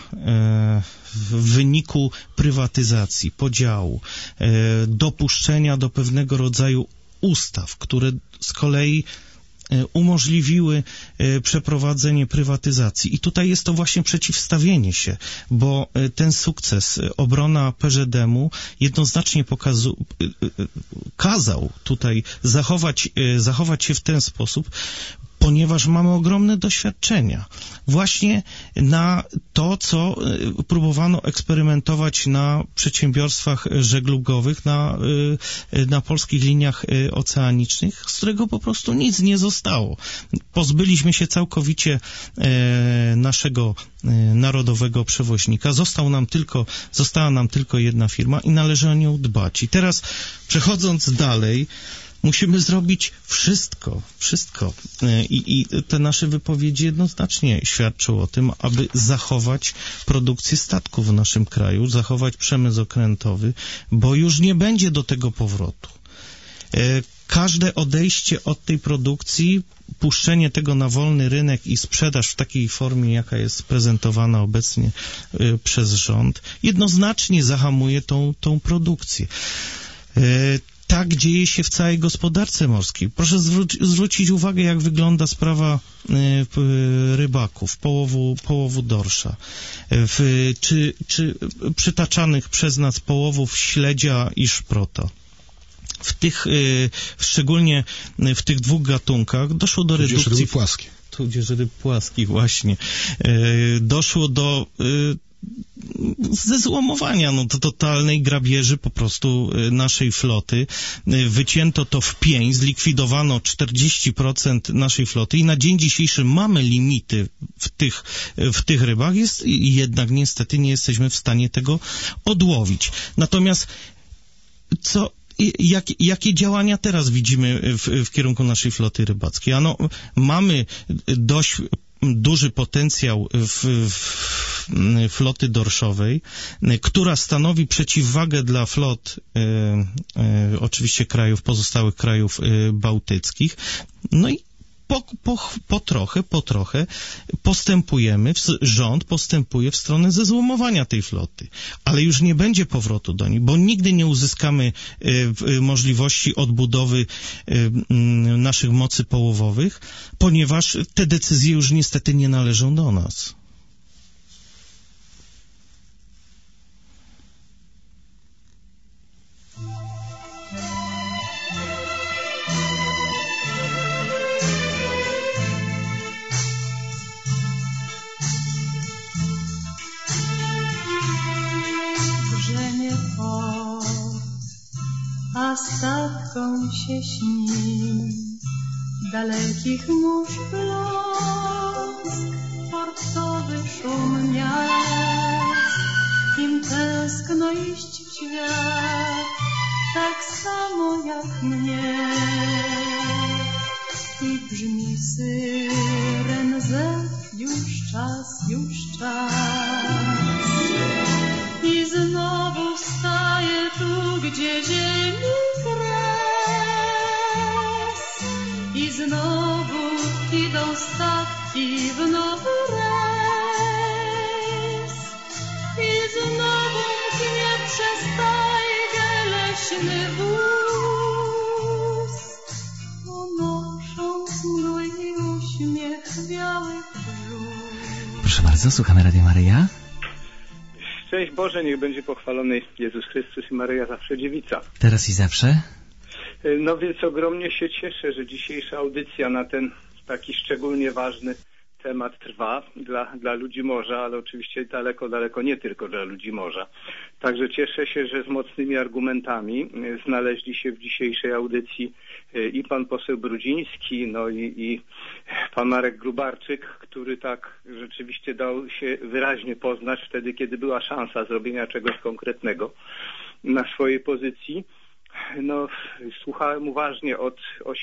[SPEAKER 3] w wyniku prywatyzacji, podziału, dopuszczenia do pewnego rodzaju ustaw, które z kolei umożliwiły przeprowadzenie prywatyzacji. I tutaj jest to właśnie przeciwstawienie się, bo ten sukces, obrona PŻD-mu jednoznacznie kazał tutaj zachować się w ten sposób, ponieważ mamy ogromne doświadczenia właśnie na to, co próbowano eksperymentować na przedsiębiorstwach żeglugowych, na polskich liniach oceanicznych, z którego po prostu nic nie zostało. Pozbyliśmy się całkowicie naszego narodowego przewoźnika. Została nam tylko jedna firma i należy o nią dbać. I teraz, przechodząc dalej, musimy zrobić wszystko. I te nasze wypowiedzi jednoznacznie świadczą o tym, aby zachować produkcję statków w naszym kraju, zachować przemysł okrętowy, bo już nie będzie do tego powrotu. Każde odejście od tej produkcji, puszczenie tego na wolny rynek i sprzedaż w takiej formie, jaka jest prezentowana obecnie przez rząd, jednoznacznie zahamuje tą produkcję. Tak dzieje się w całej gospodarce morskiej. Proszę zwrócić uwagę, jak wygląda sprawa rybaków, połowu dorsza, czy przytaczanych przez nas połowów śledzia i szprota. Szczególnie w tych dwóch gatunkach doszło do redukcji...
[SPEAKER 2] ryby płaskie.
[SPEAKER 3] Tudzież ryb płaskich, właśnie. Doszło do zezłomowania, do totalnej grabieży po prostu naszej floty. Wycięto to w pień, zlikwidowano 40% naszej floty i na dzień dzisiejszy mamy limity w tych rybach, jednak niestety nie jesteśmy w stanie tego odłowić. Natomiast jakie działania teraz widzimy w kierunku naszej floty rybackiej? Mamy dość duży potencjał floty dorszowej, która stanowi przeciwwagę dla flot oczywiście pozostałych krajów bałtyckich. No i po trochę rząd postępuje w stronę zezłomowania tej floty, ale już nie będzie powrotu do niej, bo nigdy nie uzyskamy możliwości odbudowy naszych mocy połowowych, ponieważ te decyzje już niestety nie należą do nas.
[SPEAKER 10] port, a statkom się śni dalekich mórz blask, portowy szum miast. Im tęskno iść w świat, tak samo jak mnie. I brzmi syren zew, już czas, już czas. I znowu staję tu, gdzie ziemi kres. I znowu idą statki w nowy rejs. I znowu mknie przez tajgę leśny wóz, unosząc mgły i uśmiech białych brzuch.
[SPEAKER 1] Proszę bardzo, słuchamy Radia Maryja.
[SPEAKER 11] Szczęść Boże, niech będzie pochwalony Jezus Chrystus i Maryja zawsze dziewica.
[SPEAKER 1] Teraz i zawsze.
[SPEAKER 11] No więc ogromnie się cieszę, że dzisiejsza audycja na ten taki szczególnie ważny temat trwa dla ludzi morza, ale oczywiście daleko nie tylko dla ludzi morza. Także cieszę się, że z mocnymi argumentami znaleźli się w dzisiejszej audycji i pan poseł Brudziński, no i pan Marek Grubarczyk, który tak rzeczywiście dał się wyraźnie poznać wtedy, kiedy była szansa zrobienia czegoś konkretnego na swojej pozycji. No, słuchałem uważnie od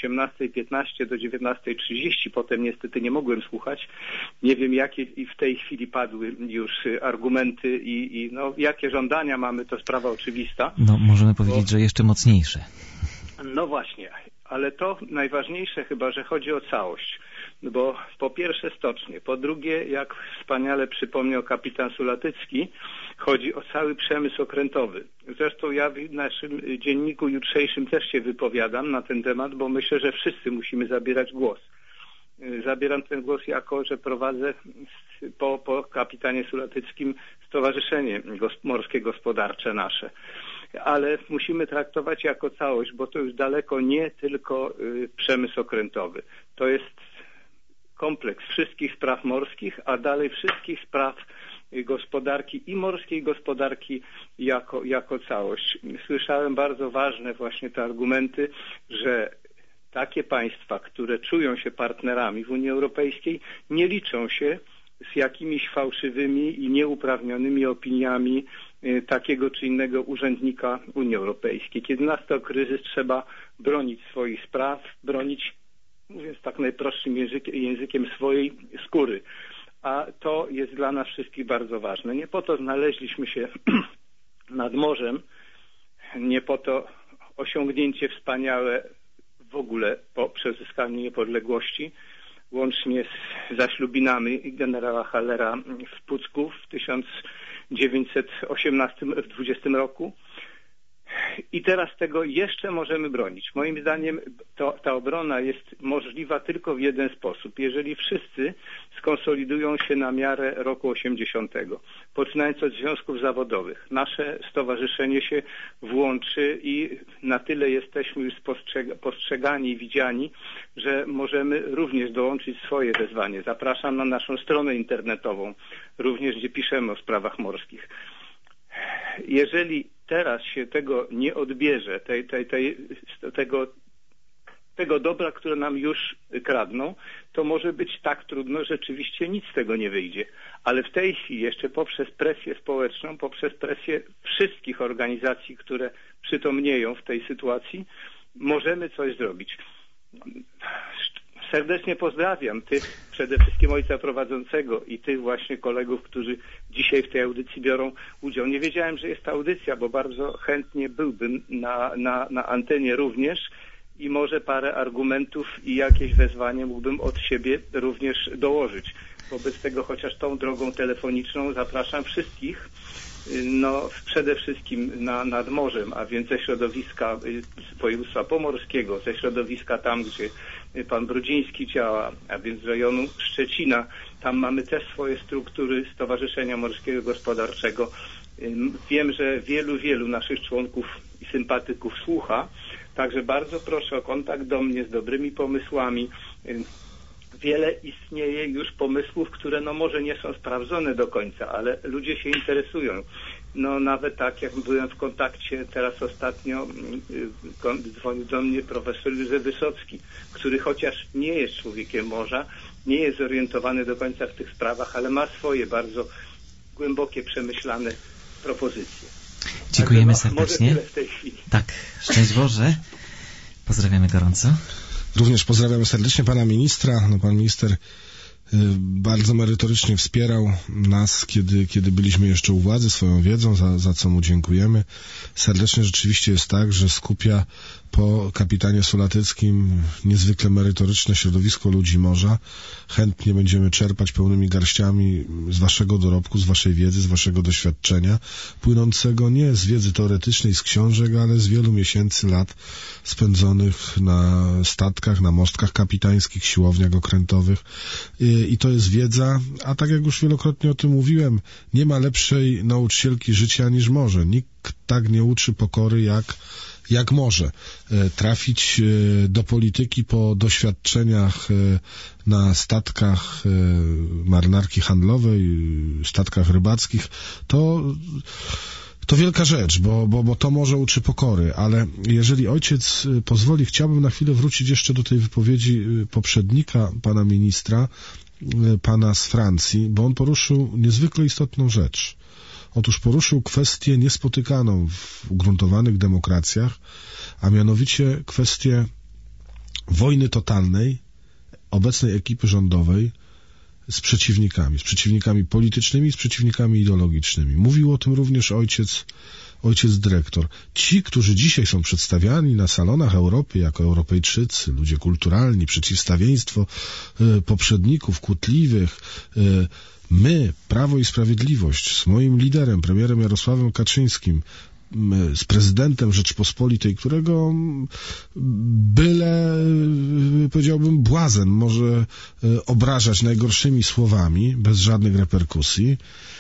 [SPEAKER 11] 18:15 do 19:30, potem niestety nie mogłem słuchać. Nie wiem, jakie w tej chwili padły już argumenty i no, jakie żądania mamy, to sprawa oczywista.
[SPEAKER 1] No, możemy powiedzieć, że jeszcze mocniejsze.
[SPEAKER 11] No właśnie, ale to najważniejsze chyba, że chodzi o całość. Bo po pierwsze stocznie, po drugie, jak wspaniale przypomniał kapitan Sulatycki, chodzi o cały przemysł okrętowy. Zresztą ja w naszym dzienniku jutrzejszym też się wypowiadam na ten temat, bo myślę, że wszyscy musimy zabierać głos. Zabieram ten głos jako, że prowadzę po kapitanie Sulatyckim Stowarzyszenie Morskie Gospodarcze nasze. Ale musimy traktować jako całość, bo to już daleko nie tylko przemysł okrętowy. To jest kompleks wszystkich spraw morskich, a dalej wszystkich spraw gospodarki i morskiej gospodarki jako całość. Słyszałem bardzo ważne właśnie te argumenty, że takie państwa, które czują się partnerami w Unii Europejskiej, nie liczą się z jakimiś fałszywymi i nieuprawnionymi opiniami takiego czy innego urzędnika Unii Europejskiej. Kiedy nastał kryzys, trzeba bronić swoich spraw, bronić, mówiąc tak najprostszym językiem, swojej skóry. A to jest dla nas wszystkich bardzo ważne. Nie po to znaleźliśmy się nad morzem, nie po to osiągnięcie wspaniałe w ogóle po przezyskaniu niepodległości, łącznie z zaślubinami generała Hallera w Pucku w 1920 roku. I teraz tego jeszcze możemy bronić. Moim zdaniem ta obrona jest możliwa tylko w jeden sposób. Jeżeli wszyscy skonsolidują się na miarę roku 80. Poczynając od związków zawodowych. Nasze stowarzyszenie się włączy i na tyle jesteśmy już postrzegani i widziani, że możemy również dołączyć swoje wezwanie. Zapraszam na naszą stronę internetową, również gdzie piszemy o sprawach morskich. Jeżeli teraz się tego nie odbierze, tego dobra, które nam już kradną, to może być tak trudno, rzeczywiście nic z tego nie wyjdzie. Ale w tej chwili jeszcze poprzez presję społeczną, poprzez presję wszystkich organizacji, które przytomnieją w tej sytuacji, możemy coś zrobić. Serdecznie pozdrawiam tych, przede wszystkim ojca prowadzącego i tych właśnie kolegów, którzy dzisiaj w tej audycji biorą udział. Nie wiedziałem, że jest ta audycja, bo bardzo chętnie byłbym na antenie również i może parę argumentów i jakieś wezwanie mógłbym od siebie również dołożyć. Wobec tego chociaż tą drogą telefoniczną zapraszam wszystkich, no przede wszystkim nad morzem, a więc ze środowiska województwa pomorskiego, ze środowiska tam, gdzie pan Brudziński działa, a więc z rejonu Szczecina. Tam mamy też swoje struktury Stowarzyszenia Morskiego Gospodarczego. Wiem, że wielu naszych członków i sympatyków słucha, także bardzo proszę o kontakt do mnie z dobrymi pomysłami. wiele istnieje już pomysłów, które no może nie są sprawdzone do końca, ale ludzie się interesują. No nawet tak, jak byłem w kontakcie teraz ostatnio, dzwonił do mnie profesor Józef Wysocki, który chociaż nie jest człowiekiem morza, nie jest zorientowany do końca w tych sprawach, ale ma swoje bardzo głębokie, przemyślane propozycje.
[SPEAKER 1] Dziękujemy
[SPEAKER 11] także,
[SPEAKER 1] serdecznie.
[SPEAKER 11] Może tyle w tej chwili.
[SPEAKER 1] Tak, szczęść Boże. Pozdrawiamy gorąco.
[SPEAKER 2] Również pozdrawiamy serdecznie pana ministra. No, pan minister bardzo merytorycznie wspierał nas, kiedy byliśmy jeszcze u władzy, swoją wiedzą, za co mu dziękujemy. Serdecznie rzeczywiście jest tak, że skupia po kapitanie Sulatyckim niezwykle merytoryczne środowisko ludzi morza. Chętnie będziemy czerpać pełnymi garściami z waszego dorobku, z waszej wiedzy, z waszego doświadczenia, płynącego nie z wiedzy teoretycznej, z książek, ale z wielu miesięcy, lat spędzonych na statkach, na mostkach kapitańskich, siłowniach okrętowych. I to jest wiedza, a tak jak już wielokrotnie o tym mówiłem, nie ma lepszej nauczycielki życia niż morze. Nikt tak nie uczy pokory jak może. Trafić do polityki po doświadczeniach na statkach marynarki handlowej, statkach rybackich, to wielka rzecz, bo to może uczy pokory, ale jeżeli ojciec pozwoli, chciałbym na chwilę wrócić jeszcze do tej wypowiedzi poprzednika pana ministra, pana z Francji, bo on poruszył niezwykle istotną rzecz. Otóż poruszył kwestię niespotykaną w ugruntowanych demokracjach, a mianowicie kwestię wojny totalnej obecnej ekipy rządowej z przeciwnikami politycznymi, z przeciwnikami ideologicznymi. Mówił o tym również ojciec dyrektor. Ci, którzy dzisiaj są przedstawiani na salonach Europy jako Europejczycy, ludzie kulturalni, przeciwstawieństwo poprzedników kłótliwych, my, Prawo i Sprawiedliwość, z moim liderem, premierem Jarosławem Kaczyńskim, z prezydentem Rzeczpospolitej, którego byle, powiedziałbym, błazen może obrażać najgorszymi słowami, bez żadnych reperkusji.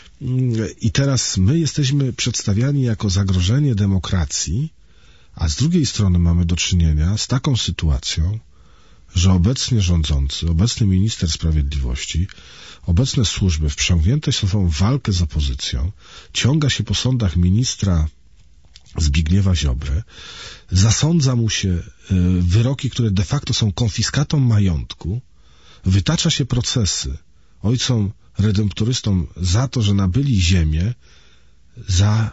[SPEAKER 2] I teraz my jesteśmy przedstawiani jako zagrożenie demokracji, a z drugiej strony mamy do czynienia z taką sytuacją, że obecnie rządzący, obecny minister sprawiedliwości, obecne służby wprzągnięte są w walkę z opozycją, ciąga się po sądach ministra Zbigniewa Ziobrę, zasądza mu się wyroki, które de facto są konfiskatą majątku, wytacza się procesy ojcom redemptorystom za to, że nabyli ziemię za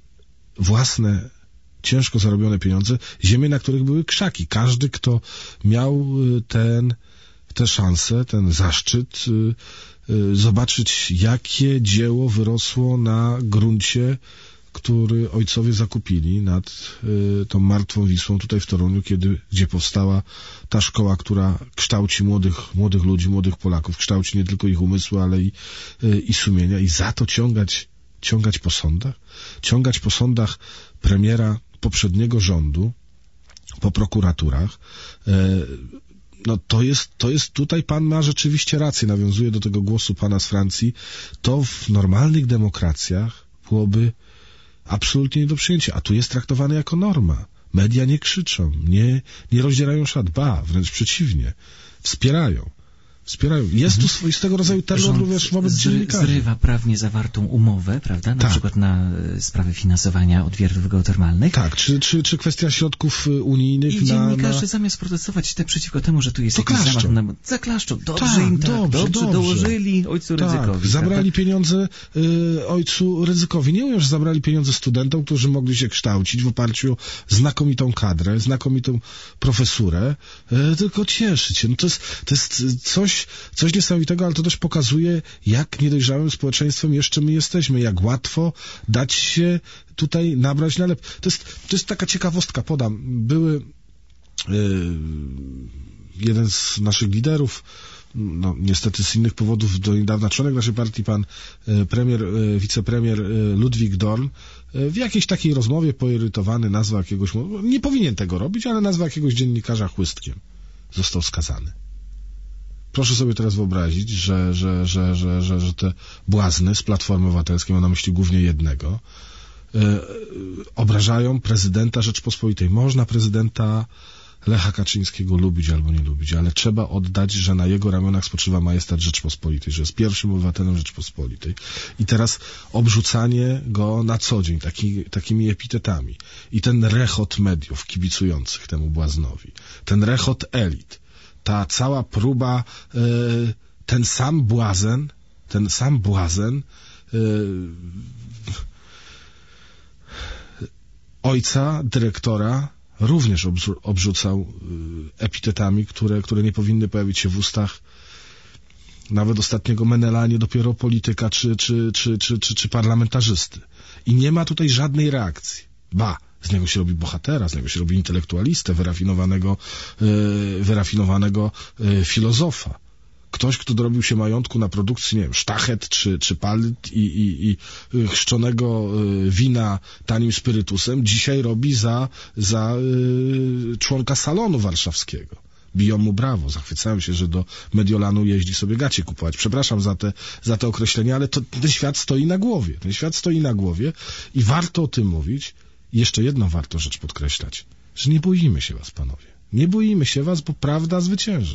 [SPEAKER 2] własne ciężko zarobione pieniądze, ziemie, na których były krzaki. Każdy, kto miał tę szansę, ten zaszczyt zobaczyć, jakie dzieło wyrosło na gruncie, który ojcowie zakupili nad tą martwą Wisłą tutaj w Toruniu, gdzie powstała ta szkoła, która kształci młodych ludzi, młodych Polaków, kształci nie tylko ich umysły, ale i sumienia, i za to ciągać po sądach premiera poprzedniego rządu, po prokuraturach. No to jest tutaj pan ma rzeczywiście rację, nawiązuje do tego głosu pana z Francji, to w normalnych demokracjach byłoby absolutnie nie do przyjęcia, a tu jest traktowane jako norma. Media nie krzyczą, nie rozdzierają szat, wręcz przeciwnie, wspierają. Jest tu swoistego rodzaju terror również wobec dziennikarzy.
[SPEAKER 1] Zrywa prawnie zawartą umowę, prawda? Na przykład na sprawę finansowania odwiertów geotermalnych.
[SPEAKER 2] Tak, czy kwestia środków unijnych.
[SPEAKER 1] I dziennikarze zamiast protestować przeciwko temu, że tu jest jakiś zamach, zaklaszczą. Dobrze dołożyli ojcu Rydzykowi.
[SPEAKER 2] Zabrali pieniądze ojcu Rydzykowi. Nie mówią, że zabrali pieniądze studentom, którzy mogli się kształcić w oparciu o znakomitą kadrę, znakomitą profesurę, tylko cieszyć się. No to jest coś niesamowitego, ale to też pokazuje, jak niedojrzałym społeczeństwem jeszcze my jesteśmy, jak łatwo dać się tutaj nabrać na lep. To jest taka ciekawostka, podam. Jeden z naszych liderów, no niestety z innych powodów do niedawna członek naszej partii, pan wicepremier Ludwik Dorn, w jakiejś takiej rozmowie poirytowany nazwał jakiegoś, nie powinien tego robić, ale nazwał jakiegoś dziennikarza chłystkiem. Został skazany. Proszę sobie teraz wyobrazić, że te błazny z Platformy Obywatelskiej, mam na myśli głównie jednego, obrażają prezydenta Rzeczpospolitej. Można prezydenta Lecha Kaczyńskiego lubić albo nie lubić, ale trzeba oddać, że na jego ramionach spoczywa majestat Rzeczpospolitej, że jest pierwszym obywatelem Rzeczpospolitej. I teraz obrzucanie go na co dzień takimi epitetami. I ten rechot mediów kibicujących temu błaznowi, ten rechot elit, ta cała próba, ten sam błazen ojca dyrektora również obrzucał epitetami, które nie powinny pojawić się w ustach nawet ostatniego Menela, a nie dopiero polityka czy parlamentarzysty. I nie ma tutaj żadnej reakcji. Z niego się robi bohatera, z niego się robi intelektualistę, wyrafinowanego filozofa. Ktoś, kto dorobił się majątku na produkcji, nie wiem, sztachet czy palit i chrzczonego wina tanim spirytusem, dzisiaj robi za członka salonu warszawskiego. Biją mu brawo, zachwycają się, że do Mediolanu jeździ sobie gacie kupować. Przepraszam za te określenie, ale ten świat stoi na głowie. Ten świat stoi na głowie i warto o tym mówić. I jeszcze jedną warto rzecz podkreślać, że nie boimy się was, panowie. Nie boimy się was, bo prawda zwycięży.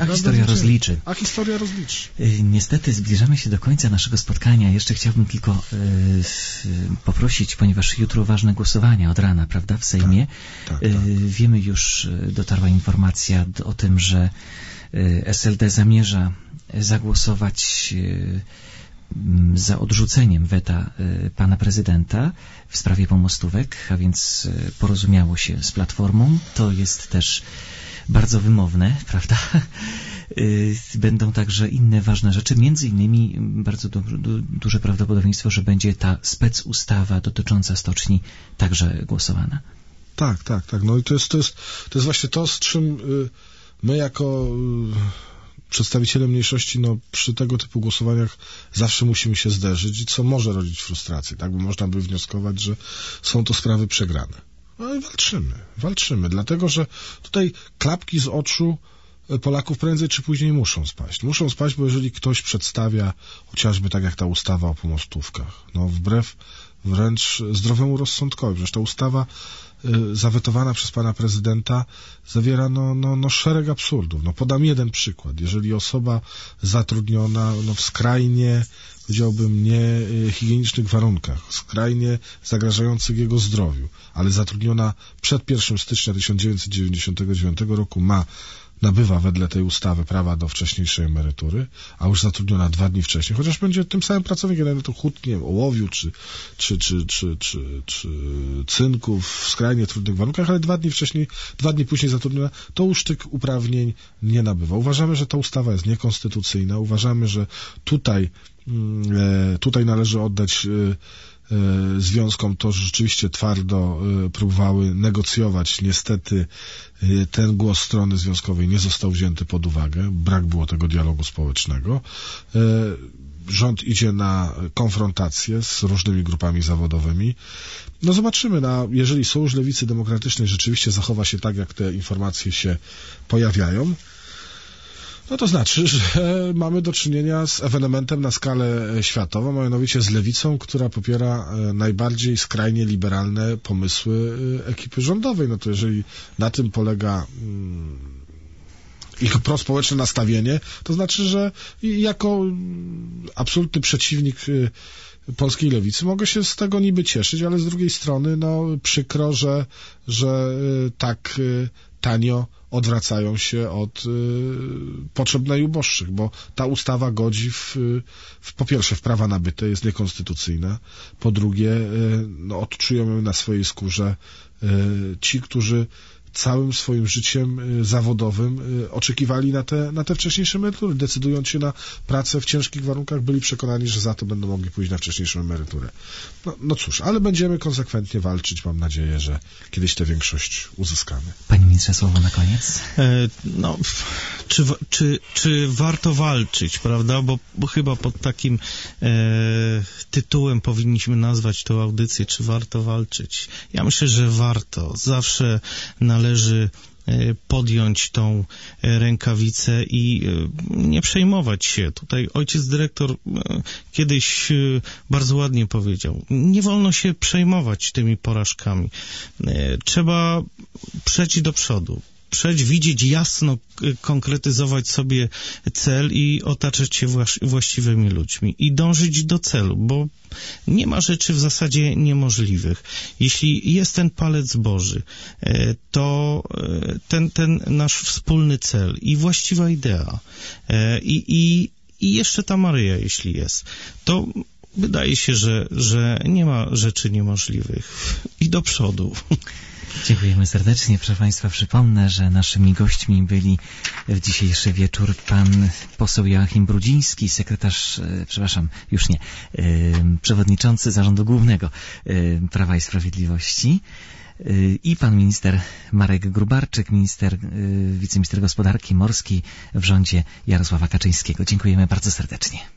[SPEAKER 1] A
[SPEAKER 2] historia rozliczy.
[SPEAKER 1] Niestety zbliżamy się do końca naszego spotkania. Jeszcze chciałbym tylko poprosić, ponieważ jutro ważne głosowania od rana, prawda, w Sejmie. Tak. Wiemy już, dotarła informacja o tym, że SLD zamierza zagłosować za odrzuceniem weta pana prezydenta w sprawie pomostówek, a więc porozumiało się z Platformą. To jest też bardzo wymowne, prawda? Będą także inne ważne rzeczy, między innymi bardzo duże prawdopodobieństwo, że będzie ta specustawa dotycząca stoczni także głosowana.
[SPEAKER 2] Tak. No i to jest właśnie to, z czym my jako przedstawiciele mniejszości, przy tego typu głosowaniach zawsze musimy się zderzyć i co może rodzić frustrację, tak? Bo można by wnioskować, że są to sprawy przegrane. No i walczymy, dlatego, że tutaj klapki z oczu Polaków prędzej czy później muszą spaść. Muszą spaść, bo jeżeli ktoś przedstawia, chociażby tak jak ta ustawa o pomostówkach, wbrew wręcz zdrowemu rozsądkowi, przecież ta ustawa zawetowana przez pana prezydenta zawiera szereg absurdów. Podam jeden przykład. Jeżeli osoba zatrudniona w skrajnie, powiedziałbym, niehigienicznych warunkach, skrajnie zagrażających jego zdrowiu, ale zatrudniona przed 1 stycznia 1999 roku nabywa wedle tej ustawy prawa do wcześniejszej emerytury, a już zatrudniona 2 dni wcześniej, chociaż będzie tym samym pracownikiem, to hut, nie wiem, ołowiu czy cynku w skrajnie trudnych warunkach, ale 2 dni później zatrudniona, to już tych uprawnień nie nabywa. Uważamy, że ta ustawa jest niekonstytucyjna, uważamy, że tutaj należy oddać związkom to, że rzeczywiście twardo próbowały negocjować. Niestety ten głos strony związkowej nie został wzięty pod uwagę. Brak było tego dialogu społecznego. Rząd idzie na konfrontację z różnymi grupami zawodowymi. Zobaczymy, jeżeli Sojusz Lewicy Demokratycznej rzeczywiście zachowa się tak, jak te informacje się pojawiają, to znaczy, że mamy do czynienia z ewenementem na skalę światową, a mianowicie z lewicą, która popiera najbardziej skrajnie liberalne pomysły ekipy rządowej. To jeżeli na tym polega ich prospołeczne nastawienie, to znaczy, że jako absolutny przeciwnik polskiej lewicy mogę się z tego niby cieszyć, ale z drugiej strony przykro, że tak tanio odwracają się od potrzeb najuboższych, bo ta ustawa godzi po pierwsze w prawa nabyte, jest niekonstytucyjna, po drugie odczują ją na swojej skórze ci, którzy całym swoim życiem zawodowym oczekiwali na te wcześniejsze emerytury. Decydując się na pracę w ciężkich warunkach, byli przekonani, że za to będą mogli pójść na wcześniejszą emeryturę. Cóż, ale będziemy konsekwentnie walczyć. Mam nadzieję, że kiedyś tę większość uzyskamy.
[SPEAKER 1] Panie ministrze, słowo na koniec.
[SPEAKER 3] Czy warto walczyć, prawda? Bo chyba pod takim tytułem powinniśmy nazwać tę audycję, czy warto walczyć. Ja myślę, że warto. Zawsze należy podjąć tą rękawicę i nie przejmować się. Tutaj ojciec dyrektor kiedyś bardzo ładnie powiedział, nie wolno się przejmować tymi porażkami. Trzeba przejść do przodu. widzieć jasno, konkretyzować sobie cel i otaczać się właściwymi ludźmi i dążyć do celu, bo nie ma rzeczy w zasadzie niemożliwych. Jeśli jest ten palec Boży, to ten nasz wspólny cel i właściwa idea i jeszcze ta Maryja, jeśli jest, to wydaje się, że nie ma rzeczy niemożliwych. I do przodu.
[SPEAKER 1] Dziękujemy serdecznie. Proszę Państwa, przypomnę, że naszymi gośćmi byli w dzisiejszy wieczór pan poseł Joachim Brudziński, przewodniczący Zarządu Głównego Prawa i Sprawiedliwości, i pan minister Marek Grubarczyk, wiceminister gospodarki morskiej w rządzie Jarosława Kaczyńskiego. Dziękujemy bardzo serdecznie.